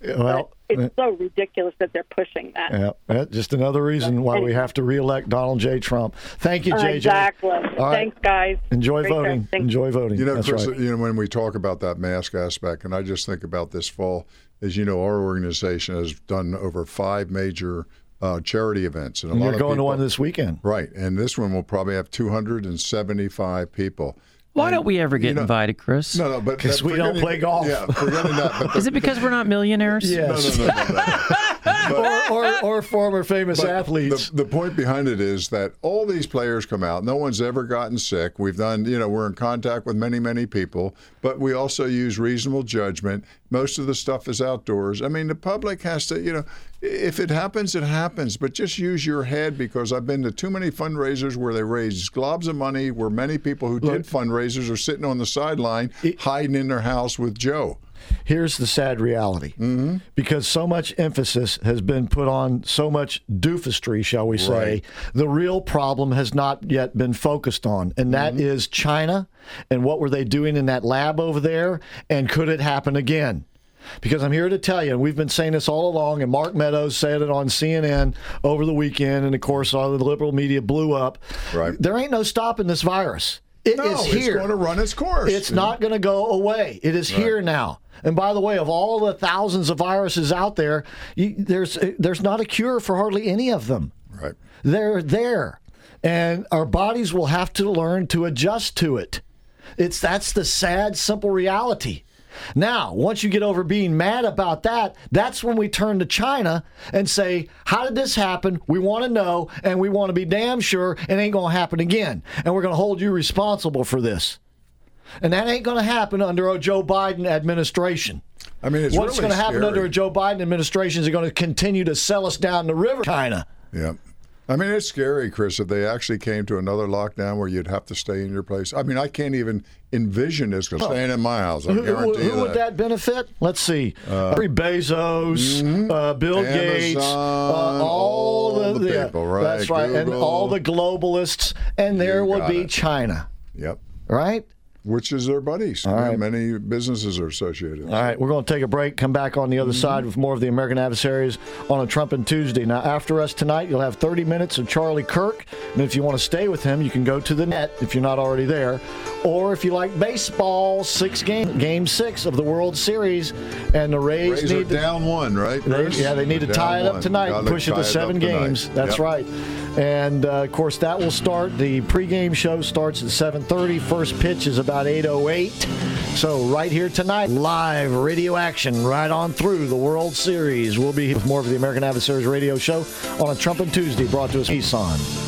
[SPEAKER 4] Well,
[SPEAKER 11] but it's so ridiculous that they're pushing that.
[SPEAKER 4] Yeah, yeah, just another reason why we have to reelect Donald J. Trump. Thank you, J J.
[SPEAKER 11] Exactly.
[SPEAKER 4] All right.
[SPEAKER 11] Thanks, guys.
[SPEAKER 4] Enjoy
[SPEAKER 11] Great
[SPEAKER 4] voting.
[SPEAKER 11] show. Thank
[SPEAKER 4] Enjoy voting.
[SPEAKER 6] You know,
[SPEAKER 4] That's
[SPEAKER 6] Chris,
[SPEAKER 4] right.
[SPEAKER 6] you know, when we talk about that mask aspect, and I just think about this fall, as you know, our organization has done over five major uh, charity events. And, a
[SPEAKER 4] And
[SPEAKER 6] lot
[SPEAKER 4] you're
[SPEAKER 6] of
[SPEAKER 4] going to
[SPEAKER 6] people,
[SPEAKER 4] one this weekend.
[SPEAKER 6] Right. And this one will probably have two hundred seventy-five people.
[SPEAKER 5] Why
[SPEAKER 6] And,
[SPEAKER 5] don't we ever get
[SPEAKER 6] you know,
[SPEAKER 5] invited, Chris?
[SPEAKER 6] No, no, but
[SPEAKER 4] Because
[SPEAKER 6] but
[SPEAKER 4] we don't
[SPEAKER 6] forgetting-
[SPEAKER 4] play golf.
[SPEAKER 6] Yeah, forgetting that. But the,
[SPEAKER 5] Is it because we're not millionaires?
[SPEAKER 4] Yes.
[SPEAKER 6] No, no, no, no, no.
[SPEAKER 4] or, or, or former famous
[SPEAKER 6] But
[SPEAKER 4] athletes.
[SPEAKER 6] The, the point behind it is that all these players come out. No one's ever gotten sick. We've done, you know, we're in contact with many, many people, but we also use reasonable judgment. Most of the stuff is outdoors. I mean, the public has to, you know, if it happens, it happens, but just use your head, because I've been to too many fundraisers where they raise globs of money, where many people who did fundraisers are sitting on the sideline hiding in their house with Joe.
[SPEAKER 4] Here's the sad reality.
[SPEAKER 6] Mm-hmm.
[SPEAKER 4] Because so much emphasis has been put on so much doofustry, shall we say,
[SPEAKER 6] Right.
[SPEAKER 4] the real problem has not yet been focused on, and that
[SPEAKER 6] Mm-hmm.
[SPEAKER 4] is China and what were they doing in that lab over there, and could it happen again? Because I'm here to tell you, and we've been saying this all along, and Mark Meadows said it on C N N over the weekend, and of course all the liberal media blew up.
[SPEAKER 6] Right.
[SPEAKER 4] There ain't no stopping this virus. It
[SPEAKER 6] No,
[SPEAKER 4] is
[SPEAKER 6] it's
[SPEAKER 4] here.
[SPEAKER 6] going to run its course.
[SPEAKER 4] It's not going to go away. It is
[SPEAKER 6] Right.
[SPEAKER 4] here now. And by the way, of all the thousands of viruses out there, you, there's there's not a cure for hardly any of them.
[SPEAKER 6] Right.
[SPEAKER 4] They're there, and our bodies will have to learn to adjust to it. It's that's the sad, simple reality. Now, once you get over being mad about that, that's when we turn to China and say, how did this happen? We want to know, and we want to be damn sure it ain't going to happen again. And we're going to hold you responsible for this. And that ain't going to happen under a Joe Biden administration.
[SPEAKER 6] I mean, it's
[SPEAKER 4] What's
[SPEAKER 6] really
[SPEAKER 4] going to happen
[SPEAKER 6] scary.
[SPEAKER 4] under a Joe Biden administration is they're going to continue to sell us down the river, China.
[SPEAKER 6] Yeah. I mean, it's scary, Chris, if they actually came to another lockdown where you'd have to stay in your place. I mean, I can't even envision this, because staying in my house, I
[SPEAKER 4] Who, who,
[SPEAKER 6] guarantee
[SPEAKER 4] who
[SPEAKER 6] you
[SPEAKER 4] would that benefit? Let's see.
[SPEAKER 6] Uh,
[SPEAKER 4] Larry Bezos,
[SPEAKER 6] mhm.
[SPEAKER 4] uh, Bill
[SPEAKER 6] Amazon,
[SPEAKER 4] Gates, uh, all,
[SPEAKER 6] all
[SPEAKER 4] the,
[SPEAKER 6] the
[SPEAKER 4] yeah,
[SPEAKER 6] people, right,
[SPEAKER 4] That's right. And
[SPEAKER 6] Google.
[SPEAKER 4] all the globalists. And there
[SPEAKER 6] You
[SPEAKER 4] would
[SPEAKER 6] got
[SPEAKER 4] be
[SPEAKER 6] it.
[SPEAKER 4] China.
[SPEAKER 6] Yep.
[SPEAKER 4] Right?
[SPEAKER 6] Which is their buddies.
[SPEAKER 4] All
[SPEAKER 6] You know,
[SPEAKER 4] right.
[SPEAKER 6] Many businesses are associated.
[SPEAKER 4] All right, we're going to take a break, come back on the other
[SPEAKER 6] Mm-hmm.
[SPEAKER 4] side with more of the American Adversaries on a Trump and Tuesday. Now, after us tonight, you'll have thirty minutes of Charlie Kirk. And if you want to stay with him, you can go to the net if you're not already there. Or if you like baseball, six game, game six of the World Series. And the Rays,
[SPEAKER 6] Rays are
[SPEAKER 4] need to,
[SPEAKER 6] down one, right?
[SPEAKER 4] They,
[SPEAKER 6] Chris?
[SPEAKER 4] yeah, they need to
[SPEAKER 6] They're
[SPEAKER 4] tie it
[SPEAKER 6] down
[SPEAKER 4] up
[SPEAKER 6] one.
[SPEAKER 4] tonight and
[SPEAKER 6] Gotta
[SPEAKER 4] push it
[SPEAKER 6] tie
[SPEAKER 4] to
[SPEAKER 6] up
[SPEAKER 4] seven
[SPEAKER 6] tonight.
[SPEAKER 4] games. That's
[SPEAKER 6] Yep.
[SPEAKER 4] right. And, uh, of course, that will start. The pregame show starts at seven thirty. First pitch is about eight oh eight. So right here tonight, live radio action right on through the World Series. We'll be with more of the American Adversaries radio show on a Trump and Tuesday, brought to us by Nissan.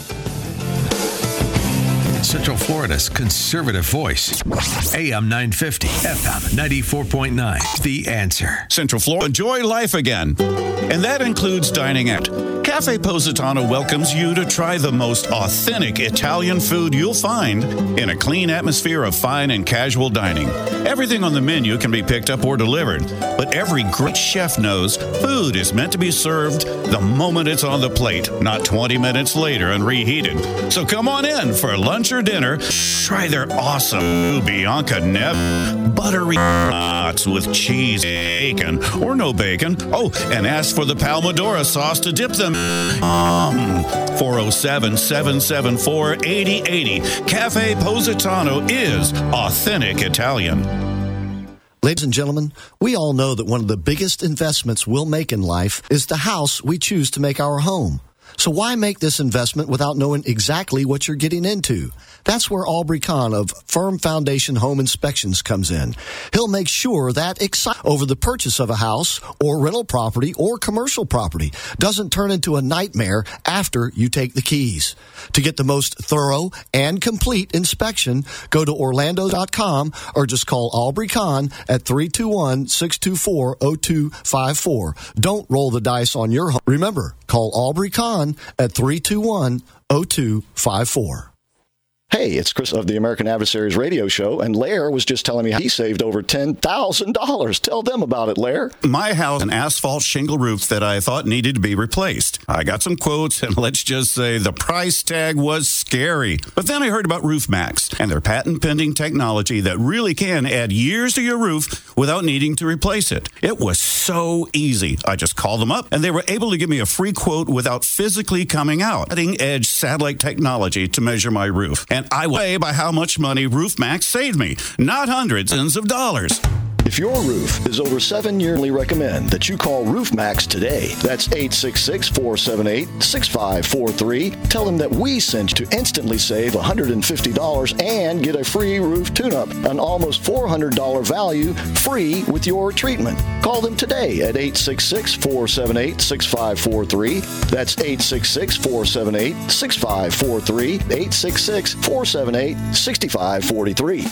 [SPEAKER 1] Central Florida's conservative voice. A M nine fifty, F M ninety-four point nine. The Answer.
[SPEAKER 9] Central Florida, enjoy life again. And that includes dining out. Cafe Positano welcomes you to try the most authentic Italian food you'll find in a clean atmosphere of fine and casual dining. Everything on the menu can be picked up or delivered, but every great chef knows food is meant to be served the moment it's on the plate, not twenty minutes later and reheated. So come on in for lunch or dinner. Try their awesome Bianca Nev buttery nuts with cheese, bacon, or no bacon. Oh, and ask for the Palmadora sauce to dip them. Um, four oh seven, seven seven four, eight oh eight oh. Cafe Positano is authentic Italian.
[SPEAKER 14] Ladies and gentlemen, we all know that one of the biggest investments we'll make in life is the house we choose to make our home. So why make this investment without knowing exactly what you're getting into? That's where Aubrey Kahn of Firm Foundation Home Inspections comes in. He'll make sure that excitement over the purchase of a house or rental property or commercial property doesn't turn into a nightmare after you take the keys. To get the most thorough and complete inspection, go to Orlando dot com or just call Aubrey Kahn at three two one, six two four, zero two five four. Don't roll the dice on your home. Remember, call Aubrey Kahn at three two one, zero two five four. Hey, it's Chris of the American Adversaries radio show, and Lair was just telling me he saved over ten thousand dollars. Tell them about it, Lair.
[SPEAKER 13] My house, an asphalt shingle roof that I thought needed to be replaced. I got some quotes, and let's just say the price tag was scary. But then I heard about RoofMax and their patent-pending technology that really can add years to your roof without needing to replace it. It was so easy. I just called them up, and they were able to give me a free quote without physically coming out. Cutting-edge satellite technology to measure my roof. And I weigh by how much money RoofMax saved me, not hundreds of dollars.
[SPEAKER 14] If your roof is over seven years, we recommend that you call RoofMax today. That's eight six six, four seven eight, six five four three. Tell them that we sent you to instantly save one hundred fifty dollars and get a free roof tune-up, an almost four hundred dollars value, free with your treatment. Call them today at eight six six, four seven eight, six five four three. That's eight six six, four seven eight, six five four three, eight six six, four seven eight, six five four three.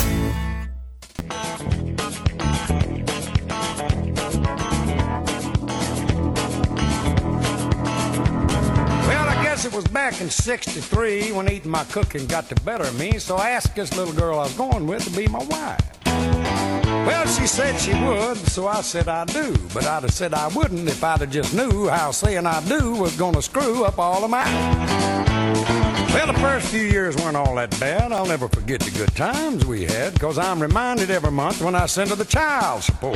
[SPEAKER 22] It was back in sixty-three when eating my cooking got the better of me, so I asked this little girl I was going with to be my wife. Well, she said she would, so I said I do, but I'd have said I wouldn't if I'd have just knew how saying I do was going to screw up all of mine. Well, the first few years weren't all that bad. I'll never forget the good times we had, because I'm reminded every month when I send her the child support.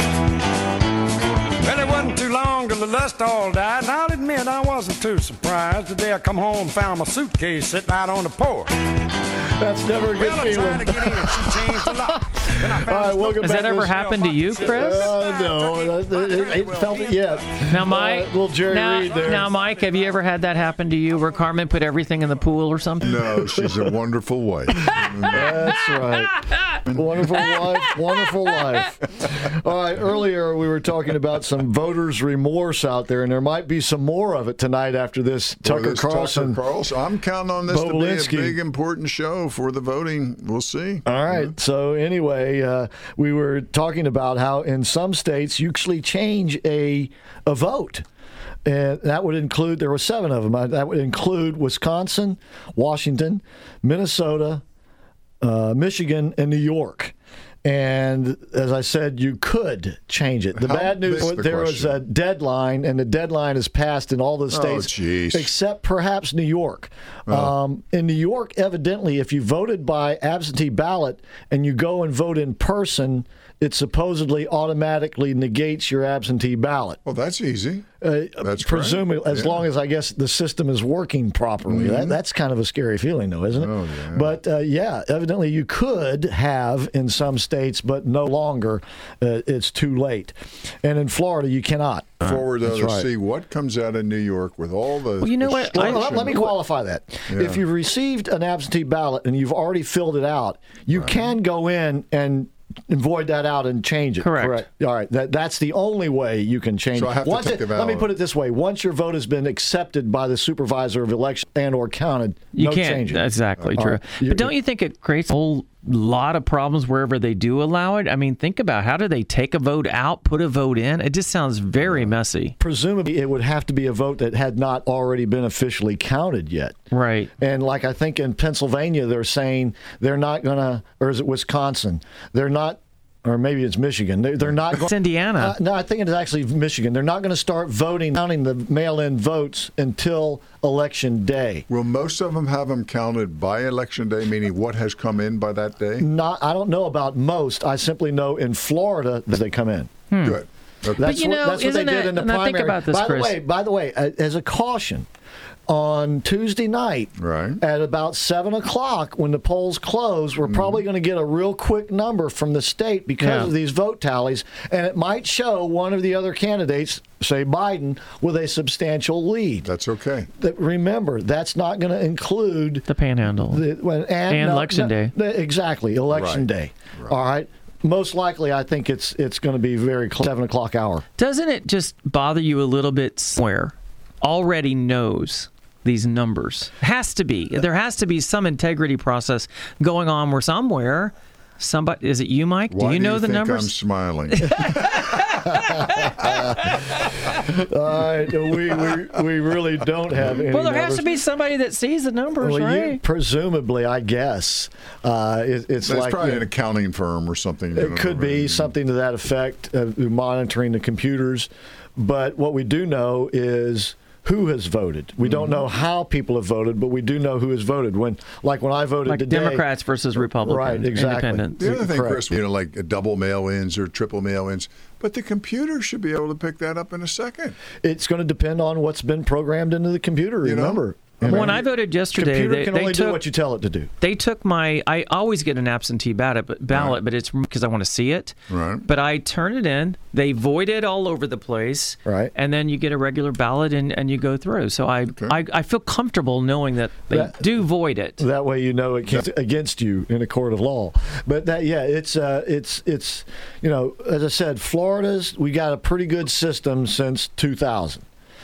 [SPEAKER 22] Well, it wasn't too long till the lust all died, and I'll admit I wasn't too surprised the day I come home and found my suitcase sitting out on the porch.
[SPEAKER 4] That's never a good
[SPEAKER 22] well,
[SPEAKER 4] feeling.
[SPEAKER 22] I tried to get in, she changed the lock.
[SPEAKER 4] All right, welcome
[SPEAKER 5] Has
[SPEAKER 4] back
[SPEAKER 5] that ever
[SPEAKER 4] to
[SPEAKER 5] happened to you, Chris?
[SPEAKER 4] Uh, no, it, it, it felt it yet.
[SPEAKER 5] Now, Mike,
[SPEAKER 4] uh, little Jerry
[SPEAKER 5] now,
[SPEAKER 4] Reed there.
[SPEAKER 5] now, Mike, have you ever had that happen to you, where Carmen put everything in the pool or something?
[SPEAKER 6] No, she's a wonderful wife.
[SPEAKER 4] That's right. Wonderful life, wonderful life. All right, earlier we were talking about some voters' remorse out there, and there might be some more of it tonight after this
[SPEAKER 6] Boy,
[SPEAKER 4] Tucker
[SPEAKER 6] this
[SPEAKER 4] Carlson.
[SPEAKER 6] Tucker Carlson. I'm counting on this
[SPEAKER 4] Bobulinski.
[SPEAKER 6] to be a big, important show for the voting. We'll see.
[SPEAKER 4] All right. Yeah. So anyway, uh, we were talking about how in some states you actually change a a vote. And that would include, there were seven of them. That would include Wisconsin, Washington, Minnesota, uh, Michigan, and New York. And as I said, you could change it. The
[SPEAKER 6] How
[SPEAKER 4] bad news,
[SPEAKER 6] the
[SPEAKER 4] there
[SPEAKER 6] question.
[SPEAKER 4] was a deadline, and the deadline is passed in all the states,
[SPEAKER 6] geez.
[SPEAKER 4] except perhaps New York.
[SPEAKER 6] Oh.
[SPEAKER 4] Um, in New York, evidently, if you voted by absentee ballot and you go and vote in person, it supposedly automatically negates your absentee ballot.
[SPEAKER 6] Well, that's easy.
[SPEAKER 4] Uh,
[SPEAKER 6] That's
[SPEAKER 4] presumably,
[SPEAKER 6] correct.
[SPEAKER 4] as
[SPEAKER 6] Yeah.
[SPEAKER 4] long as I guess the system is working properly.
[SPEAKER 6] Mm-hmm.
[SPEAKER 4] That, that's kind of a scary feeling, though, isn't it?
[SPEAKER 6] Oh, yeah.
[SPEAKER 4] But uh, yeah, evidently you could have in some states, but no longer. Uh, it's too late. And in Florida, you cannot.
[SPEAKER 6] Forward though
[SPEAKER 4] That's
[SPEAKER 6] to
[SPEAKER 4] right.
[SPEAKER 6] see what comes out of New York with all the.
[SPEAKER 5] Well, you know what?
[SPEAKER 4] Well,
[SPEAKER 5] I-
[SPEAKER 4] let, let me qualify that.
[SPEAKER 6] Yeah.
[SPEAKER 4] If you've received an absentee ballot and you've already filled it out, you can go in and void that out and change it.
[SPEAKER 5] Correct.
[SPEAKER 4] All right. That that's the only way you can change
[SPEAKER 6] So
[SPEAKER 4] it.
[SPEAKER 6] I have to
[SPEAKER 4] Once
[SPEAKER 6] take
[SPEAKER 4] it-
[SPEAKER 6] the
[SPEAKER 4] Let me
[SPEAKER 6] ballot.
[SPEAKER 4] put it this way: once your vote has been accepted by the supervisor of election and or counted,
[SPEAKER 5] You
[SPEAKER 4] no
[SPEAKER 5] can't.
[SPEAKER 4] changing.
[SPEAKER 5] Exactly
[SPEAKER 4] All
[SPEAKER 5] true.
[SPEAKER 4] right. You-
[SPEAKER 5] But don't you think it creates a whole lot of problems wherever they do allow it? I mean, think about how do they take a vote out, put a vote in? It just sounds very messy.
[SPEAKER 4] Presumably, it would have to be a vote that had not already been officially counted yet.
[SPEAKER 5] Right.
[SPEAKER 4] And like I think in Pennsylvania, they're saying they're not going to, or is it Wisconsin? They're not. Or maybe it's Michigan. They're, they're not.
[SPEAKER 5] It's Indiana.
[SPEAKER 4] Uh, no, I think it's actually Michigan. They're not going to start voting, counting the mail-in votes until election day.
[SPEAKER 6] Will most of them have them counted by election day, meaning what has come in by that day?
[SPEAKER 4] Not. I don't know about most. I simply know in Florida that they come in.
[SPEAKER 6] Good. Okay.
[SPEAKER 4] That's
[SPEAKER 5] you
[SPEAKER 4] what,
[SPEAKER 5] know,
[SPEAKER 4] that's what they
[SPEAKER 5] isn't
[SPEAKER 4] did
[SPEAKER 5] that-
[SPEAKER 4] in the
[SPEAKER 5] and I
[SPEAKER 4] primary.
[SPEAKER 5] think about this,
[SPEAKER 4] by
[SPEAKER 5] Chris.
[SPEAKER 4] the way, by the way, uh, as a caution, on Tuesday night
[SPEAKER 6] Right.
[SPEAKER 4] at about seven o'clock when the polls close, we're probably going to get a real quick number from the state because
[SPEAKER 5] Yeah.
[SPEAKER 4] of these vote tallies, and it might show one of the other candidates, say Biden, with a substantial lead.
[SPEAKER 6] That's okay.
[SPEAKER 4] That, remember, that's not going to include
[SPEAKER 5] The panhandle.
[SPEAKER 4] the, when, and,
[SPEAKER 5] And
[SPEAKER 4] no,
[SPEAKER 5] election
[SPEAKER 4] no,
[SPEAKER 5] day.
[SPEAKER 4] the- exactly, election
[SPEAKER 6] Right.
[SPEAKER 4] day.
[SPEAKER 6] Right.
[SPEAKER 4] All right. Most likely, I think it's it's going to be very close, seven o'clock hour.
[SPEAKER 5] Doesn't it just bother you a little bit somewhere already knows these numbers? Has to be. There has to be some integrity process going on where somewhere Somebody, is it you, Mike?
[SPEAKER 6] Why
[SPEAKER 5] do you know
[SPEAKER 6] do you
[SPEAKER 5] the
[SPEAKER 6] think
[SPEAKER 5] numbers?
[SPEAKER 6] I'm smiling.
[SPEAKER 4] uh, we, we we really don't have any.
[SPEAKER 5] Well, there
[SPEAKER 4] numbers.
[SPEAKER 5] has to be somebody that sees the numbers,
[SPEAKER 4] well,
[SPEAKER 5] right?
[SPEAKER 4] You, presumably, I guess uh, it, it's
[SPEAKER 6] That's
[SPEAKER 4] like
[SPEAKER 6] probably
[SPEAKER 4] you know,
[SPEAKER 6] an accounting firm or something.
[SPEAKER 4] It could be something to that effect, uh, monitoring the computers. But what we do know is who has voted. We don't know how people have voted, but we do know who has voted. When, like when I voted
[SPEAKER 5] like
[SPEAKER 4] today,
[SPEAKER 5] Democrats versus Republicans,
[SPEAKER 4] right? Exactly.
[SPEAKER 5] Independents.
[SPEAKER 6] The other thing,
[SPEAKER 4] Correct.
[SPEAKER 6] Chris, you know, like double mail-ins or triple mail-ins, but the computer should be able to pick that up in a second.
[SPEAKER 4] It's going to depend on what's been programmed into the computer.
[SPEAKER 6] You know?
[SPEAKER 4] Remember.
[SPEAKER 5] I mean, when I voted yesterday,
[SPEAKER 4] computer
[SPEAKER 5] they,
[SPEAKER 4] can
[SPEAKER 5] they
[SPEAKER 4] only
[SPEAKER 5] took,
[SPEAKER 4] do what you tell it to do.
[SPEAKER 5] They took my. I always get an absentee ballot, but ballot, right. but it's because I want to see it.
[SPEAKER 6] Right.
[SPEAKER 5] But I turn it in. They void it all over the place.
[SPEAKER 4] Right.
[SPEAKER 5] And then you get a regular ballot and, and you go through. So I, okay. I I feel comfortable knowing that they that, do void it.
[SPEAKER 4] That way you know it can't against you in a court of law. But that yeah, it's uh, it's it's you know, as I said, Florida's we got a pretty good system since two thousand.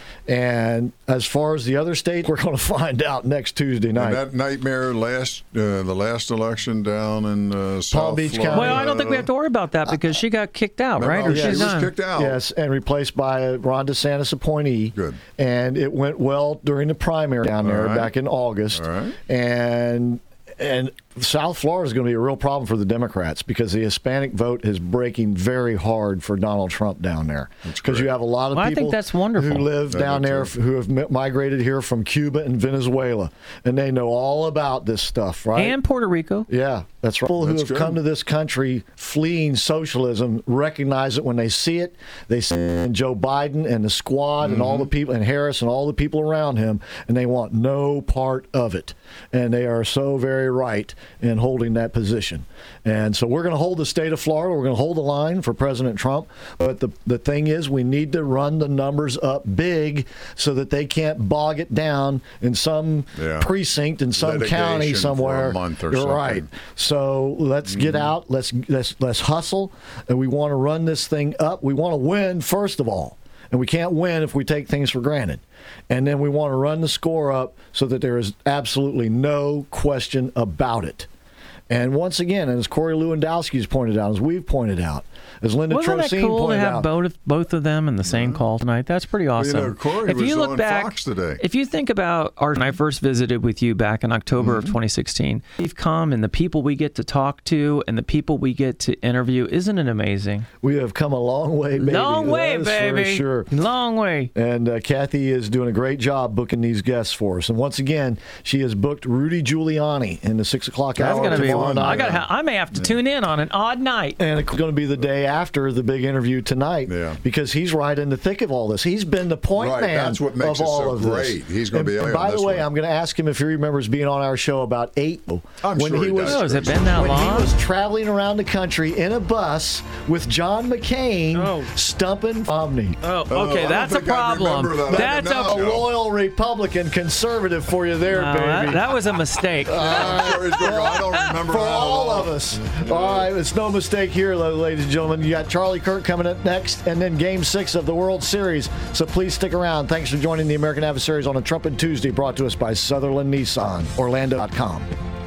[SPEAKER 4] And as far as the other states, we're going to find out next Tuesday night.
[SPEAKER 6] And that nightmare last, uh, the last election down in uh, South
[SPEAKER 4] Palm Beach
[SPEAKER 6] Florida.
[SPEAKER 4] County.
[SPEAKER 5] Well, I don't think we have to worry about that because she got kicked out, right?
[SPEAKER 6] No,
[SPEAKER 5] Or
[SPEAKER 6] she
[SPEAKER 5] she's
[SPEAKER 6] was
[SPEAKER 5] done.
[SPEAKER 6] kicked out.
[SPEAKER 4] Yes, and replaced by a Ron DeSantis appointee.
[SPEAKER 6] Good.
[SPEAKER 4] And it went well during the primary down there
[SPEAKER 6] right.
[SPEAKER 4] back in August.
[SPEAKER 6] All right.
[SPEAKER 4] And and South Florida is going to be a real problem for the Democrats because the Hispanic vote is breaking very hard for Donald Trump down there. Because you have a lot of
[SPEAKER 5] well,
[SPEAKER 4] people
[SPEAKER 5] I think that's wonderful.
[SPEAKER 4] who live
[SPEAKER 6] I
[SPEAKER 4] down
[SPEAKER 6] do
[SPEAKER 4] there
[SPEAKER 6] too.
[SPEAKER 4] who have migrated here from Cuba and Venezuela, and they know all about this stuff, right?
[SPEAKER 5] And Puerto Rico.
[SPEAKER 4] Yeah, that's right. People who
[SPEAKER 6] That's
[SPEAKER 4] have
[SPEAKER 6] good.
[SPEAKER 4] come to this country fleeing socialism recognize it when they see it. They see Joe Biden and the squad
[SPEAKER 6] Mm-hmm.
[SPEAKER 4] and all the people, and Harris and all the people around him, and they want no part of it. And they are so very right in holding that position. And so we're going to hold the state of Florida. We're going to hold the line for President Trump. But the, the thing is, we need to run the numbers up big so that they can't bog it down in some
[SPEAKER 6] Yeah.
[SPEAKER 4] precinct in some
[SPEAKER 6] Litigation
[SPEAKER 4] county
[SPEAKER 6] for a
[SPEAKER 4] somewhere.
[SPEAKER 6] month or
[SPEAKER 4] You're
[SPEAKER 6] something.
[SPEAKER 4] right. So let's get out. Let's let's let's hustle, and we want to run this thing up. We want to win first of all, and we can't win if we take things for granted. And then we want to run the score up so that there is absolutely no question about it. And once again, as Corey Lewandowski has pointed out, as we've pointed out, as Linda
[SPEAKER 5] Wasn't that
[SPEAKER 4] Trocine
[SPEAKER 5] cool to
[SPEAKER 4] pointed
[SPEAKER 5] have
[SPEAKER 4] out,
[SPEAKER 5] both both of them in the same call tonight? That's pretty awesome.
[SPEAKER 6] Well, you know, Corey
[SPEAKER 5] if
[SPEAKER 6] was
[SPEAKER 5] you look
[SPEAKER 6] on
[SPEAKER 5] back,
[SPEAKER 6] Fox today.
[SPEAKER 5] If you think about our, when I first visited with you back in October
[SPEAKER 6] Mm-hmm.
[SPEAKER 5] of twenty sixteen, we've come and the people we get to talk to and the people we get to interview, isn't it amazing?
[SPEAKER 4] we have come a long way, baby.
[SPEAKER 5] Long way,
[SPEAKER 4] That is for
[SPEAKER 5] baby.
[SPEAKER 4] sure.
[SPEAKER 5] Long way.
[SPEAKER 4] And uh, Kathy is doing a great job booking these guests for us. And once again, she has booked Rudy Giuliani in the six o'clock
[SPEAKER 5] That's
[SPEAKER 4] hour
[SPEAKER 5] going to be
[SPEAKER 4] tomorrow
[SPEAKER 5] one.
[SPEAKER 4] night.
[SPEAKER 5] I got. Ha- I may have to tune in on an odd night.
[SPEAKER 4] And it's going to be the day after the big interview tonight
[SPEAKER 6] Yeah.
[SPEAKER 4] because he's right in the thick of all this. He's been the point
[SPEAKER 6] Right,
[SPEAKER 4] man
[SPEAKER 6] that's what makes
[SPEAKER 4] of
[SPEAKER 6] it
[SPEAKER 4] all
[SPEAKER 6] so
[SPEAKER 4] of this.
[SPEAKER 6] great. He's gonna
[SPEAKER 4] And-
[SPEAKER 6] be
[SPEAKER 4] and
[SPEAKER 6] on
[SPEAKER 4] by
[SPEAKER 6] this
[SPEAKER 4] the way,
[SPEAKER 6] one.
[SPEAKER 4] I'm going to ask him if he remembers being on our show about eight.
[SPEAKER 6] I'm
[SPEAKER 4] when
[SPEAKER 6] sure
[SPEAKER 4] he
[SPEAKER 6] he
[SPEAKER 4] was,
[SPEAKER 6] does.
[SPEAKER 5] Oh, has it been that
[SPEAKER 4] when
[SPEAKER 5] long?
[SPEAKER 4] he was traveling around the country in a bus with John McCain
[SPEAKER 5] Oh.
[SPEAKER 4] stumping Romney.
[SPEAKER 5] Oh,
[SPEAKER 6] Oh, I
[SPEAKER 5] okay,
[SPEAKER 6] don't
[SPEAKER 5] that's a
[SPEAKER 6] think I
[SPEAKER 5] problem.
[SPEAKER 6] remember that.
[SPEAKER 5] That's
[SPEAKER 6] No.
[SPEAKER 5] a.
[SPEAKER 4] A loyal Republican conservative for you there,
[SPEAKER 5] No,
[SPEAKER 4] baby.
[SPEAKER 5] that, that was a mistake.
[SPEAKER 6] I'm sorry, Joe, I don't remember
[SPEAKER 4] For
[SPEAKER 6] that at
[SPEAKER 4] all of us. All right, it's no mistake here, ladies and gentlemen. You got Charlie Kirk coming up next, and then Game Six of the World Series. So please stick around. Thanks for joining the American Adversaries on a Trumpet Tuesday, brought to us by Sutherland Nissan, Orlando dot com.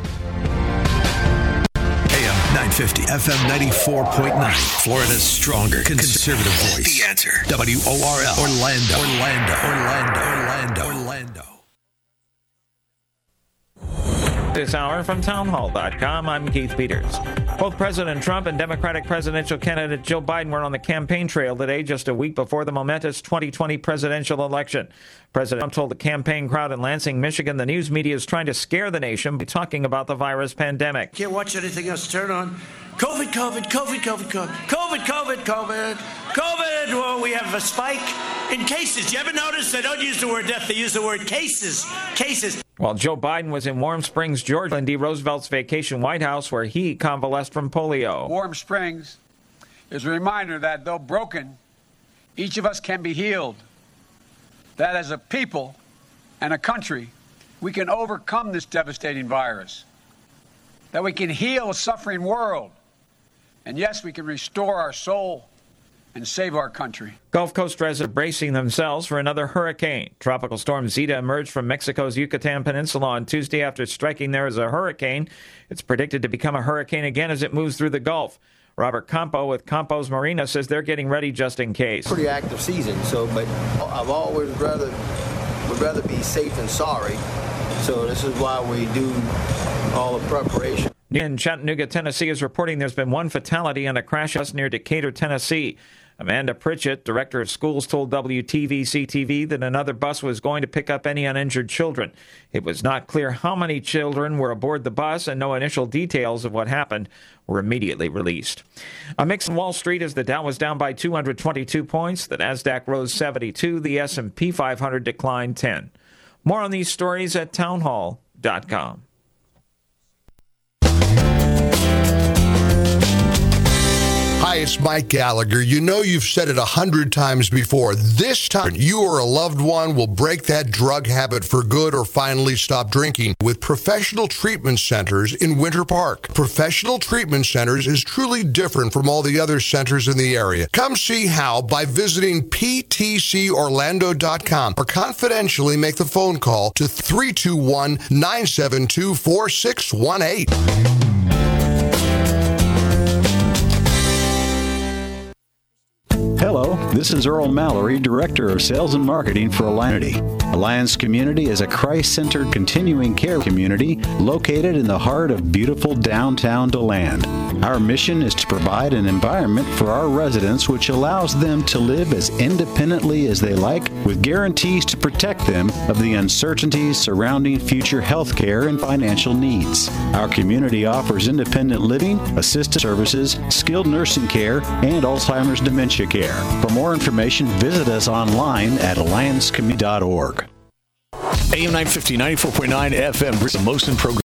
[SPEAKER 1] A M nine fifty, F M ninety-four point nine. Florida's stronger conservative voice. The Answer. W O R L. Orlando. Orlando. Orlando. Orlando. Orlando.
[SPEAKER 12] This hour from townhall dot com, I'm Keith Peters. Both President Trump and Democratic presidential candidate Joe Biden were on the campaign trail today, just a week before the momentous twenty twenty presidential election. President Trump told the campaign crowd in Lansing, Michigan, the news media is trying to scare the nation by talking about the virus pandemic.
[SPEAKER 15] Can't watch anything else. Turn on COVID, COVID, COVID, COVID, COVID, COVID, COVID, COVID, COVID. Well, we have a spike in cases. You ever notice they don't use the word death, they use the word cases. Cases.
[SPEAKER 12] While Joe Biden was in Warm Springs, Georgia, Franklin D. Roosevelt's vacation White House, where he convalesced from polio.
[SPEAKER 16] Warm Springs is a reminder that though broken, each of us can be healed. That as a people and a country, we can overcome this devastating virus. That we can heal a suffering world. And yes, we can restore our soul and save our country.
[SPEAKER 12] Gulf Coast residents bracing themselves for another hurricane. Tropical storm Zeta emerged from Mexico's Yucatan Peninsula on Tuesday after striking there as a hurricane. It's predicted to become a hurricane again as it moves through the Gulf. Robert Campo with Campos Marina says they're getting ready just in case.
[SPEAKER 3] Pretty active season, so but I've always rather would rather be safe than sorry. So this is why we do all the preparation.
[SPEAKER 12] In Chattanooga, Tennessee is reporting there's been one fatality on a crash bus near Decatur, Tennessee. Amanda Pritchett, director of schools, told W T V C T V that another bus was going to pick up any uninjured children. It was not clear how many children were aboard the bus, and no initial details of what happened were immediately released. A mix on Wall Street as the Dow was down by two hundred twenty-two points, the Nasdaq rose seventy-two, the S and P five hundred declined ten. More on these stories at townhall dot com.
[SPEAKER 17] Hi, it's Mike Gallagher. You know you've said it a hundred times before. This time, you or a loved one will break that drug habit for good or finally stop drinking with Professional Treatment Centers in Winter Park. Professional Treatment Centers is truly different from all the other centers in the area. Come see how by visiting P T C Orlando dot com or confidentially make the phone call to three two one, nine seven two, four six one eight.
[SPEAKER 23] Hello, this is Earl Mallory, Director of Sales and Marketing for Alliance. Alliance Community is a Christ-centered continuing care community located in the heart of beautiful downtown DeLand. Our mission is to provide an environment for our residents which allows them to live as independently as they like, with guarantees to protect them of the uncertainties surrounding future health care and financial needs. Our community offers independent living, assisted services, skilled nursing care, and Alzheimer's dementia care. For more information, visit us online at alliance community dot org.
[SPEAKER 1] A M nine fifty, ninety-four point nine F M, the most in program.